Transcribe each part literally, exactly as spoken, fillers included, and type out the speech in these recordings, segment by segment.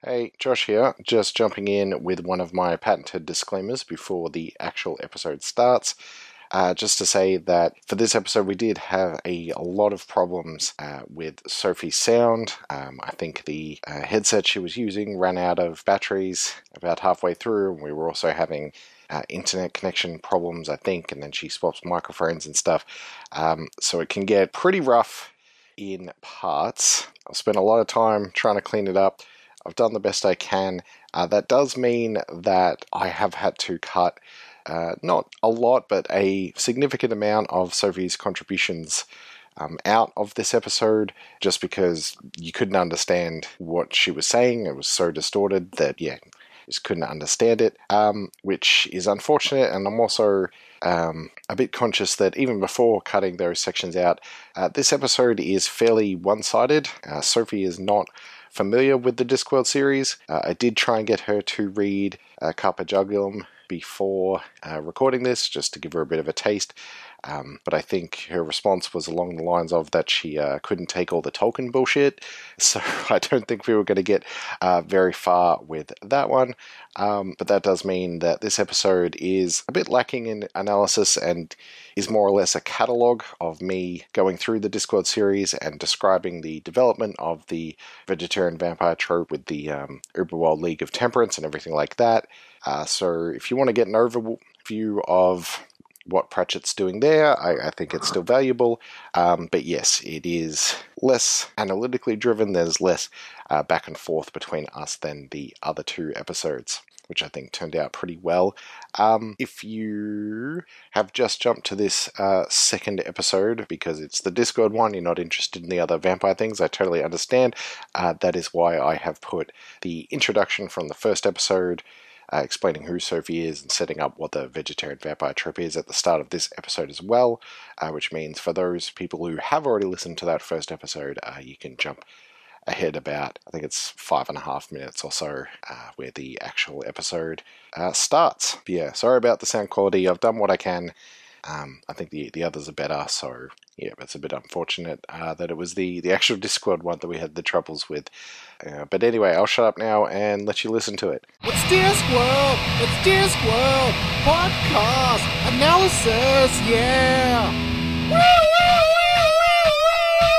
Hey, Josh here, just jumping in with one of my patented disclaimers before the actual episode starts. Uh, just to say that for this episode, we did have a, a lot of problems uh, with Sophie's sound. Um, I think the uh, headset she was using ran out of batteries about halfway through, and we were also having uh, internet connection problems, I think, and then she swaps microphones and stuff. Um, so it can get pretty rough in parts. I've spent a lot of time trying to clean it up. I've done the best I can. Uh, that does mean that I have had to cut uh, not a lot, but a significant amount of Sophie's contributions um, out of this episode, just because you couldn't understand what she was saying. It was so distorted that, yeah, just couldn't understand it, um, which is unfortunate. And I'm also um, a bit conscious that even before cutting those sections out, uh, this episode is fairly one-sided. Uh, Sophie is not familiar with the Discworld series. Uh, I did try and get her to read uh, Carpe Jugulum before uh, recording this, just to give her a bit of a taste. Um, but I think her response was along the lines of that she uh, couldn't take all the Tolkien bullshit. So I don't think we were going to get uh, very far with that one. Um, but that does mean that this episode is a bit lacking in analysis and is more or less a catalogue of me going through the Discworld series and describing the development of the vegetarian vampire trope with the um, Uberworld League of Temperance and everything like that. Uh, so if you want to get an overview of what Pratchett's doing there, I, I think it's still valuable. Um, but yes, it is less analytically driven. There's less uh, back and forth between us than the other two episodes, which I think turned out pretty well. Um, if you have just jumped to this uh, second episode because it's the Discord one, you're not interested in the other vampire things, I totally understand. Uh, that is why I have put the introduction from the first episode Uh, explaining who Sophie is and setting up what the vegetarian vampire trope is at the start of this episode as well, uh, which means for those people who have already listened to that first episode, uh, you can jump ahead about, I think it's five and a half minutes or so, uh, where the actual episode uh, starts. But yeah, sorry about the sound quality. I've done what I can. Um, I think the the others are better, so yeah, it's a bit unfortunate uh, that it was the, the actual Discord one that we had the troubles with. Uh, but anyway, I'll shut up now and let you listen to it. It's Discworld! It's Discworld! Podcast! Analysis! Yeah! Woo, woo, woo, woo, woo!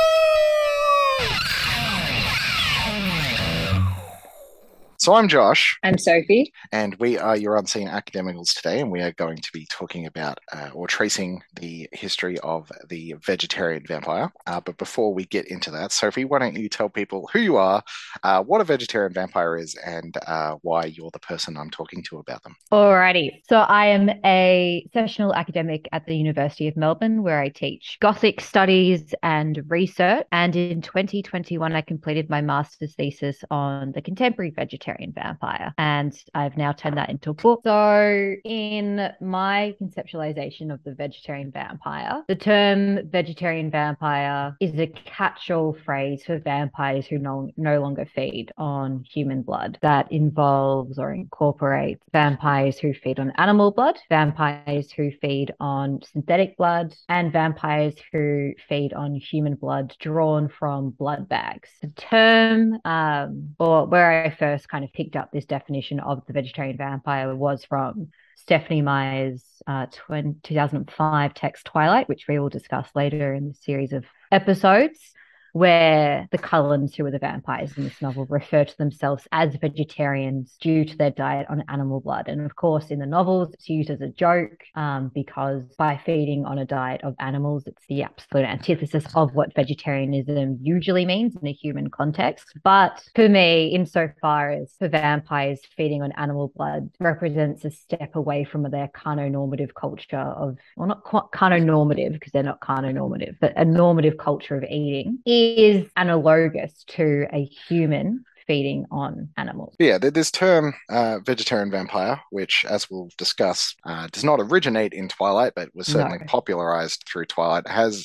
So I'm Josh. I'm Sophie. And we are your Unseen Academicals today, and we are going to be talking about uh, or tracing the history of the vegetarian vampire. Uh, but before we get into that, Sophie, why don't you tell people who you are, uh, what a vegetarian vampire is, and uh, why you're the person I'm talking to about them. Alrighty. So I am a sessional academic at the University of Melbourne, where I teach Gothic studies and research. And in twenty twenty-one, I completed my master's thesis on the contemporary vegetarian vampire, and I've now turned that into a book. So in my conceptualization of the vegetarian vampire, the term vegetarian vampire is a catch-all phrase for vampires who no, no longer feed on human blood. That involves or incorporates vampires who feed on animal blood, vampires who feed on synthetic blood, and vampires who feed on human blood drawn from blood bags. The term, um, or where I first kind of picked up this definition of the vegetarian vampire was from Stephenie Meyer's uh, two thousand five text Twilight, which we will discuss later in the series of episodes, where the Cullens, who are the vampires in this novel, refer to themselves as vegetarians due to their diet on animal blood. And of course, in the novels, it's used as a joke um, because by feeding on a diet of animals, it's the absolute antithesis of what vegetarianism usually means in a human context. But for me, insofar as for vampires, feeding on animal blood represents a step away from their carnonormative culture of, well, not carnonormative because they're not carnonormative, but a normative culture of eating, is analogous to a human feeding on animals. Yeah, this term uh, vegetarian vampire, which, as we'll discuss, uh, does not originate in Twilight, but was certainly No. popularized through Twilight, has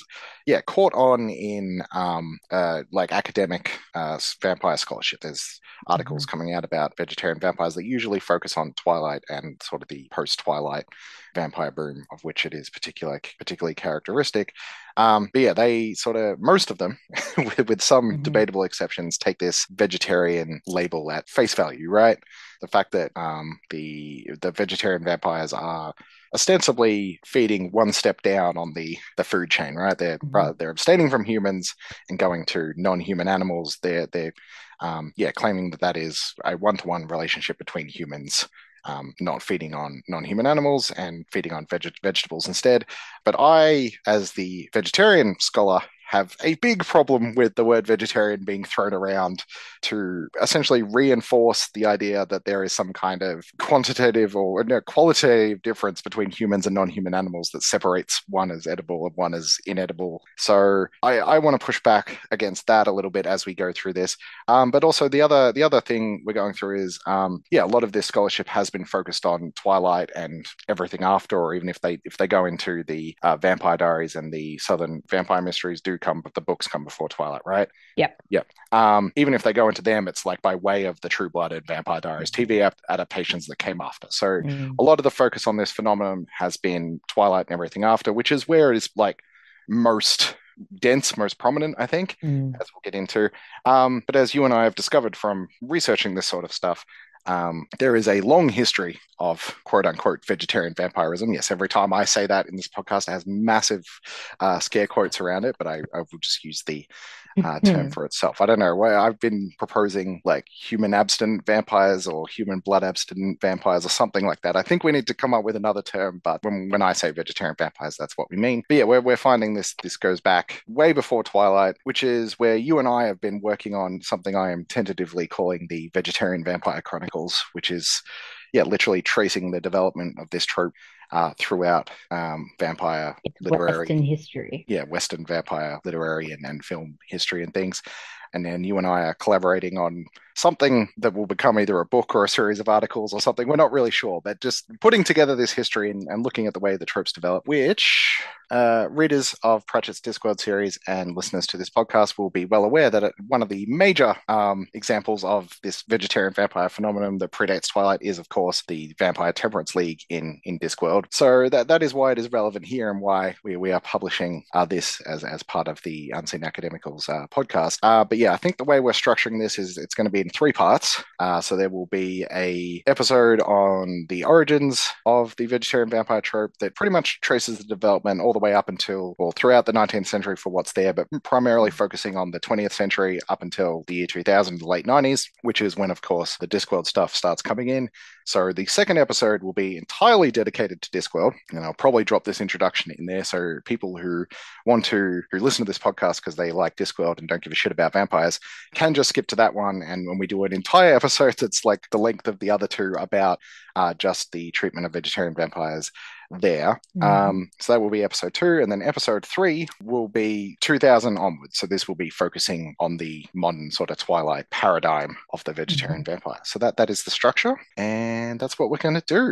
yeah, caught on in um, uh, like academic uh, vampire scholarship. There's articles Mhm. coming out about vegetarian vampires that usually focus on Twilight and sort of the post-Twilight vampire boom, of which it is particular, particularly characteristic. Um, but yeah, they sort of, most of them, with, with some Mhm. debatable exceptions, take this vegetarian label at face value, right? The fact that um, the the vegetarian vampires are ostensibly feeding one step down on the the food chain, right? They're Mhm. they're abstaining from humans and going to non-human animals. They're they're um, yeah, claiming that that is a one-to-one relationship between humans. Um, not feeding on non-human animals and feeding on veg- vegetables instead. But I, as the vegetarian scholar, have a big problem with the word vegetarian being thrown around to essentially reinforce the idea that there is some kind of quantitative or no, qualitative difference between humans and non-human animals that separates one as edible and one as inedible. So I, I want to push back against that a little bit as we go through this. Um, but also the other the other thing we're going through is um, yeah, a lot of this scholarship has been focused on Twilight and everything after, or even if they if they go into the uh, Vampire Diaries and the Southern Vampire Mysteries do come, but the books come before Twilight, right? Yep. Yep. Um, even if they go into them, it's like by way of the True Blooded Vampire Diaries T V adaptations that came after. So Mm. a lot of the focus on this phenomenon has been Twilight and everything after, which is where it is like most dense, most prominent, I think, Mm. as we'll get into. Um, but as you and I have discovered from researching this sort of stuff, um, there is a long history of quote unquote vegetarian vampirism. Yes, every time I say that in this podcast, it has massive uh, scare quotes around it, but I, I will just use the uh, term for itself. I don't know. I've been proposing like human abstinent vampires or human blood abstinent vampires or something like that. I think we need to come up with another term, but when, when I say vegetarian vampires, that's what we mean. But yeah, we're, we're finding this this goes back way before Twilight, which is where you and I have been working on something I am tentatively calling the Vegetarian Vampire Chronicles, which is yeah, literally tracing the development of this trope uh, throughout um, vampire It's Western literary history. yeah, Western vampire literary and, and film history and things. And then you and I are collaborating on something that will become either a book or a series of articles or something. We're not really sure, but just putting together this history and, and looking at the way the tropes develop, which uh, readers of Pratchett's Discworld series and listeners to this podcast will be well aware that it, one of the major um, examples of this vegetarian vampire phenomenon that predates Twilight is, of course, the Vampire Temperance League in, in Discworld. So that, that is why it is relevant here and why we, we are publishing uh, this as, as part of the Unseen Academicals uh, podcast. Uh, but yeah, I think the way we're structuring this is it's going to be in three parts. Uh, so there will be a episode on the origins of the vegetarian vampire trope that pretty much traces the development all the way up until, well, throughout the nineteenth century for what's there, but primarily focusing on the twentieth century up until the year two thousand, the late nineties, which is when, of course, the Discworld stuff starts coming in. So the second episode will be entirely dedicated to Discworld, and I'll probably drop this introduction in there so people who want to who listen to this podcast because they like Discworld and don't give a shit about vampires can just skip to that one. And when we do an entire episode that's like the length of the other two about uh, just the treatment of vegetarian vampires there. Mhm. Um, so that will be episode two. And then episode three will be two thousand onwards. So this will be focusing on the modern sort of Twilight paradigm of the vegetarian Mhm. vampire. So that, that is the structure. And that's what we're going to do.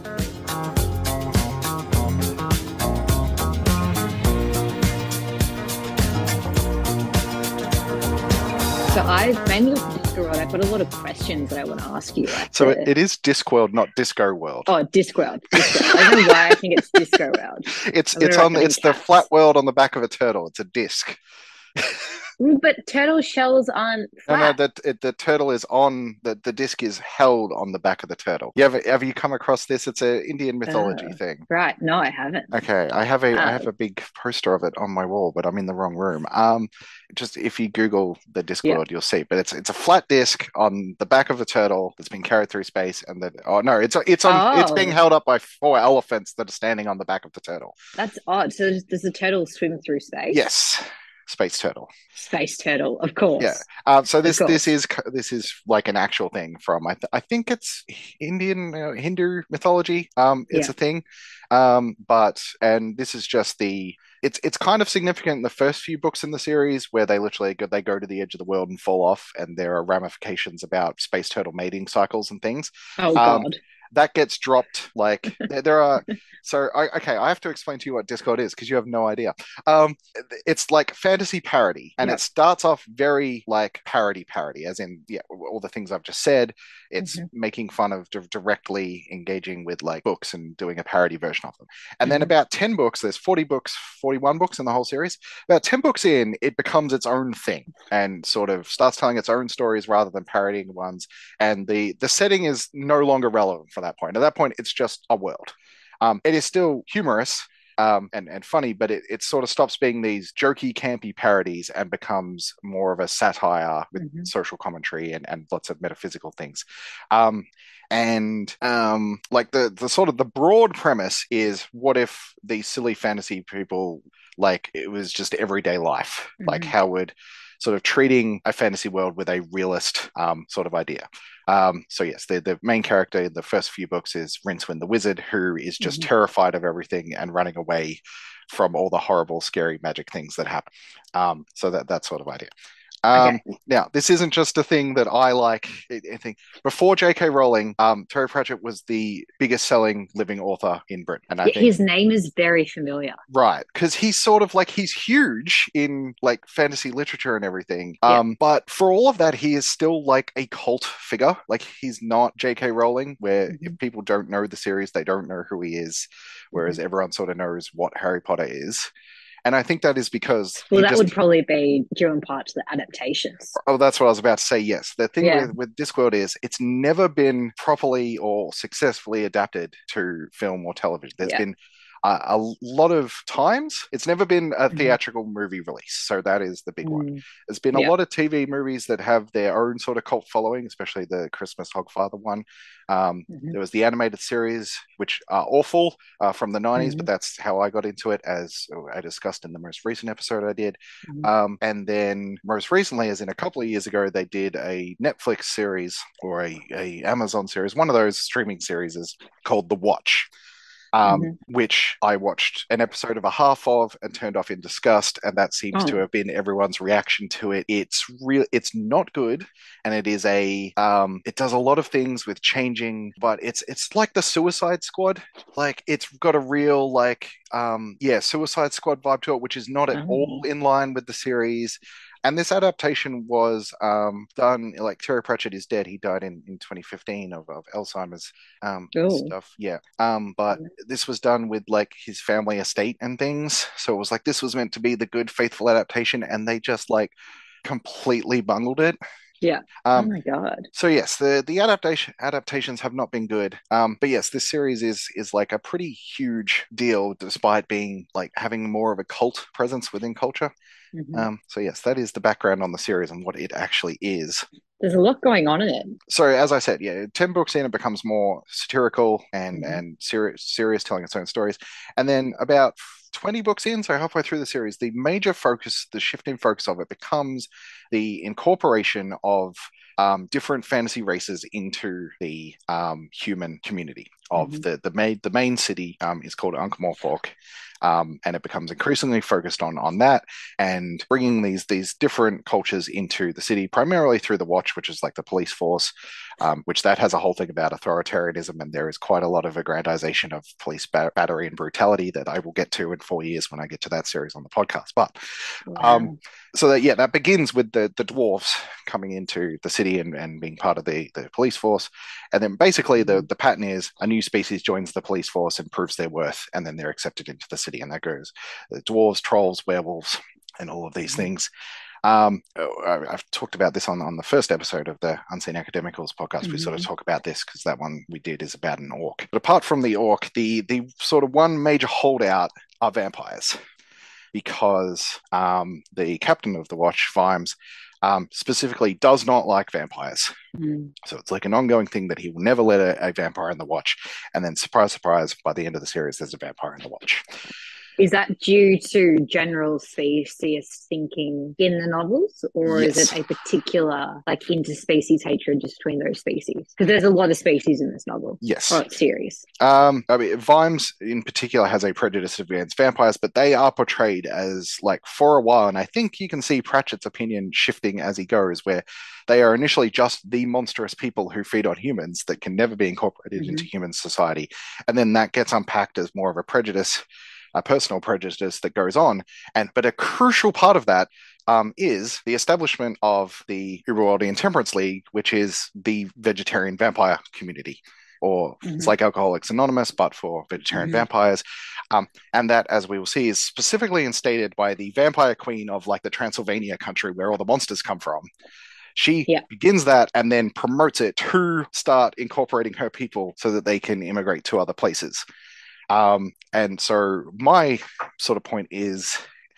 So I've mainly looked at Discworld. I've got a lot of questions that I want to ask you. Like So the... it, it is Discworld, not Disco World. Oh, Discworld. Discworld. I don't know why I think it's Disco World. It's I'm it's gonna on recommend it's the cats. flat world on the back of a turtle. It's a disc. Mm, But turtle shells aren't No, no, flat. the it, the turtle is on the the disc is held on the back of the turtle. You ever have you come across this? It's a Indian mythology Oh, thing. right. No, I haven't. Okay, I have a I Uh, have a big poster of it on my wall, but I'm in the wrong room. Um, just if you Google the yeah. Discworld, you'll see. But it's it's a flat disc on the back of a turtle that's been carried through space, and that oh no, it's it's on it's being Oh, held up by four elephants that are standing on the back of the turtle. that's odd. So does does the turtle swim through space? Yes, space turtle. Space turtle, of Yeah. course. Um, so Of this this course. is this is like an actual thing from I th I think it's Indian uh, Hindu mythology. Um, it's Yeah. a thing. Um, but and this is just the it's it's kind of significant in the first few books in the series where they literally go they go to the edge of the world and fall off, and there are ramifications about space turtle mating cycles and things. Oh Um, God. that gets dropped. Like there, there are. So I, okay, I have to explain to you what Discord is because you have no idea. Um, it's like fantasy parody, and Yeah. it starts off very like parody parody, as in yeah, all the things I've just said. It's Mhm. making fun of di- directly engaging with like books and doing a parody version of them. And then Mhm. about ten books, there's forty books, forty-one books in the whole series. About ten books in, it becomes its own thing and sort of starts telling its own stories rather than parodying ones. And the the setting is no longer relevant for that point. At that point, it's just a world. Um, it is still humorous, um, and, and funny, but it, it sort of stops being these jokey, campy parodies and becomes more of a satire with Mhm. social commentary and, and lots of metaphysical things. Um, and um, like the the sort of the broad premise is, what if these silly fantasy people, like it was just everyday life, like Mhm. how would sort of treating a fantasy world with a realist um, sort of idea. Um, so yes, the, the main character in the first few books is Rincewind the Wizard, who is just Mhm. terrified of everything and running away from all the horrible, scary magic things that happen. Um, so that that sort of idea. Um, Okay. Now, this isn't just a thing that I like. I, I think before J K. Rowling, um, Terry Pratchett was the biggest selling living author in Britain, and I Yeah, think his name is very familiar. right, because he's sort of like he's huge in like fantasy literature and everything. Yeah. Um, but for all of that, he is still like a cult figure. Like he's not J K. Rowling, where if Mhm. people don't know the series, they don't know who he is, whereas Mhm. everyone sort of knows what Harry Potter is. And I think that is because Well, he that just would probably be due in part to the adaptations. oh, that's what I was about to say. Yes. The thing Yeah. with, with Discworld is it's never been properly or successfully adapted to film or television. There's Yeah. been uh, a lot of times it's never been a Mhm. theatrical movie release. So that is the big one. Mm. There's been a Yeah. lot of T V movies that have their own sort of cult following, especially the Christmas Hogfather one. Um, Mhm. there was the animated series, which are awful uh, from the nineties, but Mhm. that's how I got into it, as I discussed in the most recent episode I did. Mhm. Um, and then most recently, as in a couple of years ago, they did a Netflix series or a, a Amazon series, one of those streaming series is called The Watch. Um, Mhm. which I watched an episode of a half of and turned off in disgust, and that seems to Oh. have been everyone's reaction to it. It's real, it's not good, and it is a, um, it does a lot of things with changing, but it's it's like the Suicide Squad. Like it's got a real like, um, yeah, Suicide Squad vibe to it, which is not at all Oh. in line with the series. And this adaptation was um, done like Terry Pratchett is dead. He died in, in twenty fifteen of, of Alzheimer's um, Oh. stuff. Yeah. Um, but Yeah. this was done with like his family estate and things. So it was like this was meant to be the good, faithful adaptation, and they just like completely bungled it. Yeah. Oh Um, my God. so yes, the the adaptation adaptations have not been good. Um, but yes, this series is is like a pretty huge deal, despite being like having more of a cult presence within culture. Mhm. Um, so yes, that is the background on the series and what it actually is. There's a lot going on in it. So as I said, yeah, ten books in, it becomes more satirical and Mhm. and serious, serious, telling its own stories. And then about twenty books in, so halfway through the series, the major focus, the shift in focus of it becomes the incorporation of um, different fantasy races into the um, human community of Mhm. the the main the main city um, is called Ankh-Morpork. Um, and it becomes increasingly focused on on that and bringing these these different cultures into the city, primarily through the Watch, which is like the police force, um, which that has a whole thing about authoritarianism, and there is quite a lot of aggrandization of police bat- battery and brutality that I will get to in four years when I get to that series on the podcast. But um, Wow. so that yeah, that begins with the the dwarves coming into the city and, and being part of the the police force, and then basically the Mhm. the pattern is a new species joins the police force and proves their worth, and then they're accepted into the city, and that goes the dwarves, trolls, werewolves, and all of these Mhm. things. Um, I- I've talked about this on, on the first episode of the Unseen Academicals podcast. We sort of Mhm. talk about this because that one we did is about an orc. But apart from the orc, the the sort of one major holdout are vampires because um, the captain of the Watch, Vimes, um, specifically does not like vampires. Mhm. So it's like an ongoing thing that he will never let a, a vampire in the Watch. And then, surprise, surprise, by the end of the series, there's a vampire in the Watch. Is that due to general species thinking in the novels, or Yes. is it a particular like interspecies hatred just between those species? Because there's a lot of species in this novel. Yes. Or series. Um, I mean, Vimes in particular has a prejudice against vampires, but they are portrayed as like for a while, and I think you can see Pratchett's opinion shifting as he goes, where they are initially just the monstrous people who feed on humans that can never be incorporated Mm-hmm. into human society, and then that gets unpacked as more of a prejudice, a personal prejudice that goes on. And but a crucial part of that um, is the establishment of the Uberworldian Temperance League, which is the vegetarian vampire community. Or Mhm. it's like Alcoholics Anonymous, but for vegetarian Mhm. vampires. Um, and that, as we will see, is specifically instated by the vampire queen of like the Transylvania country where all the monsters come from. She Yeah. begins that and then promotes it to start incorporating her people so that they can immigrate to other places. Um, and so my sort of point is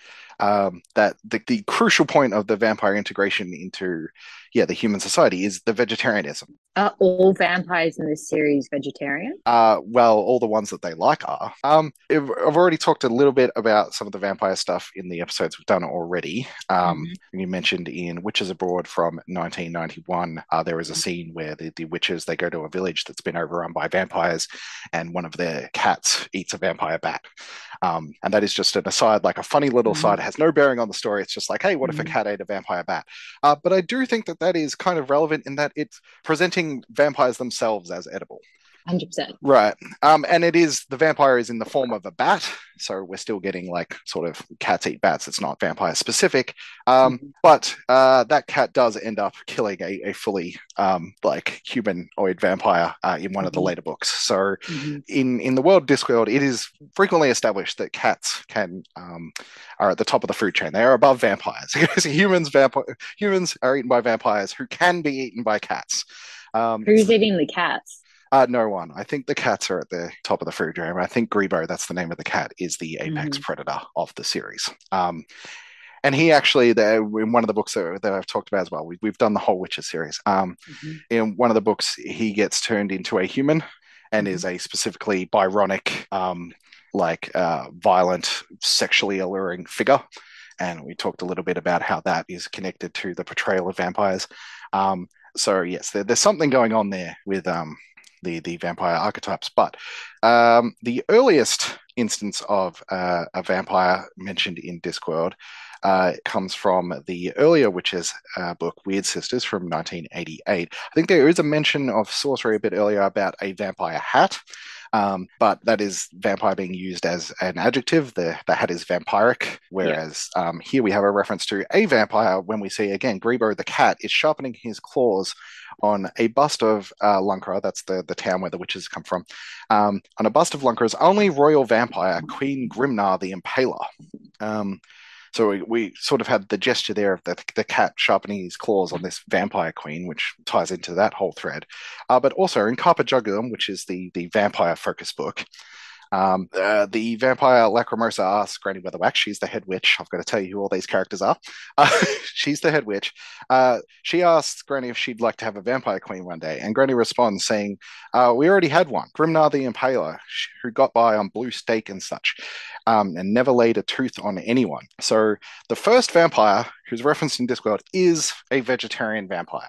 um, that the, the crucial point of the vampire integration into, yeah, the human society is the vegetarianism. Are all vampires in this series vegetarian? Uh, well, all the ones that they like are. Um, I've I've already talked a little bit about some of the vampire stuff in the episodes we've done already. Um, Mhm. You mentioned in Witches Abroad from nineteen ninety-one, uh, there is a scene where the, the witches, they go to a village that's been overrun by vampires, and one of their cats eats a vampire bat. Um, and that is just an aside, like a funny little Mhm. aside. It has no bearing on the story. It's just like, hey, what if a Mhm. cat ate a vampire bat? Uh, but I do think that that is kind of relevant in that it's presenting vampires themselves as edible. one hundred percent. Right. Um, and it is, the vampire is in the form of a bat. So we're still getting like sort of cats eat bats. It's not vampire specific. Um, Mhm. but uh, that cat does end up killing a, a fully um, like humanoid vampire uh, in one of the Mhm. later books. So Mhm. in, in the world Discworld, it is frequently established that cats can um, are at the top of the food chain. They are above vampires. Because humans, vampi- humans are eaten by vampires who can be eaten by cats. Um, Who's eating the cats? uh, no one. I think the cats are at the top of the food chain. I think Grebo, that's the name of the cat, is the apex Mhm. predator of the series. Um, and he actually, the, in one of the books that, that I've talked about as well, we, we've done the whole Witcher series. Um, Mhm. in one of the books, he gets turned into a human and Mhm. is a specifically Byronic, um, like uh, violent, sexually alluring figure. And we talked a little bit about how that is connected to the portrayal of vampires. Um, so yes, there, there's something going on there with um, the the vampire archetypes. But um, the earliest instance of uh, a vampire mentioned in Discworld uh, comes from the earlier Witches uh, book, Weird Sisters, from nineteen eighty-eight. I think there is a mention of sorcery a bit earlier about a vampire hat. Um, but that is vampire being used as an adjective. The, the hat is vampiric, whereas yeah. um, here we have a reference to a vampire when we see, again, Grebo the cat is sharpening his claws on a bust of uh, Lunkra, that's the, the town where the witches come from, um, on a bust of Lunkra's only royal vampire, Queen Grimnar the Impaler. Um, So we, we sort of had the gesture there of the, the cat sharpening his claws on this vampire queen, which ties into that whole thread. Uh, but also in Carpe Jugulum, which is the, the vampire focus book, um, uh, the vampire Lacrimosa asks Granny Weatherwax, she's the head witch. I've got to tell you who all these characters are. Uh, she's the head witch. Uh, she asks Granny if she'd like to have a vampire queen one day. And Granny responds saying, uh, we already had one, Grimnar the Impaler, who got by on blue steak and such, um, and never laid a tooth on anyone. So the first vampire who's referenced in Discworld is a vegetarian vampire.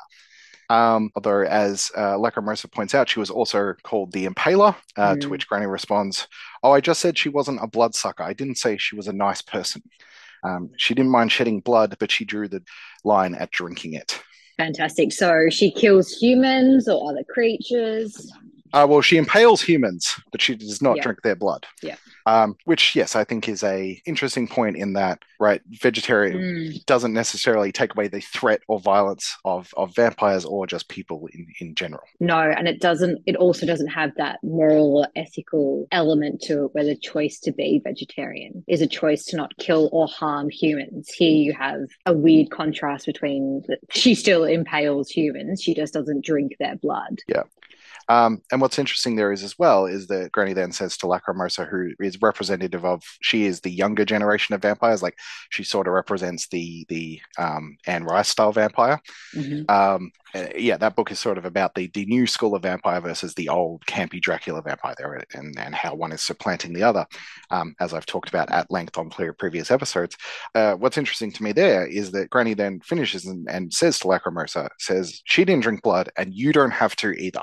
Um, although, as uh, Lacrimosa points out, she was also called the Impaler, uh, mm. to which Granny responds, oh, I just said she wasn't a bloodsucker. I didn't say she was a nice person. Um, she didn't mind shedding blood, but she drew the line at drinking it. Fantastic. So she kills humans or other creatures? Uh, well, she impales humans, but she does not yeah. drink their blood. Yeah. Um, which, yes, I think is a interesting point in that, right, vegetarian mm. doesn't necessarily take away the threat or violence of, of vampires or just people in, in general. No, and it doesn't, it also doesn't have that moral or ethical element to it where the choice to be vegetarian is a choice to not kill or harm humans. Here you have a weird contrast between, the, she still impales humans, she just doesn't drink their blood. Yeah. Um, and what's interesting there is as well is that Granny then says to Lacrimosa, who is is representative of, she is the younger generation of vampires. Like she sort of represents the the um, Anne Rice style vampire. Mhm. Um, uh, yeah, that book is sort of about the, the new school of vampire versus the old campy Dracula vampire there, and, and how one is supplanting the other, um, as I've talked about at length on previous episodes. Uh, what's interesting to me there is that Granny then finishes and, and says to Lacrimosa, says, she didn't drink blood and you don't have to either.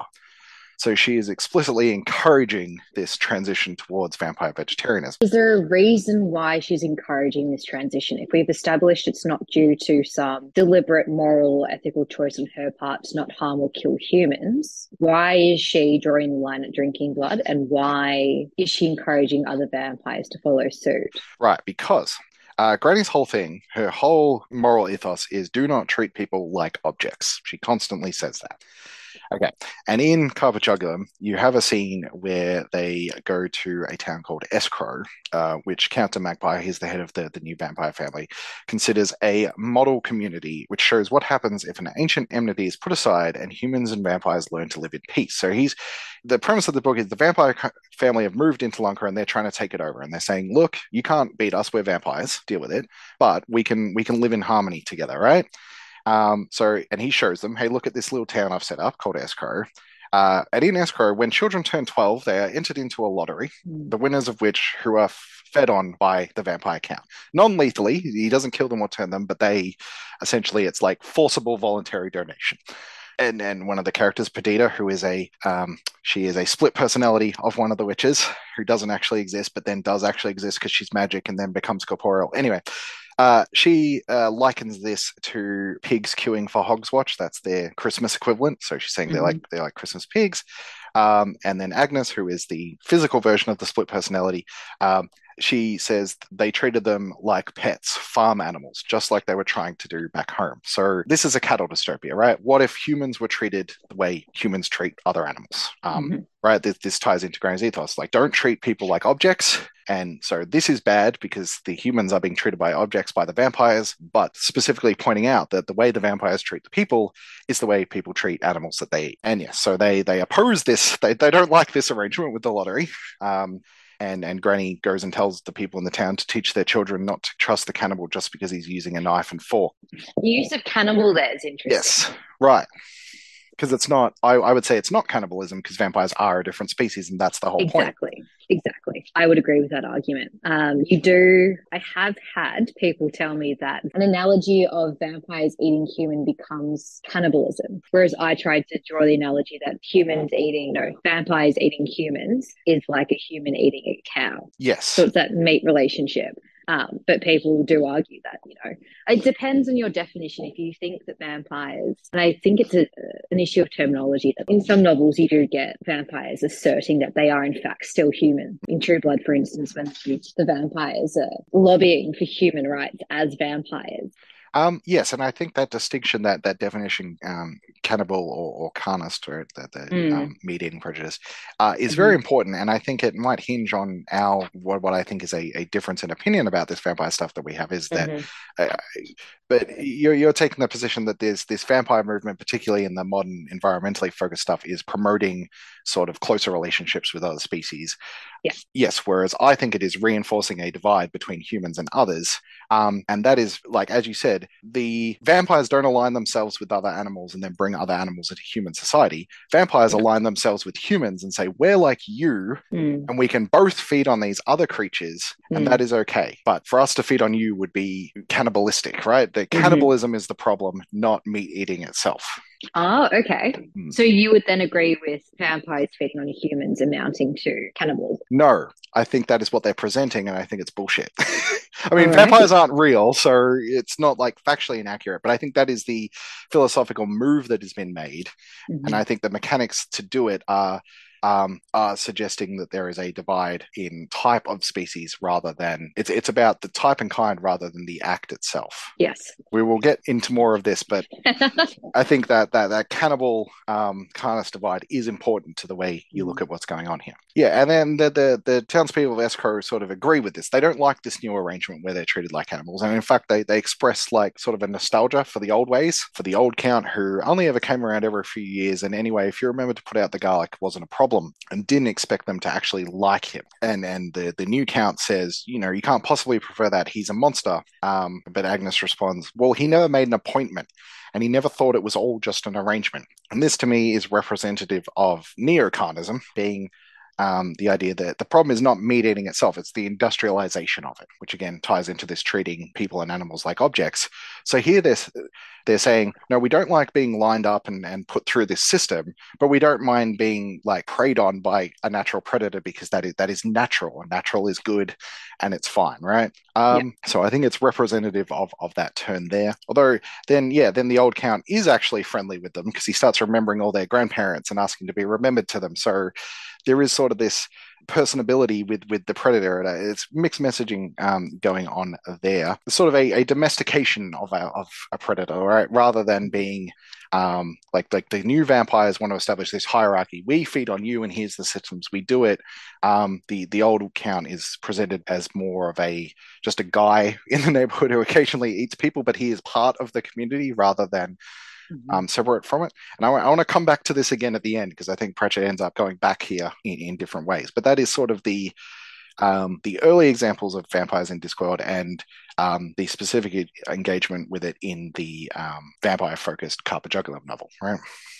So she is explicitly encouraging this transition towards vampire vegetarianism. Is there a reason why she's encouraging this transition? If we've established it's not due to some deliberate moral or ethical choice on her part to not harm or kill humans, why is she drawing the line at drinking blood, and why is she encouraging other vampires to follow suit? Right, because Uh, Granny's whole thing, her whole moral ethos is do not treat people like objects. She constantly says that. Okay, and in Carpachugulum, you have a scene where they go to a town called Escrow, uh, which Count de Magpie, he's the head of the, the new vampire family, considers a model community, which shows what happens if an ancient enmity is put aside and humans and vampires learn to live in peace. So he's the premise of the book is the vampire family have moved into Lunker and they're trying to take it over, and they're saying, look, you can't beat us, we're vampires, deal with it, but we can we can live in harmony together, right? Um, so, and he shows them, hey, look at this little town I've set up called Escrow. Uh, and in Escrow, when children turn twelve, they are entered into a lottery, the winners of which who are fed on by the vampire count. Non-lethally, he doesn't kill them or turn them, but they, essentially, it's like forcible voluntary donation. And, and one of the characters, Perdita, who is a, um, she is a split personality of one of the witches, who doesn't actually exist, but then does actually exist because she's magic and then becomes corporeal. Anyway, Uh, she uh, likens this to pigs queuing for Hogswatch. That's their Christmas equivalent. So she's saying mm-hmm. they're like they're like Christmas pigs. Um, and then Agnes, who is the physical version of the split personality, um, she says they treated them like pets, farm animals, just like they were trying to do back home. So this is a cattle dystopia, right? What if humans were treated the way humans treat other animals? Um, mm-hmm. Right? This, this ties into Granny's ethos. Like, don't treat people like objects. And so this is bad because the humans are being treated by objects by the vampires, but specifically pointing out that the way the vampires treat the people is the way people treat animals that they eat. And yes, so they they oppose this. They, they don't like this arrangement with the lottery. Um, and, and Granny goes and tells the people in the town to teach their children not to trust the cannibal just because he's using a knife and fork. The use of cannibal there is interesting. Yes, right. Because it's not, I, I would say it's not cannibalism because vampires are a different species and that's the whole exactly. point. Exactly, exactly. I would agree with that argument. Um, you do, I have had people tell me that an analogy of vampires eating human becomes cannibalism, whereas I tried to draw the analogy that humans eating, no, vampires eating humans is like a human eating a cow. Yes. So it's that mate relationship. Um, but people do argue that, you know, it depends on your definition. If you think that vampires, and I think it's a, an issue of terminology, that in some novels you do get vampires asserting that they are in fact still human. In True Blood, for instance, when the vampires are lobbying for human rights as vampires. Um, yes, and I think that distinction, that that definition, um, cannibal or, or carnist, or the, the mm. um, meat-eating prejudice, uh, is mm-hmm. very important, and I think it might hinge on our what, what I think is a, a difference in opinion about this vampire stuff that we have. Is that, mm-hmm. uh, but you're you're taking the position that there's this vampire movement, particularly in the modern environmentally focused stuff, is promoting sort of closer relationships with other species. Yes. Yes. Whereas I think it is reinforcing a divide between humans and others. Um, and that is, like, as you said, the vampires don't align themselves with other animals and then bring other animals into human society. Vampires yeah. align themselves with humans and say, we're like you, mm. and we can both feed on these other creatures, and mm. that is okay. But for us to feed on you would be cannibalistic, right? The mm-hmm. cannibalism is the problem, not meat eating itself. Oh, okay. Mm. So you would then agree with vampires feeding on humans amounting to cannibalism? No, I think that is what they're presenting, and I think it's bullshit. I mean, right. vampires aren't real, so it's not like factually inaccurate, but I think that is the philosophical move that has been made, mm-hmm. and I think the mechanics to do it are Um, are suggesting that there is a divide in type of species rather than it's it's about the type and kind rather than the act itself. Yes, we will get into more of this, but I think that that that cannibal um, carnist divide is important to the way you look at what's going on here. Yeah, and then the the, the townspeople of Escrow sort of agree with this. They don't like this new arrangement where they're treated like animals, and in fact, they they express like sort of a nostalgia for the old ways, for the old count who only ever came around every few years. And anyway, if you remember to put out the garlic, it wasn't a problem. problem and didn't expect them to actually like him. And and the, the new count says, you know, you can't possibly prefer that. He's a monster. Um, but Agnes responds, well, he never made an appointment and he never thought it was all just an arrangement. And this to me is representative of neocarnism being um, the idea that the problem is not meat eating itself, it's the industrialization of it, which again ties into this treating people and animals like objects. So here they're, they're saying, no, we don't like being lined up and, and put through this system, but we don't mind being like preyed on by a natural predator because that is that is natural, and natural is good and it's fine, right? Um, yeah. So I think it's representative of, of that turn there. Although then, yeah, then the old count is actually friendly with them because he starts remembering all their grandparents and asking to be remembered to them. So there is sort of this personability with with the predator. It's mixed messaging um, going on there. It's sort of a, a domestication of a, of a predator, right? Rather than being um, like like the new vampires want to establish this hierarchy. We feed on you, and here's the systems we do it. Um, the the old count is presented as more of a just a guy in the neighborhood who occasionally eats people, but he is part of the community rather than Um, separate from it. And I, I want to come back to this again at the end because I think Pratchett ends up going back here in, in different ways. But that is sort of the um, the early examples of vampires in Discworld and um, the specific engagement with it in the um, vampire-focused Carpa Jugular novel, right?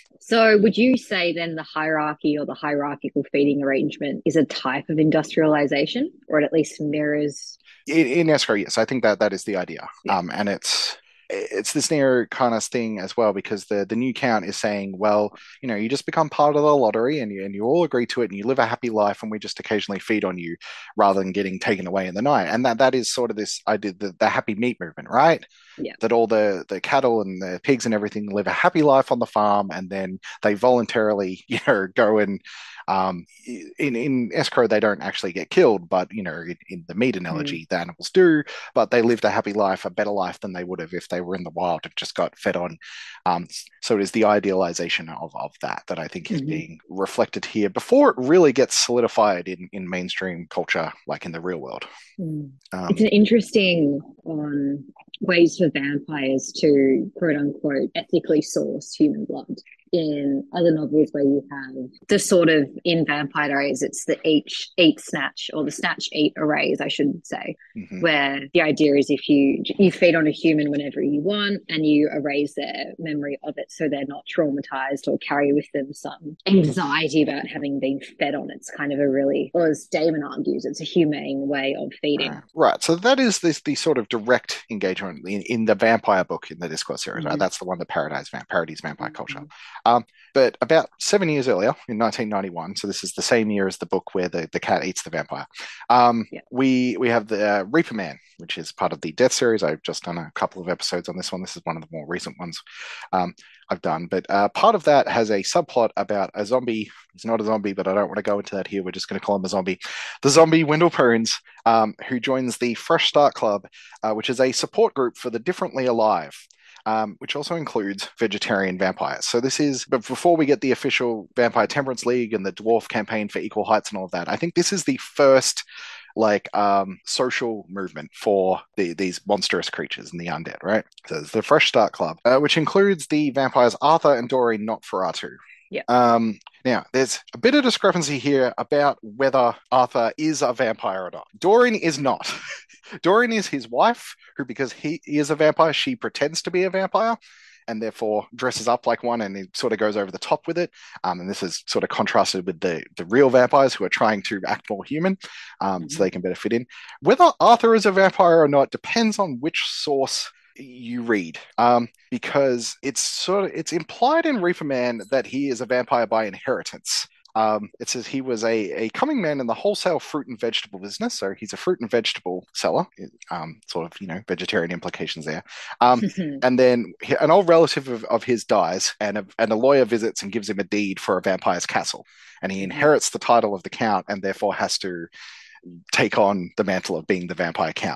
So would you say then the hierarchy or the hierarchical feeding arrangement is a type of industrialization, or it at least mirrors? In, in Escrow, yes. I think that that is the idea. Yeah. Um, and it's it's this near kind of thing as well, because the, the new count is saying, well, you know, you just become part of the lottery and you, and you all agree to it and you live a happy life and we just occasionally feed on you rather than getting taken away in the night. And that, that is sort of this idea, the, the happy meat movement, right? Yeah. That all the, the cattle and the pigs and everything live a happy life on the farm and then they voluntarily, you know, go and um, in, in Escrow, they don't actually get killed, but, you know, in, in the meat analogy, mm. the animals do, but they lived a happy life, a better life than they would have if they were in the wild and just got fed on. Um, so it is the idealization of, of that that I think is mm-hmm. being reflected here before it really gets solidified in, in mainstream culture, like in the real world. Mm. Um, it's an interesting um, ways for vampires to, quote unquote, ethically source human blood. In other novels where you have the sort of, in Vampire Diaries, it's the eat, eat snatch, or the snatch eat arrays, I should say, mm-hmm. where the idea is if you you feed on a human whenever you want and you erase their memory of it so they're not traumatized or carry with them some anxiety about having been fed on. It's kind of a really, or as Damon argues, it's a humane way of feeding. Uh, right. So that is this the sort of direct engagement in, in the vampire book in the Discworld series, mm-hmm. right? That's the one that parodies, parodies vampire mm-hmm. culture. Um, but about seven years earlier, in nineteen ninety-one, so this is the same year as the book where the, the cat eats the vampire, um, yeah. we we have the uh, Reaper Man, which is part of the Death series. I've just done a couple of episodes on this one. This is one of the more recent ones um, I've done. But uh, part of that has a subplot about a zombie. He's not a zombie, but I don't want to go into that here. We're just going to call him a zombie. The zombie Wendell Prunes, um, who joins the Fresh Start Club, uh, which is a support group for the differently alive. Um, which also includes vegetarian vampires. So this is, but before we get the official Vampire Temperance League and the Dwarf campaign for equal heights and all of that, I think this is the first like um, social movement for the, these monstrous creatures and the undead, right? So it's the Fresh Start Club, uh, which includes the vampires Arthur and Doreen Nosferatu. Yeah. Um, now, there's a bit of discrepancy here about whether Arthur is a vampire or not. Doreen is not. Doreen is his wife, who, because he, he is a vampire, she pretends to be a vampire and therefore dresses up like one and he sort of goes over the top with it. Um, and this is sort of contrasted with the, the real vampires who are trying to act more human um, mm-hmm. so they can better fit in. Whether Arthur is a vampire or not depends on which source you read, um, because it's sort of it's implied in Reefer Man that he is a vampire by inheritance. Um, it says he was a, a coming man in the wholesale fruit and vegetable business, so he's a fruit and vegetable seller. Um, sort of, you know, vegetarian implications there. Um, and then an old relative of, of his dies, and a, and a lawyer visits and gives him a deed for a vampire's castle, and he inherits the title of the count, and therefore has to take on the mantle of being the vampire count.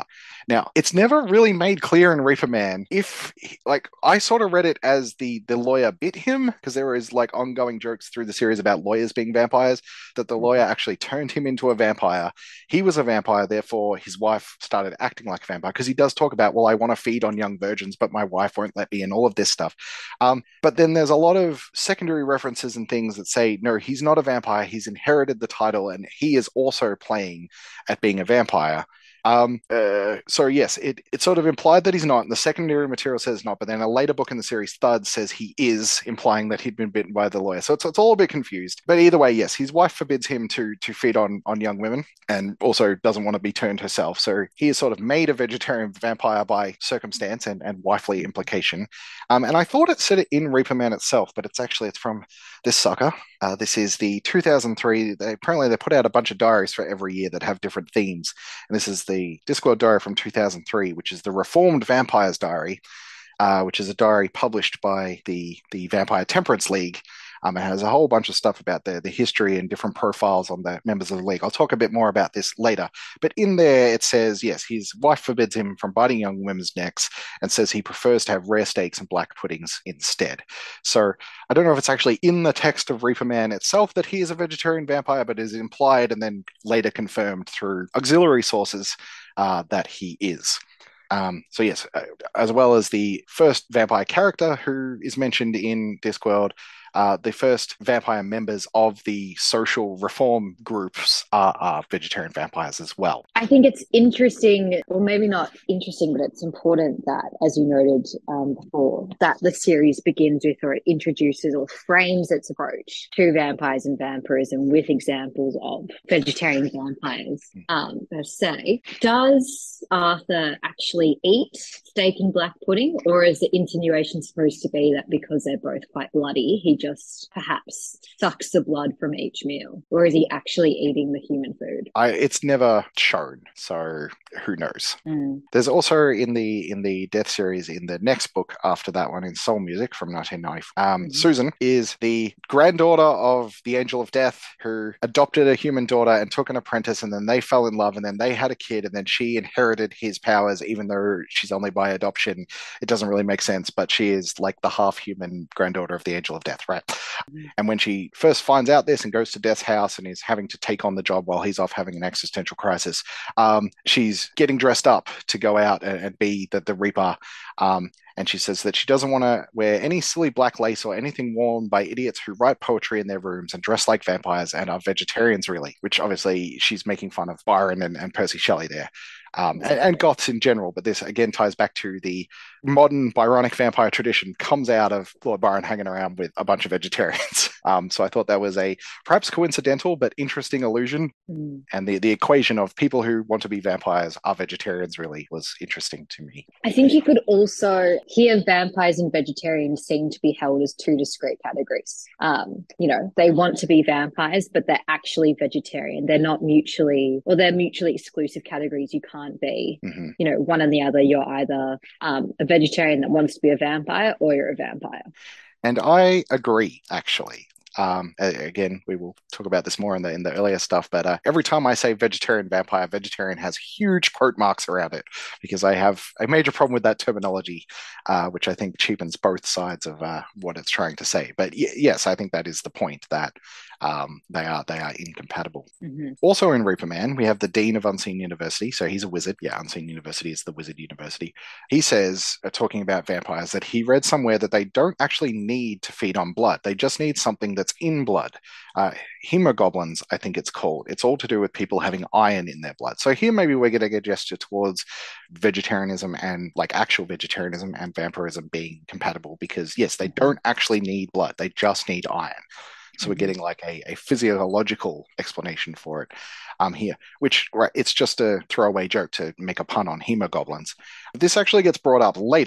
Now, it's never really made clear in Reaper Man if, like, I sort of read it as the the lawyer bit him because there is like ongoing jokes through the series about lawyers being vampires, that the lawyer actually turned him into a vampire. He was a vampire, therefore his wife started acting like a vampire because he does talk about, well, I want to feed on young virgins, but my wife won't let me, and all of this stuff. Um, but then there's a lot of secondary references and things that say, no, he's not a vampire. He's inherited the title, and he is also playing at being a vampire. Um, uh, so yes, it, it's sort of implied that he's not, and the secondary material says not, but then a later book in the series, Thud, says he is, implying that he'd been bitten by the lawyer. So it's, it's all a bit confused. But either way, yes, his wife forbids him to to feed on, on young women and also doesn't want to be turned herself. So he is sort of made a vegetarian vampire by circumstance and, and wifely implication. Um, and I thought it said it in Reaper Man itself, but it's actually, it's from this sucker. Uh, this is the two thousand three, they, apparently they put out a bunch of diaries for every year that have different themes. And this is the the Discworld Diary from two thousand three, which is the Reformed Vampires Diary, uh, which is a diary published by the, the Vampire Temperance League. Um, it has a whole bunch of stuff about the, the history and different profiles on the members of the league. I'll talk a bit more about this later. But in there, it says, yes, his wife forbids him from biting young women's necks and says he prefers to have rare steaks and black puddings instead. So I don't know if it's actually in the text of Reaper Man itself that he is a vegetarian vampire, but is implied and then later confirmed through auxiliary sources uh, that he is. Um, so yes, uh, as well as the first vampire character who is mentioned in Discworld, uh, the first vampire members of the social reform groups are, are vegetarian vampires as well. I think it's interesting, or maybe not interesting, but it's important that, as you noted um, before, that the series begins with, or it introduces or frames its approach to vampires and vampirism with examples of vegetarian vampires um, per se. Does Arthur actually eat steak and black pudding, or is the insinuation supposed to be that because they're both quite bloody, he just perhaps sucks the blood from each meal, or is he actually eating the human food? I, it's never shown, so who knows? Mm. There's also in the in the Death series, in the next book after that one, in Soul Music from nineteen ninety, um, mm-hmm. Susan is the granddaughter of the Angel of Death, who adopted a human daughter and took an apprentice, and then they fell in love, and then they had a kid, and then she inherited his powers, even though she's only by adoption. It doesn't really make sense, but she is like the half-human granddaughter of the Angel of Death, right? Mm-hmm. And when she first finds out this and goes to Death's house and is having to take on the job while he's off having an existential crisis, um, she's getting dressed up to go out and, and be the, the Reaper. Um, and she says that she doesn't want to wear any silly black lace or anything worn by idiots who write poetry in their rooms and dress like vampires and are vegetarians, really, which obviously she's making fun of Byron and, and Percy Shelley there. Um, and, and goths in general, but this again ties back to the modern Byronic vampire tradition, comes out of Lord Byron hanging around with a bunch of vegetarians. Um, so I thought that was a perhaps coincidental but interesting allusion. Mm. And the, the equation of people who want to be vampires are vegetarians really was interesting to me. I think you could also hear vampires and vegetarians seem to be held as two discrete categories. Um, you know, they want to be vampires, but they're actually vegetarian. They're not mutually, or they're mutually exclusive categories. You can't be, mm-hmm. you know, one and the other. You're either um, a vegetarian that wants to be a vampire, or you're a vampire. And I agree, actually. Um, again, we will talk about this more in the in the earlier stuff, but uh, every time I say vegetarian vampire, vegetarian has huge quote marks around it because I have a major problem with that terminology, uh, which I think cheapens both sides of uh, what it's trying to say. But y- yes, I think that is the point, that um, they are they are incompatible. Mm-hmm. Also in Reaper Man, we have the Dean of Unseen University. So he's a wizard. Yeah, Unseen University is the Wizard University. He says, uh, talking about vampires, that he read somewhere that they don't actually need to feed on blood. They just need something that's in blood. Uh, hemoglobins, I think it's called. It's all to do with people having iron in their blood. So here maybe we're getting a gesture towards vegetarianism and like actual vegetarianism and vampirism being compatible, because yes, they don't actually need blood. They just need iron. So we're getting like a, a physiological explanation for it um, here, which right, it's just a throwaway joke to make a pun on hemoglobins. This actually gets brought up later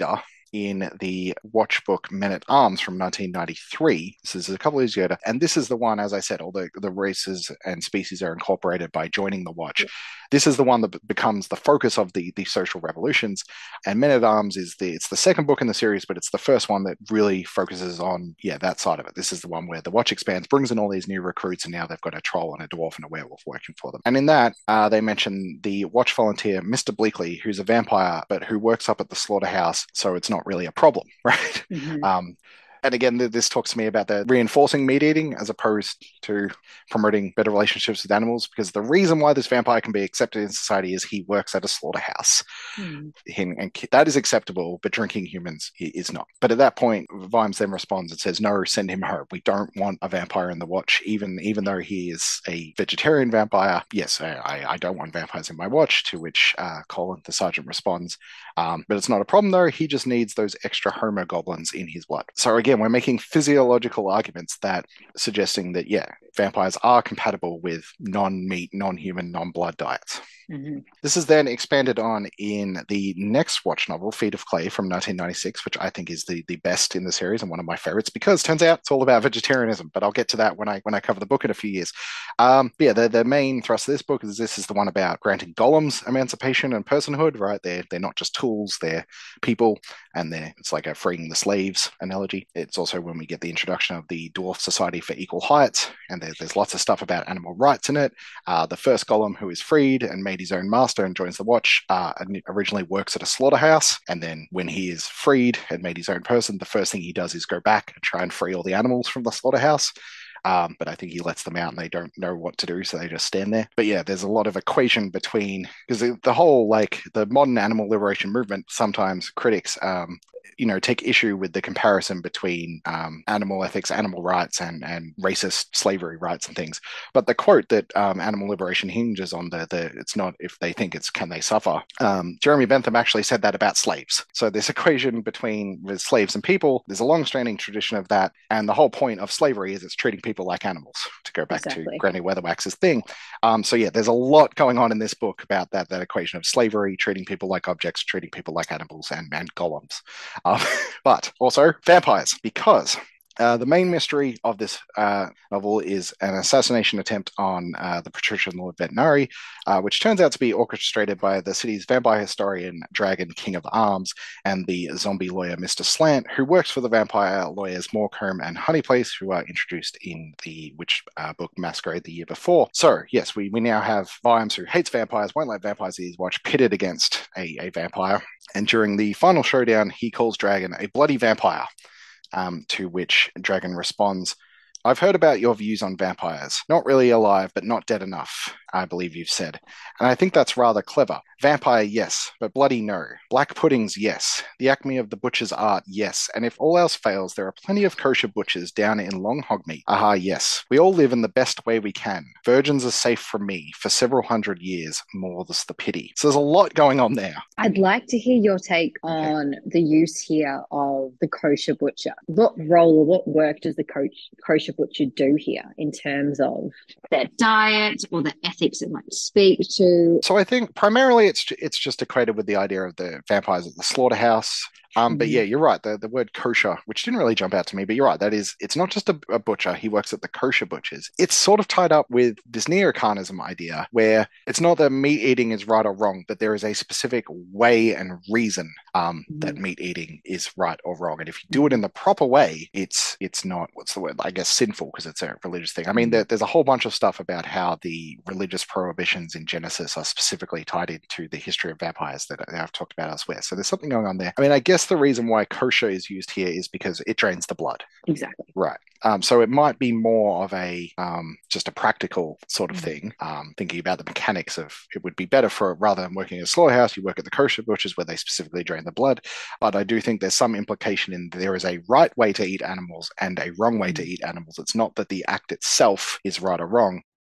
in the Watch book Men at Arms from nineteen ninety-three. This is a couple of years later. And this is the one, as I said, all the, the races and species are incorporated by joining the Watch. This is the one that becomes the focus of the, the social revolutions. And Men at Arms is the it's the second book in the series, but it's the first one that really focuses on, yeah, that side of it. This is the one where the Watch expands, brings in all these new recruits, and now they've got a troll and a dwarf and a werewolf working for them. And in that, uh, they mention the Watch volunteer, Mister Bleakley, who's a vampire, but who works up at the slaughterhouse, so it's not really a problem, right? Mm-hmm. Um, and again, this talks to me about the reinforcing meat eating as opposed to promoting better relationships with animals, because the reason why this vampire can be accepted in society is he works at a slaughterhouse. Mm. Him, and that is acceptable, but drinking humans is not. But at that point, Vimes then responds and says, no, send him home. We don't want a vampire in the Watch, even, even though he is a vegetarian vampire. Yes, I, I don't want vampires in my Watch, to which uh, Colin, the sergeant, responds, um, but it's not a problem though. He just needs those extra homo goblins in his blood. So again, we're making physiological arguments that suggesting that, yeah, vampires are compatible with non-meat, non-human, non-blood diets. Mm-hmm. This is then expanded on in the next Watch novel, Feet of Clay, from nineteen ninety-six, which I think is the, the best in the series and one of my favorites, because it turns out it's all about vegetarianism, but I'll get to that when I when I cover the book in a few years. Um, but yeah, the, the main thrust of this book is this is the one about granting golems emancipation and personhood, right? They're, they're not just tools, they're people, and they're, it's like a freeing the slaves analogy. It's also when we get the introduction of the Dwarf Society for Equal Heights, and there, there's lots of stuff about animal rights in it. Uh, the first golem who is freed and made his own master and joins the Watch uh, originally works at a slaughterhouse, and then when he is freed and made his own person, the first thing he does is go back and try and free all the animals from the slaughterhouse. Um, but I think he lets them out and they don't know what to do, so they just stand there. But yeah, there's a lot of equation between, because the, the whole, like, the modern animal liberation movement, sometimes critics um, you know, take issue with the comparison between um, animal ethics, animal rights, and and racist slavery rights and things. But the quote that um, animal liberation hinges on, the the it's not if they think, it's can they suffer. Um, Jeremy Bentham actually said that about slaves. So this equation between with slaves and people, there's a long-standing tradition of that, and the whole point of slavery is it's treating people like animals. To go back Exactly. to Granny Weatherwax's thing. Um, so yeah, there's a lot going on in this book about that that equation of slavery, treating people like objects, treating people like animals, and and golems. Um, but also vampires, because uh, the main mystery of this uh, novel is an assassination attempt on uh, the patrician Lord Vetinari, uh, which turns out to be orchestrated by the city's vampire historian, Dragon King of Arms, and the zombie lawyer Mister Slant, who works for the vampire lawyers Morecombe and Honeyplace, who are introduced in the witch uh, book Masquerade the year before. So, yes, we, we now have Vimes, who hates vampires, won't let vampires in his watch, pitted against a, a vampire. And during the final showdown, he calls Dragon a bloody vampire. Um, to which Dragon responds, I've heard about your views on vampires. Not really alive, but not dead enough, I believe you've said. And I think that's rather clever. Vampire, yes, but bloody no. Black puddings, yes. The acme of the butcher's art, yes. And if all else fails, there are plenty of kosher butchers down in Long Hog Meat. Aha, yes. We all live in the best way we can. Virgins are safe from me for several hundred years, more's the pity. So there's a lot going on there. I'd like to hear your take on okay. the use here of the kosher butcher. What role or what work does the coach, kosher butcher do here in terms of their diet or the ethics it might speak to? So I think primarily it's it's just equated with the idea of the vampires at the slaughterhouse. Um, but yeah, you're right. The the word kosher, which didn't really jump out to me, but you're right. That is, it's not just a, a butcher. He works at the kosher butchers. It's sort of tied up with this neocarnism idea, where it's not that meat eating is right or wrong, but there is a specific way and reason um, mm. that meat eating is right or wrong. And if you do it in the proper way, it's it's not, what's the word? I guess sinful, because it's a religious thing. I mean, there, there's a whole bunch of stuff about how the religious prohibitions in Genesis are specifically tied into the history of vampires that I've talked about elsewhere. So there's something going on there. I mean, I guess the reason why kosher is used here is because it drains the blood. Exactly. Right. Um, so it might be more of a um, just a practical sort of thing. Um, thinking about the mechanics of, it would be better for, rather than working at a slaughterhouse, you work at the kosher butchers where they specifically drain the blood. But I do think there's some implication in there is a right way to eat animals and a wrong way to eat animals. It's not that the act itself is right or wrong.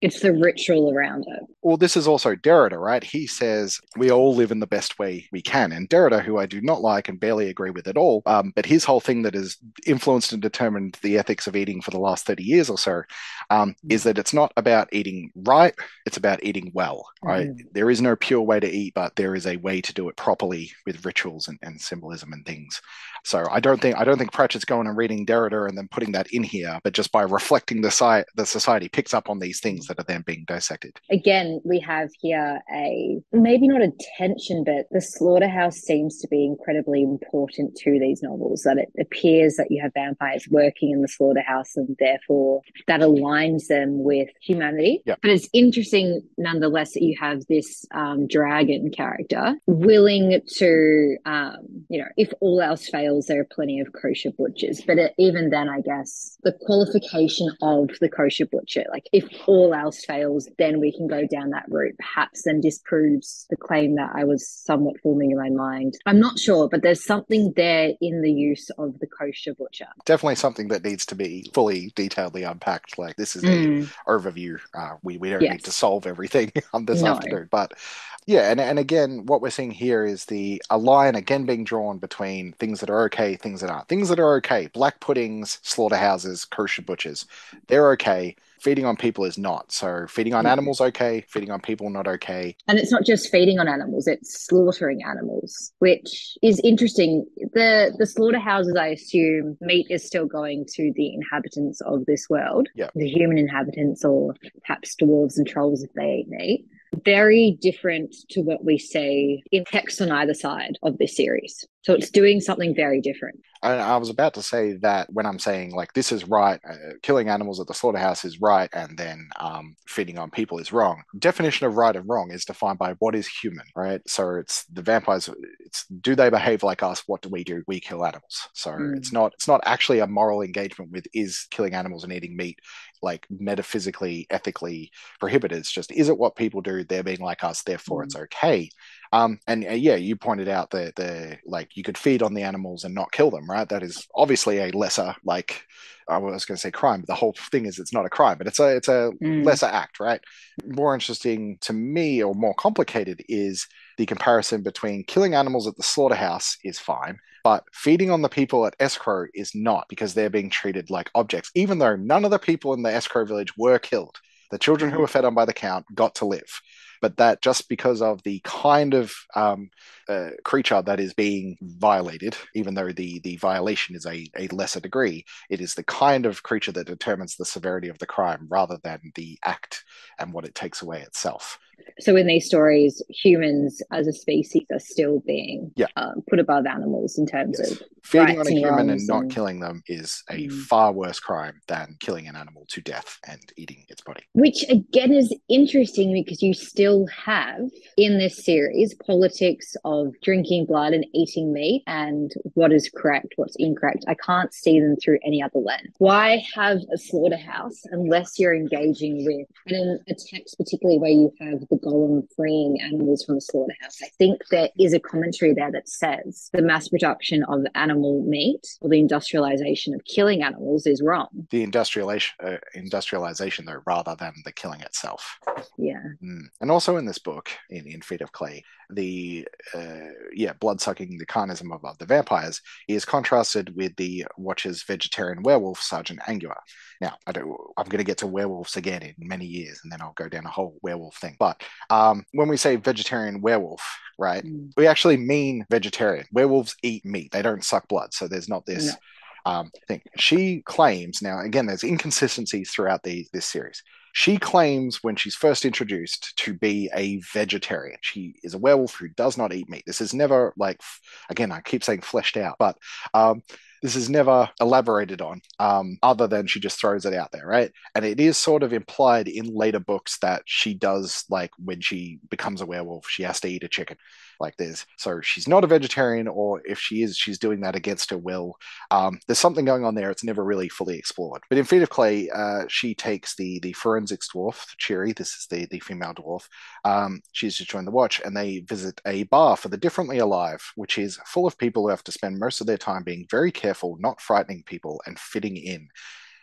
It's the ritual around it. Well, this is also Derrida, right? He says we all live in the best way we can. And Derrida, who I do not like and barely agree with at all, um, but his whole thing that has influenced and determined the ethics of eating for the last thirty years or so um, is that it's not about eating right, it's about eating well, right? Mm-hmm. There is no pure way to eat, but there is a way to do it properly with rituals and, and symbolism and things. So I don't think I don't think Pratchett's going and reading Derrida and then putting that in here, but just by reflecting the, si- the society picks up on these things that are then being dissected. Again, we have here a, maybe not a tension, but the slaughterhouse seems to be incredibly important to these novels, that it appears that you have vampires working in the slaughterhouse and therefore that aligns them with humanity. Yep. But it's interesting nonetheless that you have this um, dragon character willing to, um, you know, if all else fails, there are plenty of kosher butchers. But it, even then, I guess, the qualification of the kosher butcher, like if all else fails, then we can go down that route, perhaps then disproves the claim that I was somewhat forming in my mind. I'm not sure, but there's something there in the use of the kosher butcher. Definitely something that needs to be fully detailedly unpacked. Like this is Mm. a overview. Uh, we, we don't Yes. need to solve everything on this No. afternoon. But yeah, and, and again, what we're seeing here is the a line again being drawn between things that are okay, things that aren't. Things that are okay, black puddings, slaughterhouses, kosher butchers, they're okay. Feeding on people is not. So feeding on No. animals, okay. Feeding on people, not okay. And it's not just feeding on animals, it's slaughtering animals, which is interesting. The the slaughterhouses, I assume, meat is still going to the inhabitants of this world, Yep. the human inhabitants, or perhaps dwarves and trolls if they eat meat. Very different to what we see in text on either side of this series. So it's doing something very different. I, I was about to say that when I'm saying like this is right, uh, killing animals at the slaughterhouse is right, and then um, feeding on people is wrong. Definition of right and wrong is defined by what is human, right? So it's the vampires. It's do they behave like us? What do we do? We kill animals. So mm. it's not it's not actually a moral engagement with is killing animals and eating meat like metaphysically, ethically prohibited. It's just is it what people do? They're being like us, therefore mm. it's okay. Um, and uh, yeah, you pointed out that the like you could feed on the animals and not kill them, right? That is obviously a lesser, like I was going to say crime, but the whole thing is it's not a crime, but it's a it's a mm. lesser act, right? More interesting to me, or more complicated, is the comparison between killing animals at the slaughterhouse is fine, but feeding on the people at Escrow is not, because they're being treated like objects, even though none of the people in the Escrow village were killed. The children who were fed on by the Count got to live. But that just because of the kind of um, uh, creature that is being violated, even though the, the violation is a, a lesser degree, it is the kind of creature that determines the severity of the crime rather than the act and what it takes away itself. So in these stories, humans as a species are still being yeah. um, put above animals in terms yes. of feeding on a and human and not and... killing them is a mm. far worse crime than killing an animal to death and eating its body. Which again is interesting because you still have in this series politics of drinking blood and eating meat and what is correct, what's incorrect. I can't see them through any other lens. Why have a slaughterhouse unless you're engaging with, and in a text particularly where you have the golem freeing animals from a slaughterhouse, I think there is a commentary there that says the mass production of animal meat or the industrialization of killing animals is wrong. The industrialization, uh, industrialization though, rather than the killing itself. Yeah. Mm. And also in this book, in, in Feet of Clay, the uh, yeah blood-sucking, the carnism of, of the vampires is contrasted with the Watcher's vegetarian werewolf, Sergeant Angua. Now, I don't, I'm going to get to werewolves again in many years, and then I'll go down a whole werewolf thing. But um, when we say vegetarian werewolf, right, mm. we actually mean vegetarian. Werewolves eat meat. They don't suck blood. So there's not this... No. Um, thing. She claims, now again, there's inconsistencies throughout the, this series. She claims when she's first introduced to be a vegetarian. She is a werewolf who does not eat meat. This is never like, again, I keep saying fleshed out, but um, this is never elaborated on um, other than she just throws it out there, right? And it is sort of implied in later books that she does, like when she becomes a werewolf, she has to eat a chicken. Like there's, so she's not a vegetarian, or if she is, she's doing that against her will. Um, there's something going on there. It's never really fully explored. But in Feet of Clay, uh, she takes the the forensics dwarf, Cheery. This is the the female dwarf. Um, she's just joined the watch, and they visit a bar for the differently alive, which is full of people who have to spend most of their time being very careful, not frightening people, and fitting in.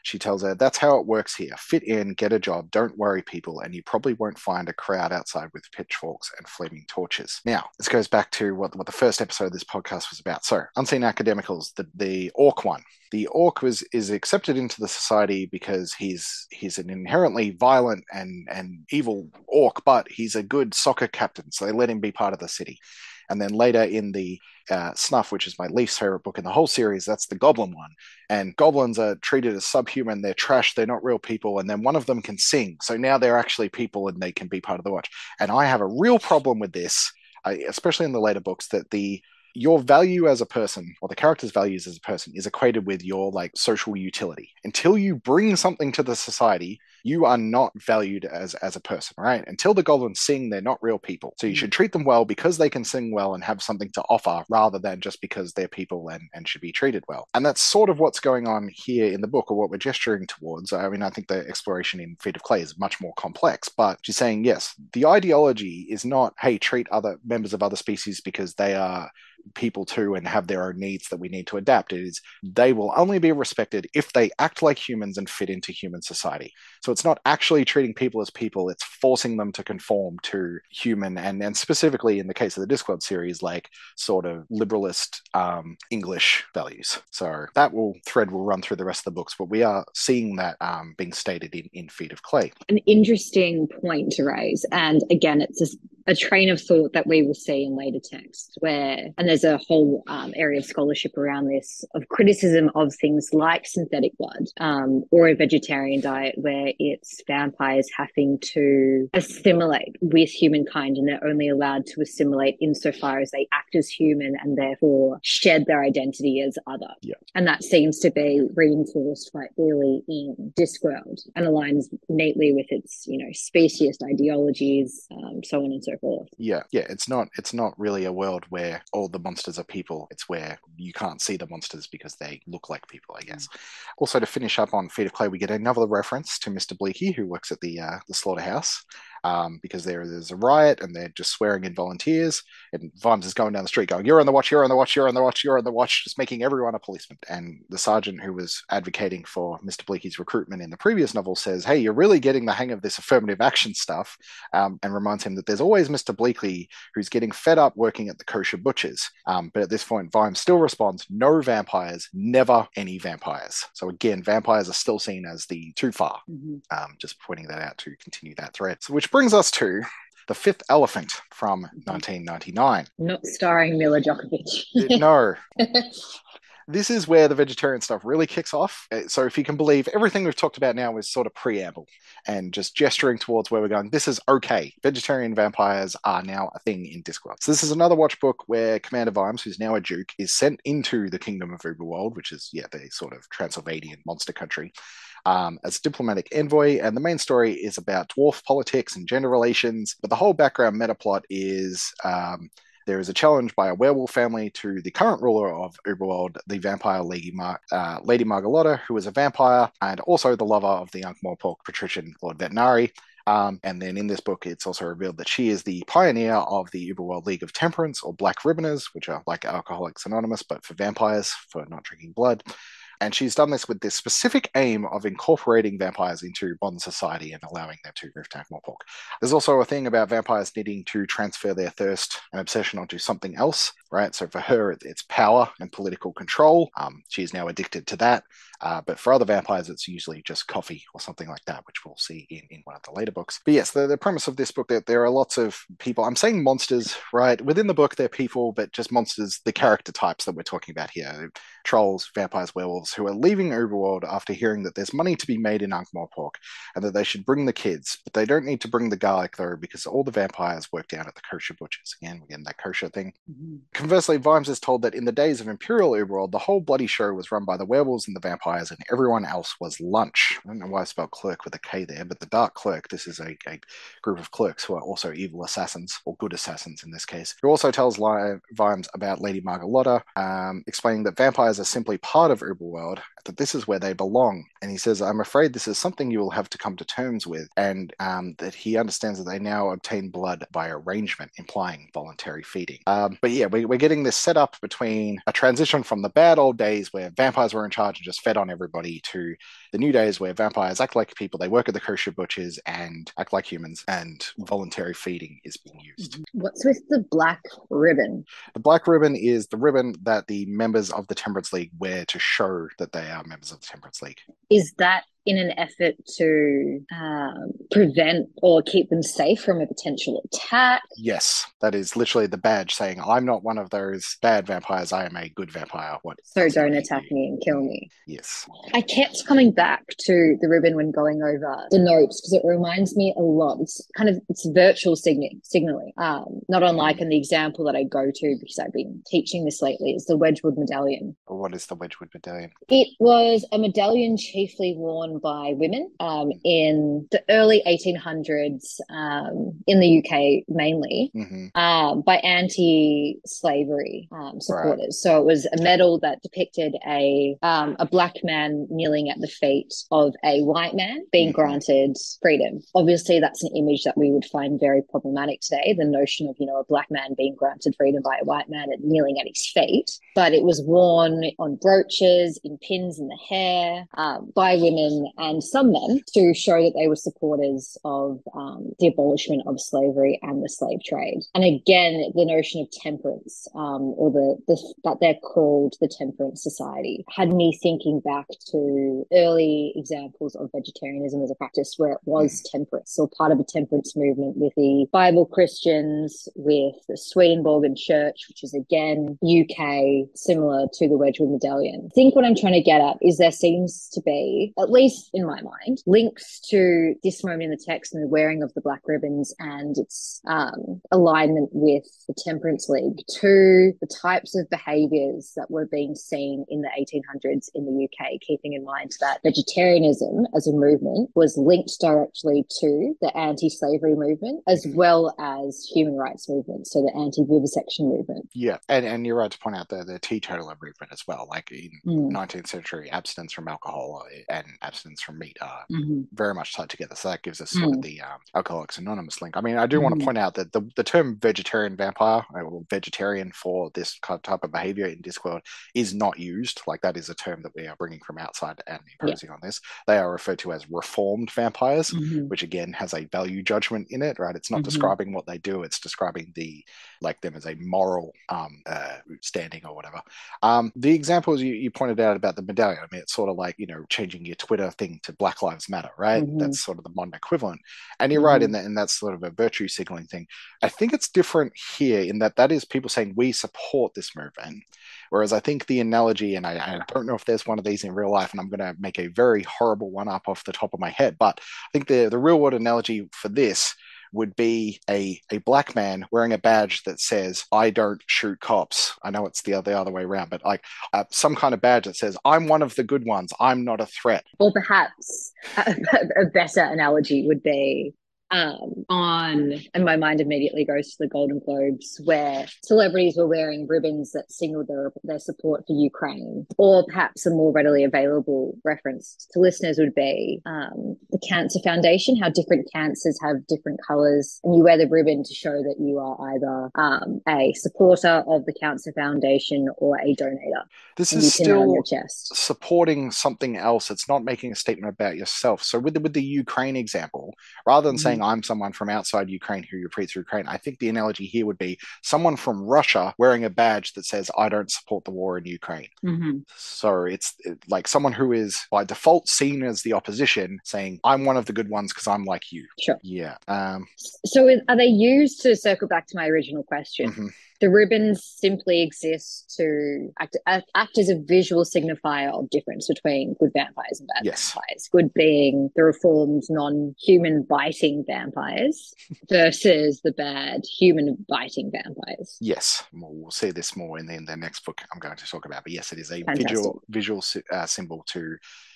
She tells her, that's how it works here. Fit in, get a job, don't worry people, and you probably won't find a crowd outside with pitchforks and flaming torches. Now, this goes back to what, what the first episode of this podcast was about. So, Unseen Academicals, the, the orc one. The orc was is accepted into the society because he's he's an inherently violent and, and evil orc, but he's a good soccer captain, so they let him be part of the city. And then later in the uh, Snuff, which is my least favorite book in the whole series, that's the goblin one. And goblins are treated as subhuman. They're trash. They're not real people. And then one of them can sing. So now they're actually people and they can be part of the watch. And I have a real problem with this, uh, especially in the later books, that the your value as a person, or the character's values as a person, is equated with your like social utility. Until you bring something to the society, you are not valued as as a person, right? Until the goblins sing, they're not real people. So you should treat them well because they can sing well and have something to offer, rather than just because they're people and, and should be treated well. And that's sort of what's going on here in the book, or what we're gesturing towards. I mean, I think the exploration in Feet of Clay is much more complex, but she's saying, yes, the ideology is not, hey, treat other members of other species because they are people too and have their own needs that we need to adapt. It is they will only be respected if they act like humans and fit into human society. So it's not actually treating people as people, it's forcing them to conform to human, and, and specifically in the case of the Discworld series, like sort of liberalist um, English values. So that will thread will run through the rest of the books, but we are seeing that um, being stated in, in Feet of Clay. An interesting point to raise. And again, it's a, a train of thought that we will see in later texts where, and there's a whole um, area of scholarship around this, of criticism of things like synthetic blood um, or a vegetarian diet where it's vampires having to assimilate with humankind, and they're only allowed to assimilate insofar as they act as human and therefore shed their identity as other. Yeah. And that seems to be reinforced quite early in Discworld and aligns neatly with its, you know, speciest ideologies, um, so on and so forth. Yeah, yeah. It's not. It's not really a world where all the monsters are people. It's where you can't see the monsters because they look like people, I guess. Mm. Also, to finish up on Feet of Clay, we get another reference to Mister Bleaky, who works at the uh, the slaughterhouse. Um, because there is a riot and they're just swearing in volunteers, and Vimes is going down the street going, you're on the watch, you're on the watch, you're on the watch, you're on the watch, just making everyone a policeman. And the sergeant who was advocating for Mister Bleaky's recruitment in the previous novel says, hey, you're really getting the hang of this affirmative action stuff, um, and reminds him that there's always Mister Bleaky who's getting fed up working at the kosher butchers. Um, but at this point, Vimes still responds, no vampires, never any vampires. So again, vampires are still seen as the too far. Mm-hmm. Um, just pointing that out to continue that thread. So which brings us to The Fifth Elephant from nineteen ninety-nine. Not starring Mila Djokovic. No. This is where the vegetarian stuff really kicks off. So if you can believe, everything we've talked about now is sort of preamble and just gesturing towards where we're going. This is okay. Vegetarian vampires are now a thing in Discworld. So this is another watch book where Commander Vimes, who's now a duke, is sent into the Kingdom of Uberworld, which is, yeah, the sort of Transylvanian monster country, Um, as a diplomatic envoy, and the main story is about dwarf politics and gender relations, but the whole background meta plot is um, there is a challenge by a werewolf family to the current ruler of Uberworld, the vampire Lady, Mar- uh, Lady Margalotta, who is a vampire and also the lover of the Ankh-Morpork patrician Lord Vetinari. Um, and then in this book, it's also revealed that she is the pioneer of the Uberworld League of Temperance, or Black Ribboners, which are like Alcoholics Anonymous, but for vampires, for not drinking blood. And she's done this with this specific aim of incorporating vampires into modern society and allowing them to move to Ankh-Morpork. There's also a thing about vampires needing to transfer their thirst and obsession onto something else, right? So for her, it's power and political control. Um, she's now addicted to that. Uh, but for other vampires, it's usually just coffee or something like that, which we'll see in, in one of the later books. But yes, the, the premise of this book, that there are lots of people, I'm saying monsters, right? Within the book, they're people, but just monsters, the character types that we're talking about here. Trolls, vampires, werewolves, who are leaving Uberworld after hearing that there's money to be made in Ankh-Morpork and that they should bring the kids, but they don't need to bring the garlic though, because all the vampires work down at the kosher butchers. Again, we're getting that kosher thing. Mm-hmm. Conversely, Vimes is told that in the days of Imperial Uberworld, the whole bloody show was run by the werewolves and the vampires, and everyone else was lunch. I don't know why I spelled clerk with a K there, but the Dark Clerk clerk. This is a, a group of clerks who are also evil assassins, or good assassins in this case, who also tells Vimes about Lady Margalotta, um, explaining that vampires are simply part of Uberworld, that this is where they belong. And he says, I'm afraid this is something you will have to come to terms with, and um, that he understands that they now obtain blood by arrangement, implying voluntary feeding. Um, but yeah, we, we're getting this set up between a transition from the bad old days where vampires were in charge and just fed on everybody to the new days where vampires act like people, they work at the kosher butchers and act like humans, and voluntary feeding is being used. What's with the black ribbon? The black ribbon is the ribbon that the members of the Temperance League wear to show that they are members of the Temperance League. Is that in an effort to um, prevent or keep them safe from a potential attack? Yes, that is literally the badge saying, I'm not one of those bad vampires, I am a good vampire. What? So don't attack you. me and kill me. Yes. I kept coming back to the ribbon when going over the notes because it reminds me a lot. It's kind of, it's virtual signaling, signaling. Um, not unlike in the example that I go to because I've been teaching this lately, is the Wedgwood medallion. What is the Wedgwood medallion? It was a medallion chiefly worn by women um, in the early eighteen hundreds um, in the U K mainly, mm-hmm. um, by anti-slavery um, supporters. Right. So it was a medal that depicted a um, a black man kneeling at the feet of a white man being mm-hmm. granted freedom. Obviously, that's an image that we would find very problematic today, the notion of, you know, a black man being granted freedom by a white man and kneeling at his feet. But it was worn on brooches, in pins in the hair, um, by women and some men to show that they were supporters of um, the abolishment of slavery and the slave trade. And again, the notion of temperance, um, or the, the that they're called the Temperance Society, had me thinking back to early examples of vegetarianism as a practice where it was temperance, or part of a temperance movement with the Bible Christians, with the Swedenborgian Church, which is again U K, similar to the Wedgwood medallion. I think what I'm trying to get at is there seems to be, at least in my mind, links to this moment in the text and the wearing of the black ribbons and its um, alignment with the Temperance League to the types of behaviours that were being seen in the eighteen hundreds in the U K, keeping in mind that vegetarianism as a movement was linked directly to the anti-slavery movement as well as human rights movement, so the anti-vivisection movement. Yeah, and, and you're right to point out the, the teetotaler movement as well. Like in mm. nineteenth century, abstinence from alcohol and abstinence from meat are mm-hmm. very much tied together. So that gives us sort mm. of the um, Alcoholics Anonymous link. I mean, I do mm. want to point out that the, the term vegetarian vampire, or vegetarian for this type of behavior in Discworld, is not used. Like, that is a term that we are bringing from outside and imposing yeah. on this. They are referred to as reformed vampires, mm-hmm. which again has a value judgment in it, right? It's not mm-hmm. describing what they do, it's describing the like them as a moral um, uh, standing or whatever. Um, the examples you, you pointed out about the medallion, I mean, it's sort of like, you know, changing your Twitter thing to Black Lives Matter, right? Mm-hmm. That's sort of the modern equivalent. And you're mm-hmm. right in that, and that's sort of a virtue signaling thing. I think it's different here in that that is people saying we support this movement. Whereas I think the analogy, and I, I don't know if there's one of these in real life, and I'm going to make a very horrible one up off the top of my head, but I think the, the real world analogy for this would be a, a black man wearing a badge that says, I don't shoot cops. I know it's the other, the other way around, but like uh, some kind of badge that says, I'm one of the good ones. I'm not a threat. Or perhaps a, a better analogy would be Um, on, and my mind immediately goes to the Golden Globes, where celebrities were wearing ribbons that signaled their, their support for Ukraine. Or perhaps a more readily available reference to listeners would be um, the Cancer Foundation, how different cancers have different colours, and you wear the ribbon to show that you are either um, a supporter of the Cancer Foundation or a donator. This is still supporting something else. It's not making a statement about yourself. So with the, with the Ukraine example, rather than mm-hmm. saying I'm someone from outside Ukraine who retreats Ukraine, I think the analogy here would be someone from Russia wearing a badge that says, I don't support the war in Ukraine. Mm-hmm. So it's like someone who is by default seen as the opposition saying, I'm one of the good ones because I'm like you. Sure. Yeah. Um, so are they used, to circle back to my original question, mm-hmm. the ribbons simply exist to act, act as a visual signifier of difference between good vampires and bad yes. vampires. Good being the reformed, non-human biting vampires versus the bad human biting vampires. Yes, we'll, we'll see this more in the, in the next book I'm going to talk about. But yes, it is a Fantastic. visual visual uh, symbol to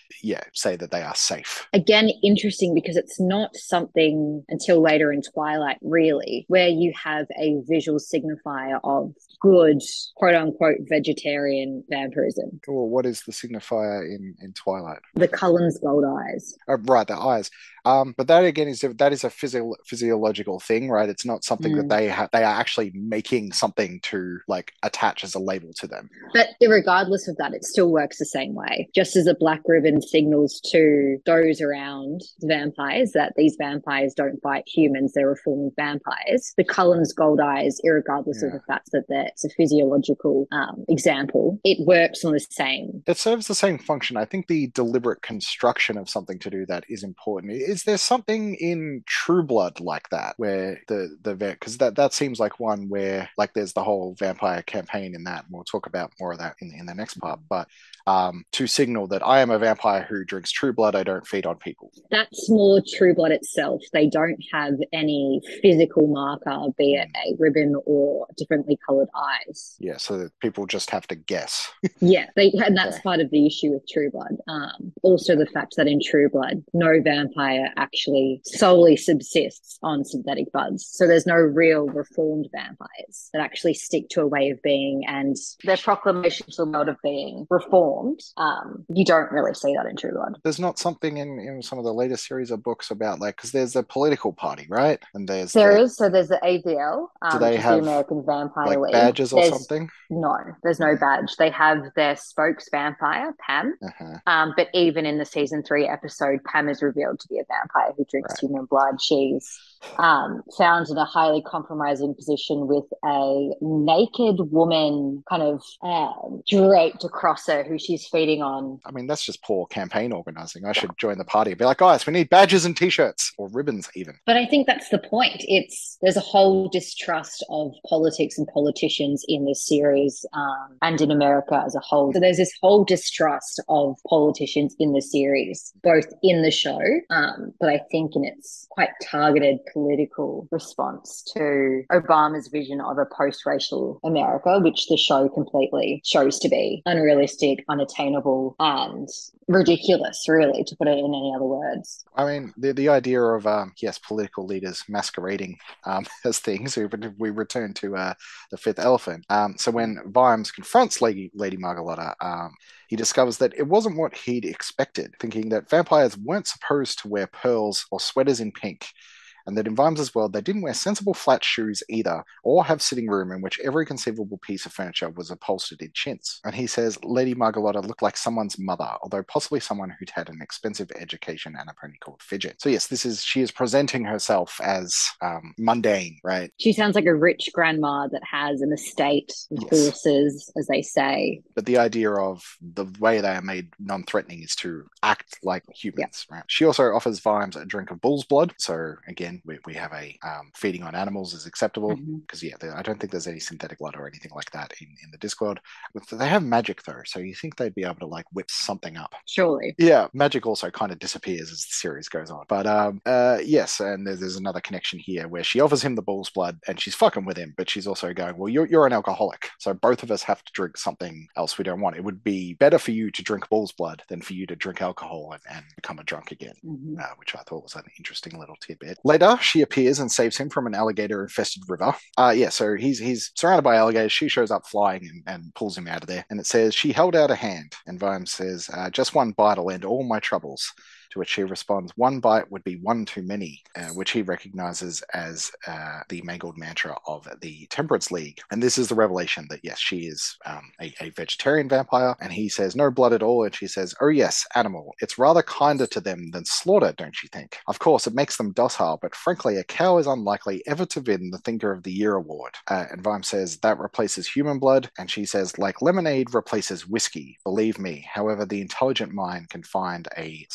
yeah, say that they are safe. Again, interesting because it's not something until later in Twilight, really, where you have a visual signifier of good, quote unquote, vegetarian vampirism. Well, what is the signifier in, in Twilight? The Cullen's gold eyes. Oh, right, the eyes. Um, but that again is that is a physio- physiological thing, right? It's not something mm. that they have. They are actually making something to like attach as a label to them. But regardless of that, it still works the same way. Just as a black ribbon signals to those around vampires that these vampires don't bite humans, they're reforming vampires. The Cullen's gold eyes, irregardless yeah. of the fact that it's a physiological um, example, it works on the same. It serves the same function. I think the deliberate construction of something to do that is important. Is there something in True Blood like that, where the the because that that seems like one where like there's the whole vampire campaign in that. And we'll talk about more of that in in the next part. But um, to signal that I am a vampire who drinks True Blood, I don't feed on people. That's more True Blood itself. They don't have any physical marker, be it mm. a ribbon or differently coloured eyes. Yeah, so that people just have to guess. yeah, they, and that's okay. part of the issue with True Blood. Um, also, the fact that in True Blood, no vampire actually solely subsists on synthetic buds. So there's no real reformed vampires that actually stick to a way of being and their proclamation to the world of being reformed. Um, you don't really see that in True Blood. There's not something in, in some of the later series of books about like, because there's a political party, right? And there's there the, is. So there's the A V L. Um, do they have the American Vampire like League. Badges or there's, something? No, there's no badge. They have their spokes vampire, Pam. Uh-huh. Um, but even in the season three episode, Pam is revealed to be a vampire who drinks right. human blood. She's um, found in a highly compromising position with a naked woman kind of um, draped across her who she's feeding on. I mean, that's just poor campaign organizing. I should join the party and be like, guys, we need badges and t-shirts or ribbons even. But I think that's the point. It's there's a whole distrust of politics and politicians in this series um, and in America as a whole. So there's this whole distrust of politicians in the series, both in the show, um, but I think in its quite targeted political response to Obama's vision of a post-racial America, which the show completely shows to be unrealistic, unattainable, and ridiculous, really, to put it in any other words. I mean, the the idea of, um, yes, political leaders masquerading um, as things, we, we return to uh, the fifth elephant. Um, so when Vimes confronts Lady, Lady Margalotta, um, he discovers that it wasn't what he'd expected, thinking that vampires weren't supposed to wear pearls or sweaters in pink, and that in Vimes' world, they didn't wear sensible flat shoes either, or have sitting room in which every conceivable piece of furniture was upholstered in chintz. And he says Lady Margalotta looked like someone's mother, although possibly someone who'd had an expensive education and a pony called Fidget. So yes, this is she is presenting herself as um, mundane, right? She sounds like a rich grandma that has an estate with yes. horses, as they say. But the idea of the way they are made non-threatening is to act like humans, yeah. right? She also offers Vimes a drink of bull's blood. So again, We, we have a um, feeding on animals is acceptable because mm-hmm. yeah, I don't think there's any synthetic blood or anything like that in, in the Discworld. They have magic though, so you think they'd be able to like whip something up. Surely. Yeah, magic also kind of disappears as the series goes on. But um, uh, yes, and there's, there's another connection here where she offers him the bull's blood and she's fucking with him, but she's also going, well, you're, you're an alcoholic, so both of us have to drink something else we don't want. It would be better for you to drink bull's blood than for you to drink alcohol and, and become a drunk again, mm-hmm. uh, which I thought was an interesting little tidbit. Later, she appears and saves him from an alligator-infested river. Uh, yeah, so he's he's surrounded by alligators. She shows up flying and, and pulls him out of there. And it says, she held out a hand. And Vimes says, uh, just one bite will end all my troubles. To which she responds, one bite would be one too many, uh, which he recognizes as uh, the mangled mantra of the Temperance League. And this is the revelation that, yes, she is um, a, a vegetarian vampire. And he says, no blood at all. And she says, oh, yes, animal. It's rather kinder to them than slaughter, don't you think? Of course, it makes them docile, but frankly, a cow is unlikely ever to win the Thinker of the Year award. Uh, and Vimes says, that replaces human blood. And she says, like lemonade replaces whiskey. Believe me, however, the intelligent mind can find a substitute.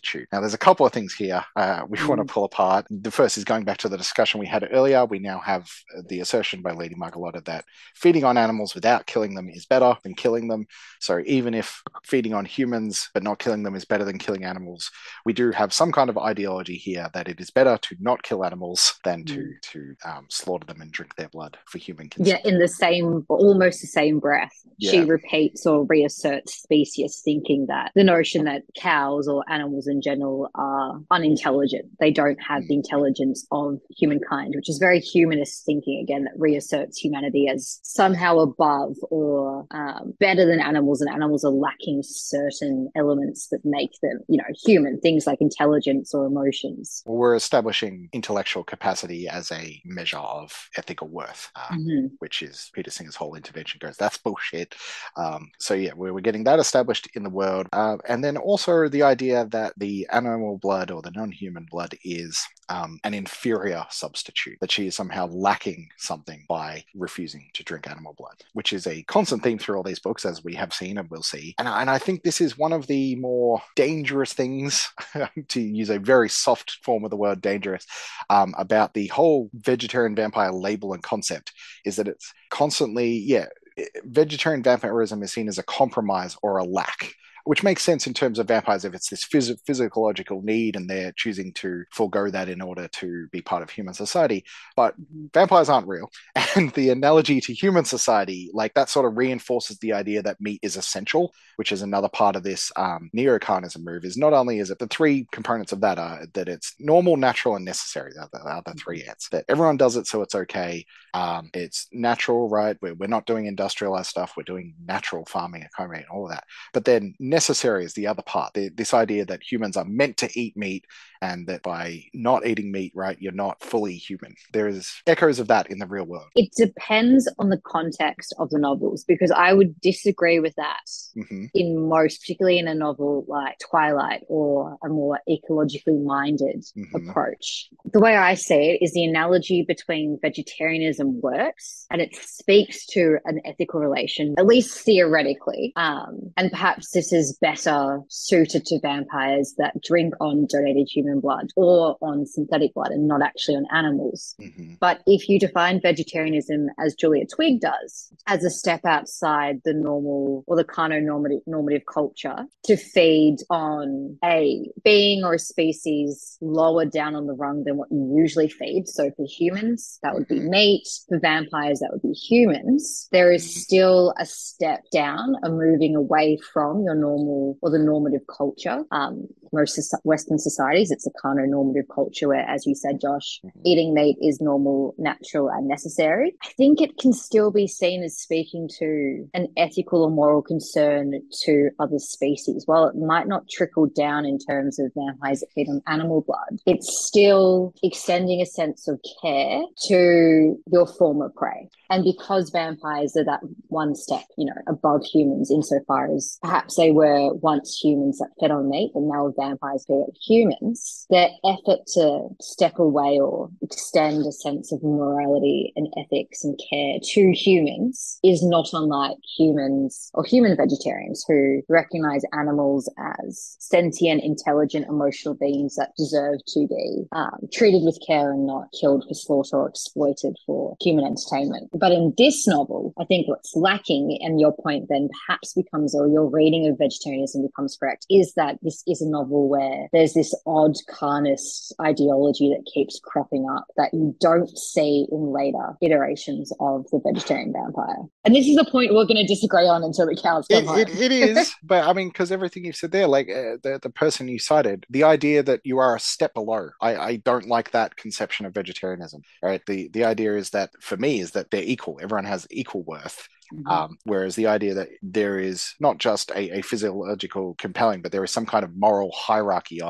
substitute. Now, there's a couple of things here uh, we mm. want to pull apart. The first is going back to the discussion we had earlier. We now have the assertion by Lady Margalotta that feeding on animals without killing them is better than killing them. So even if feeding on humans but not killing them is better than killing animals, we do have some kind of ideology here that it is better to not kill animals than to, mm. to um, slaughter them and drink their blood for human consumption. Yeah, in the same, almost the same breath, yeah. she repeats or reasserts specious thinking that the notion that cows or animals in general are unintelligent. They don't have mm. the intelligence of humankind, which is very humanist thinking, again, that reasserts humanity as somehow above or um, better than animals, and animals are lacking certain elements that make them, you know, human, things like intelligence or emotions. We're establishing intellectual capacity as a measure of ethical worth, um, mm-hmm. which is Peter Singer's whole intervention goes, that's bullshit. Um, so yeah, we're, we're getting that established in the world. Uh, and then also the idea that the animal blood or the non-human blood is um, an inferior substitute, that she is somehow lacking something by refusing to drink animal blood, which is a constant theme through all these books, as we have seen and will see. And, and I think this is one of the more dangerous things, to use a very soft form of the word dangerous, um, about the whole vegetarian vampire label and concept, is that it's constantly, yeah, vegetarian vampirism is seen as a compromise or a lack, which makes sense in terms of vampires if it's this phys- physiological need and they're choosing to forego that in order to be part of human society. But vampires aren't real. And the analogy to human society, like that sort of reinforces the idea that meat is essential, which is another part of this um, neo-carnism move. Is not only is it the three components of that are that it's normal, natural, and necessary. Are the, are the three N's. That everyone does it, so it's okay. Um, it's natural, right? We're, we're not doing industrialized stuff. We're doing natural farming and homemade and all of that. But then necessary is the other part. The, this idea that humans are meant to eat meat, and that by not eating meat, right, you're not fully human. There is echoes of that in the real world. It depends on the context of the novels, because I would disagree with that mm-hmm. in most, particularly in a novel like Twilight or a more ecologically minded mm-hmm. approach. The way I see it is the analogy between vegetarianism works, and it speaks to an ethical relation, at least theoretically. Um, and perhaps this is better suited to vampires that drink on donated human blood or on synthetic blood and not actually on animals. Mm-hmm. But if you define vegetarianism, as Julia Twigg does, as a step outside the normal or the carno-normative normative culture to feed on a being or a species lower down on the rung than what you usually feed. So for humans, that would be meat. For vampires, that would be humans. There is still a step down, a moving away from your normal or the normative culture. Um, most Western societies, it's a carno-normative culture where, as you said, Josh, mm-hmm. eating meat is normal, natural, and necessary. I think it can still be seen as speaking to an ethical or moral concern to other species. While it might not trickle down in terms of vampires that feed on animal blood, it's still extending a sense of care to your former prey. And because vampires are that one step, you know, above humans insofar as perhaps they were once humans that fed on meat, and now vampires feed on humans, their effort to step away or extend a sense of morality and ethics and care to humans is not unlike humans or human vegetarians who recognize animals as sentient, intelligent, emotional beings that deserve to be um, treated with care and not killed for slaughter or exploited for human entertainment. But in this novel, I think what's lacking, and your point then perhaps becomes, or your reading of vegetarianism becomes correct, is that this is a novel where there's this odd carnist ideology that keeps cropping up that you don't see in later iterations of the vegetarian vampire. And this is a point we're going to disagree on until the cows come it, home. It, it is, but I mean, because everything you've said there, like uh, the, the person you cited, the idea that you are a step below, I, I don't like that conception of vegetarianism, right? The, the idea is that, for me, is that they're equal. Everyone has equal worth. Mm-hmm. Um, whereas the idea that there is not just a, a physiological compelling, but there is some kind of moral hierarchy of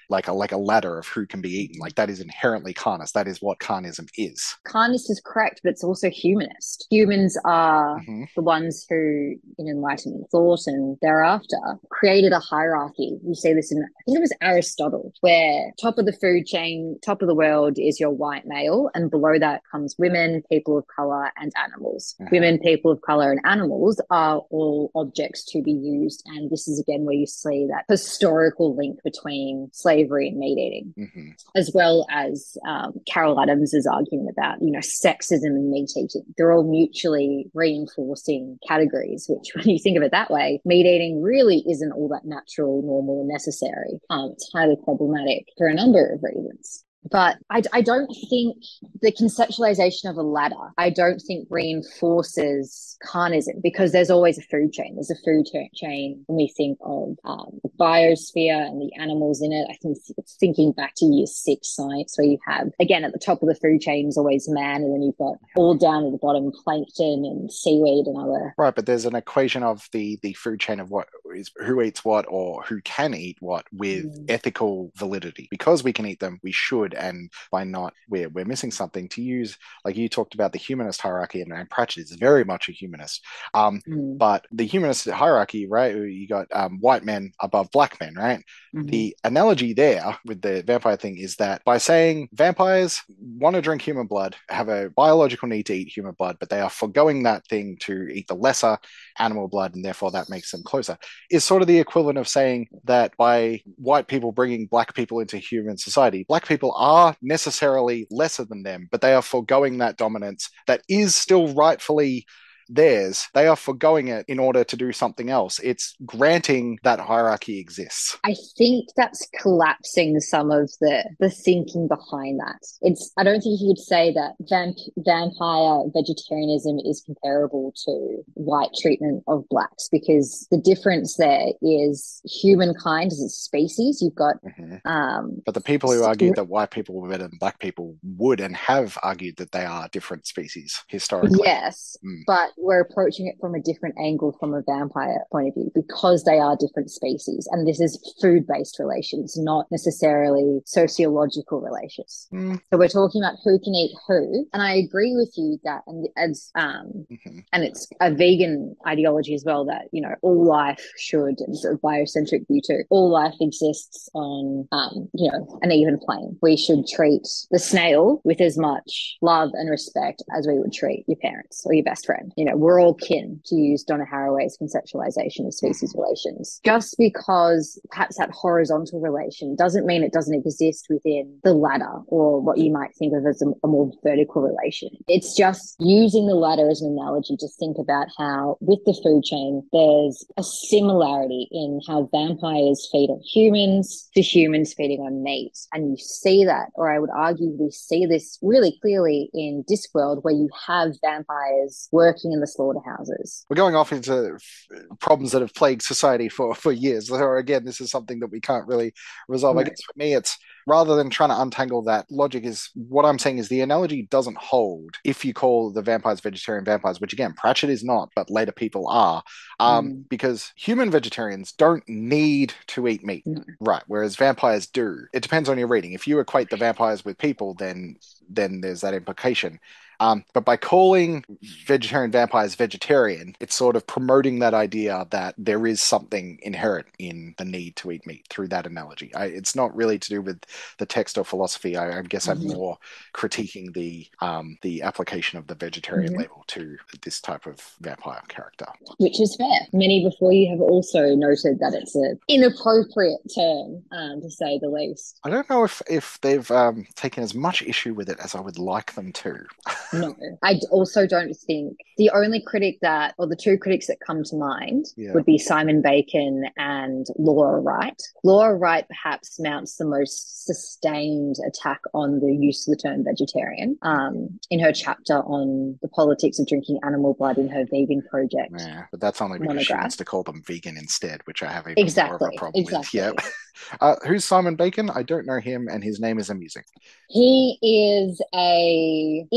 like a like a ladder of who can be eaten. Like that is inherently carnist. That is what carnism is. Carnist is correct, but it's also humanist. Humans are Mm-hmm. the ones who, in Enlightenment thought and thereafter, created a hierarchy. You see this in, I think it was Aristotle, where top of the food chain, top of the world is your white male, and below that comes women, people of color, and animals. Uh-huh. Women, people of color, and animals are all objects to be used. And this is again where you see that historical link between slavery and meat eating, Mm-hmm. as well as um, Carol Adams's argument about, you know, sexism and meat eating. They're all mutually reinforcing categories, which when you think of it that way, meat eating really isn't all that natural, normal, and necessary. Um, it's highly problematic for a number of reasons. But I, I don't think the conceptualization of a ladder, I don't think reinforces carnism, because there's always a food chain. There's a food chain when we think of um, the biosphere and the animals in it. I think it's thinking back to year six science, where you have, again, at the top of the food chain is always man, and then you've got all down at the bottom plankton and seaweed and other. Right, but there's an equation of the the food chain of what is who eats what or who can eat what with Mm. ethical validity. Because we can eat them, we should, and by not, we're we're missing something. To use, like you talked about the humanist hierarchy, and, and Pratchett is very much a humanist. Um, Mm. but the humanist hierarchy, right? You got um, white men above black men, right? Mhm. The analogy there with the vampire thing is that by saying vampires want to drink human blood, have a biological need to eat human blood, but they are foregoing that thing to eat the lesser animal blood, and therefore that makes them closer, is sort of the equivalent of saying that by white people bringing black people into human society, black people are necessarily lesser than them, but they are foregoing that dominance that is still rightfully theirs. They are foregoing it in order to do something else. It's granting that hierarchy exists. I think that's collapsing some of the the thinking behind that. It's I don't think you could say that vamp, vampire vegetarianism is comparable to white treatment of blacks, because the difference there is humankind as a species. You've got Mm-hmm. um But the people who argue that white people were better than black people would and have argued that they are different species historically. yes, Mm. but we're approaching it from a different angle from a vampire point of view, because they are different species, and this is food-based relations, not necessarily sociological relations. Mm. So we're talking about who can eat who, and I agree with you that, and as um, Mm-hmm. and it's a vegan ideology as well, that, you know, all life should, and sort of biocentric view too, all life exists on um, you know, an even plane. We should treat the snail with as much love and respect as we would treat your parents or your best friend. You know, we're all kin, to use Donna Haraway's conceptualization of species relations. Just because perhaps that horizontal relation doesn't mean it doesn't exist within the ladder, or what you might think of as a, a more vertical relation. It's just using the ladder as an analogy to think about how, with the food chain, there's a similarity in how vampires feed on humans to humans feeding on meat. And you see that, or I would argue we see this really clearly in Discworld, where you have vampires working in the slaughterhouses. We're going off into f- problems that have plagued society for, for years. So again, this is something that we can't really resolve. Right. I guess for me, it's rather than trying to untangle that logic, is what I'm saying is the analogy doesn't hold if you call the vampires vegetarian vampires, which again, Pratchett is not, but later people are, um, Mm. because human vegetarians don't need to eat meat. No. Right, whereas vampires do. It depends on your reading. If you equate the vampires with people, then then there's that implication. Um, but by calling vegetarian vampires vegetarian, it's sort of promoting that idea that there is something inherent in the need to eat meat through that analogy. I, it's not really to do with the text or philosophy. I, I guess Mhm. I'm more critiquing the um, the application of the vegetarian Mhm. label to this type of vampire character. Which is fair. Many before you have also noted that it's an inappropriate term, um, to say the least. I don't know if, if they've um, taken as much issue with it as I would like them to. No, I also don't think the only critic that, or the two critics that come to mind, Yeah. would be Simon Bacon and Laura Wright. Laura Wright perhaps mounts the most sustained attack on the use of the term vegetarian um, in her chapter on the politics of drinking animal blood in her vegan project. Yeah, but that's only because she Monograph. wants to call them vegan instead, which I have even more of Exactly, a problem exactly. with. Yeah. Uh, who's Simon Bacon? I don't know him, and his name is amusing. He is a independent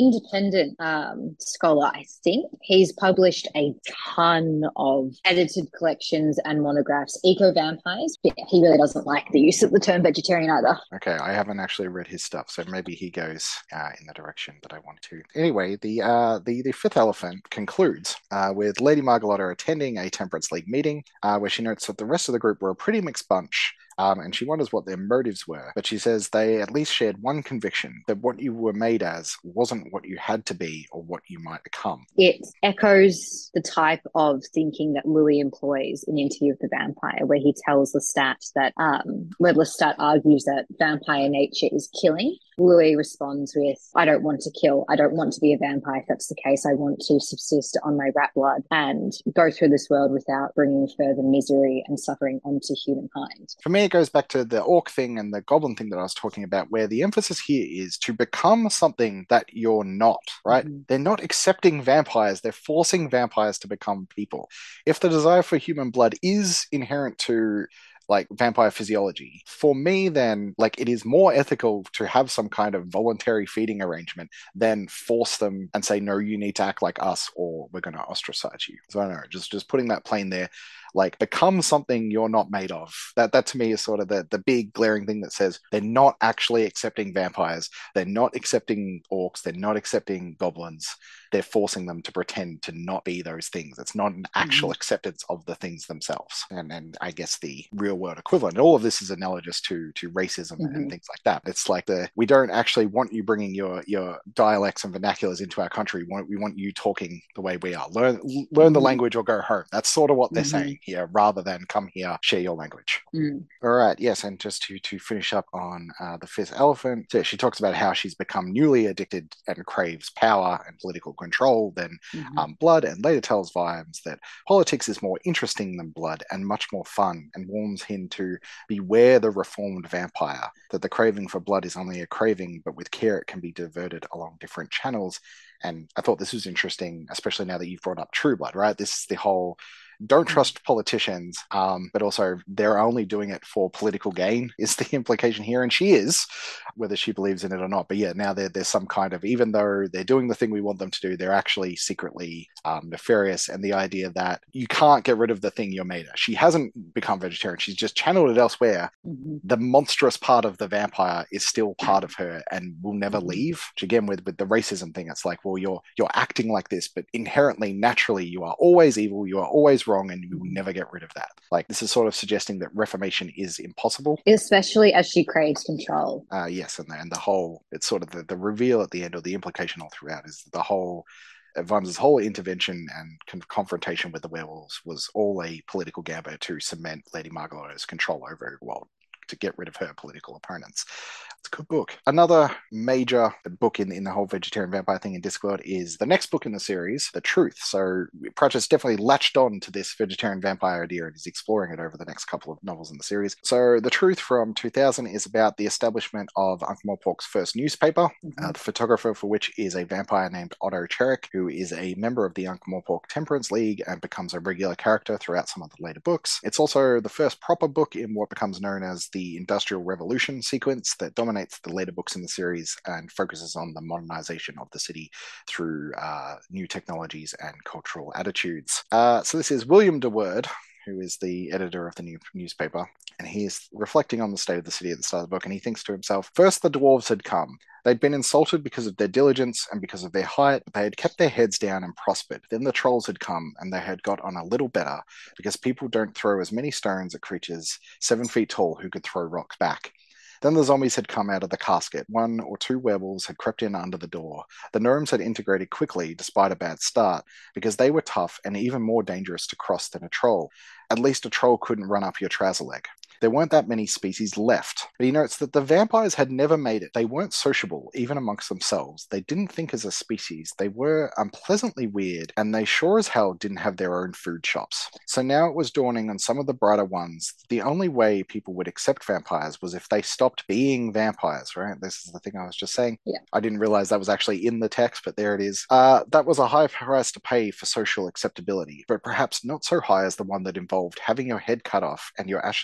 independent um, scholar, I think. He's published a ton of edited collections and monographs, eco-vampires. Yeah, he really doesn't like the use of the term vegetarian either. Okay, I haven't actually read his stuff, so maybe he goes uh, in the direction that I want to. Anyway, the uh, the the fifth elephant concludes uh, with Lady Margalotta attending a Temperance League meeting, uh, where she notes that the rest of the group were a pretty mixed bunch. Um, and she wonders what their motives were, but she says they at least shared one conviction, that what you were made as wasn't what you had to be or what you might become. It echoes the type of thinking that Louis employs in Interview with the Vampire, where he tells Lestat that, um, where Lestat argues that vampire nature is killing. Louis responds with, I don't want to kill. I don't want to be a vampire. If that's the case, I want to subsist on my rat blood and go through this world without bringing further misery and suffering onto humankind. For me, it goes back to the orc thing and the goblin thing that I was talking about, where the emphasis here is to become something that you're not, right? Mm-hmm. They're not accepting vampires. They're forcing vampires to become people. If the desire for human blood is inherent to like vampire physiology, for me then, like, it is more ethical to have some kind of voluntary feeding arrangement than force them and say, no, you need to act like us or we're going to ostracize you. So I don't know, just just putting that plain there. Like, become something you're not made of. That that to me is sort of the, the big glaring thing that says they're not actually accepting vampires. They're not accepting orcs. They're not accepting goblins. They're forcing them to pretend to not be those things. It's not an actual mm-hmm. acceptance of the things themselves. And and I guess the real world equivalent. All of this is analogous to to racism mm-hmm. and things like that. It's like the we don't actually want you bringing your your dialects and vernaculars into our country. We want, we want you talking the way we are. Learn learn mm-hmm. the language or go home. That's sort of what they're mm-hmm. saying here, rather than come here, share your language. Mm. All right, yes, and just to to finish up on uh, the fifth elephant, so she talks about how she's become newly addicted and craves power and political control than mm-hmm. um, blood, and later tells Vimes that politics is more interesting than blood and much more fun, and warns him to beware the reformed vampire, that the craving for blood is only a craving, but with care it can be diverted along different channels. And I thought this was interesting, especially now that you've brought up True Blood, right? This is the whole don't trust politicians, um, but also they're only doing it for political gain is the implication here. And she is, whether she believes in it or not. But yeah, now there's some kind of, even though they're doing the thing we want them to do, they're actually secretly um, nefarious. And the idea that you can't get rid of the thing you're made of. She hasn't become vegetarian. She's just channeled it elsewhere. Mm-hmm. The monstrous part of the vampire is still part of her and will never mm-hmm. leave. Which again, with, with the racism thing, it's like, well, you're you're acting like this, but inherently, naturally, you are always evil. You are always wrong, and you will never get rid of that. Like, this is sort of suggesting that reformation is impossible, especially as she craves control. Uh, yes, and the, and the whole, it's sort of the, the reveal at the end, or the implication all throughout, is the whole Vimes' whole intervention and con- confrontation with the werewolves was all a political gambit to cement Lady Margalotta's control over her world, to get rid of her political opponents. It's a good book. Another major book in, in the whole vegetarian vampire thing in Discworld is the next book in the series, The Truth. So Pratchett's definitely latched on to this vegetarian vampire idea and is exploring it over the next couple of novels in the series. So The Truth from two thousand is about the establishment of Ankh-Morpork's first newspaper, mm-hmm. uh, the photographer for which is a vampire named Otto Cherrick, who is a member of the Ankh-Morpork Temperance League and becomes a regular character throughout some of the later books. It's also the first proper book in what becomes known as the Industrial Revolution sequence that dominates the later books in the series and focuses on the modernization of the city through uh, new technologies and cultural attitudes. Uh, so this is William de Worde, who is the editor of the new newspaper, and he is reflecting on the state of the city at the start of the book, and he thinks to himself, first the dwarves had come. They'd been insulted because of their diligence and because of their height, but they had kept their heads down and prospered. Then the trolls had come, and they had got on a little better, because people don't throw as many stones at creatures seven feet tall who could throw rocks back. Then the zombies had come out of the casket. One or two werewolves had crept in under the door. The gnomes had integrated quickly, despite a bad start, because they were tough and even more dangerous to cross than a troll. At least a troll couldn't run up your trouser leg. There weren't that many species left, but he notes that the vampires had never made it. They weren't sociable, even amongst themselves. They didn't think as a species. They were unpleasantly weird, and they sure as hell didn't have their own food shops. So now it was dawning on some of the brighter ones. The only way people would accept vampires was if they stopped being vampires, right? This is the thing I was just saying. Yeah. I didn't realize that was actually in the text, but there it is. Uh, that was a high price to pay for social acceptability, but perhaps not so high as the one that involved having your head cut off and your ashes scattered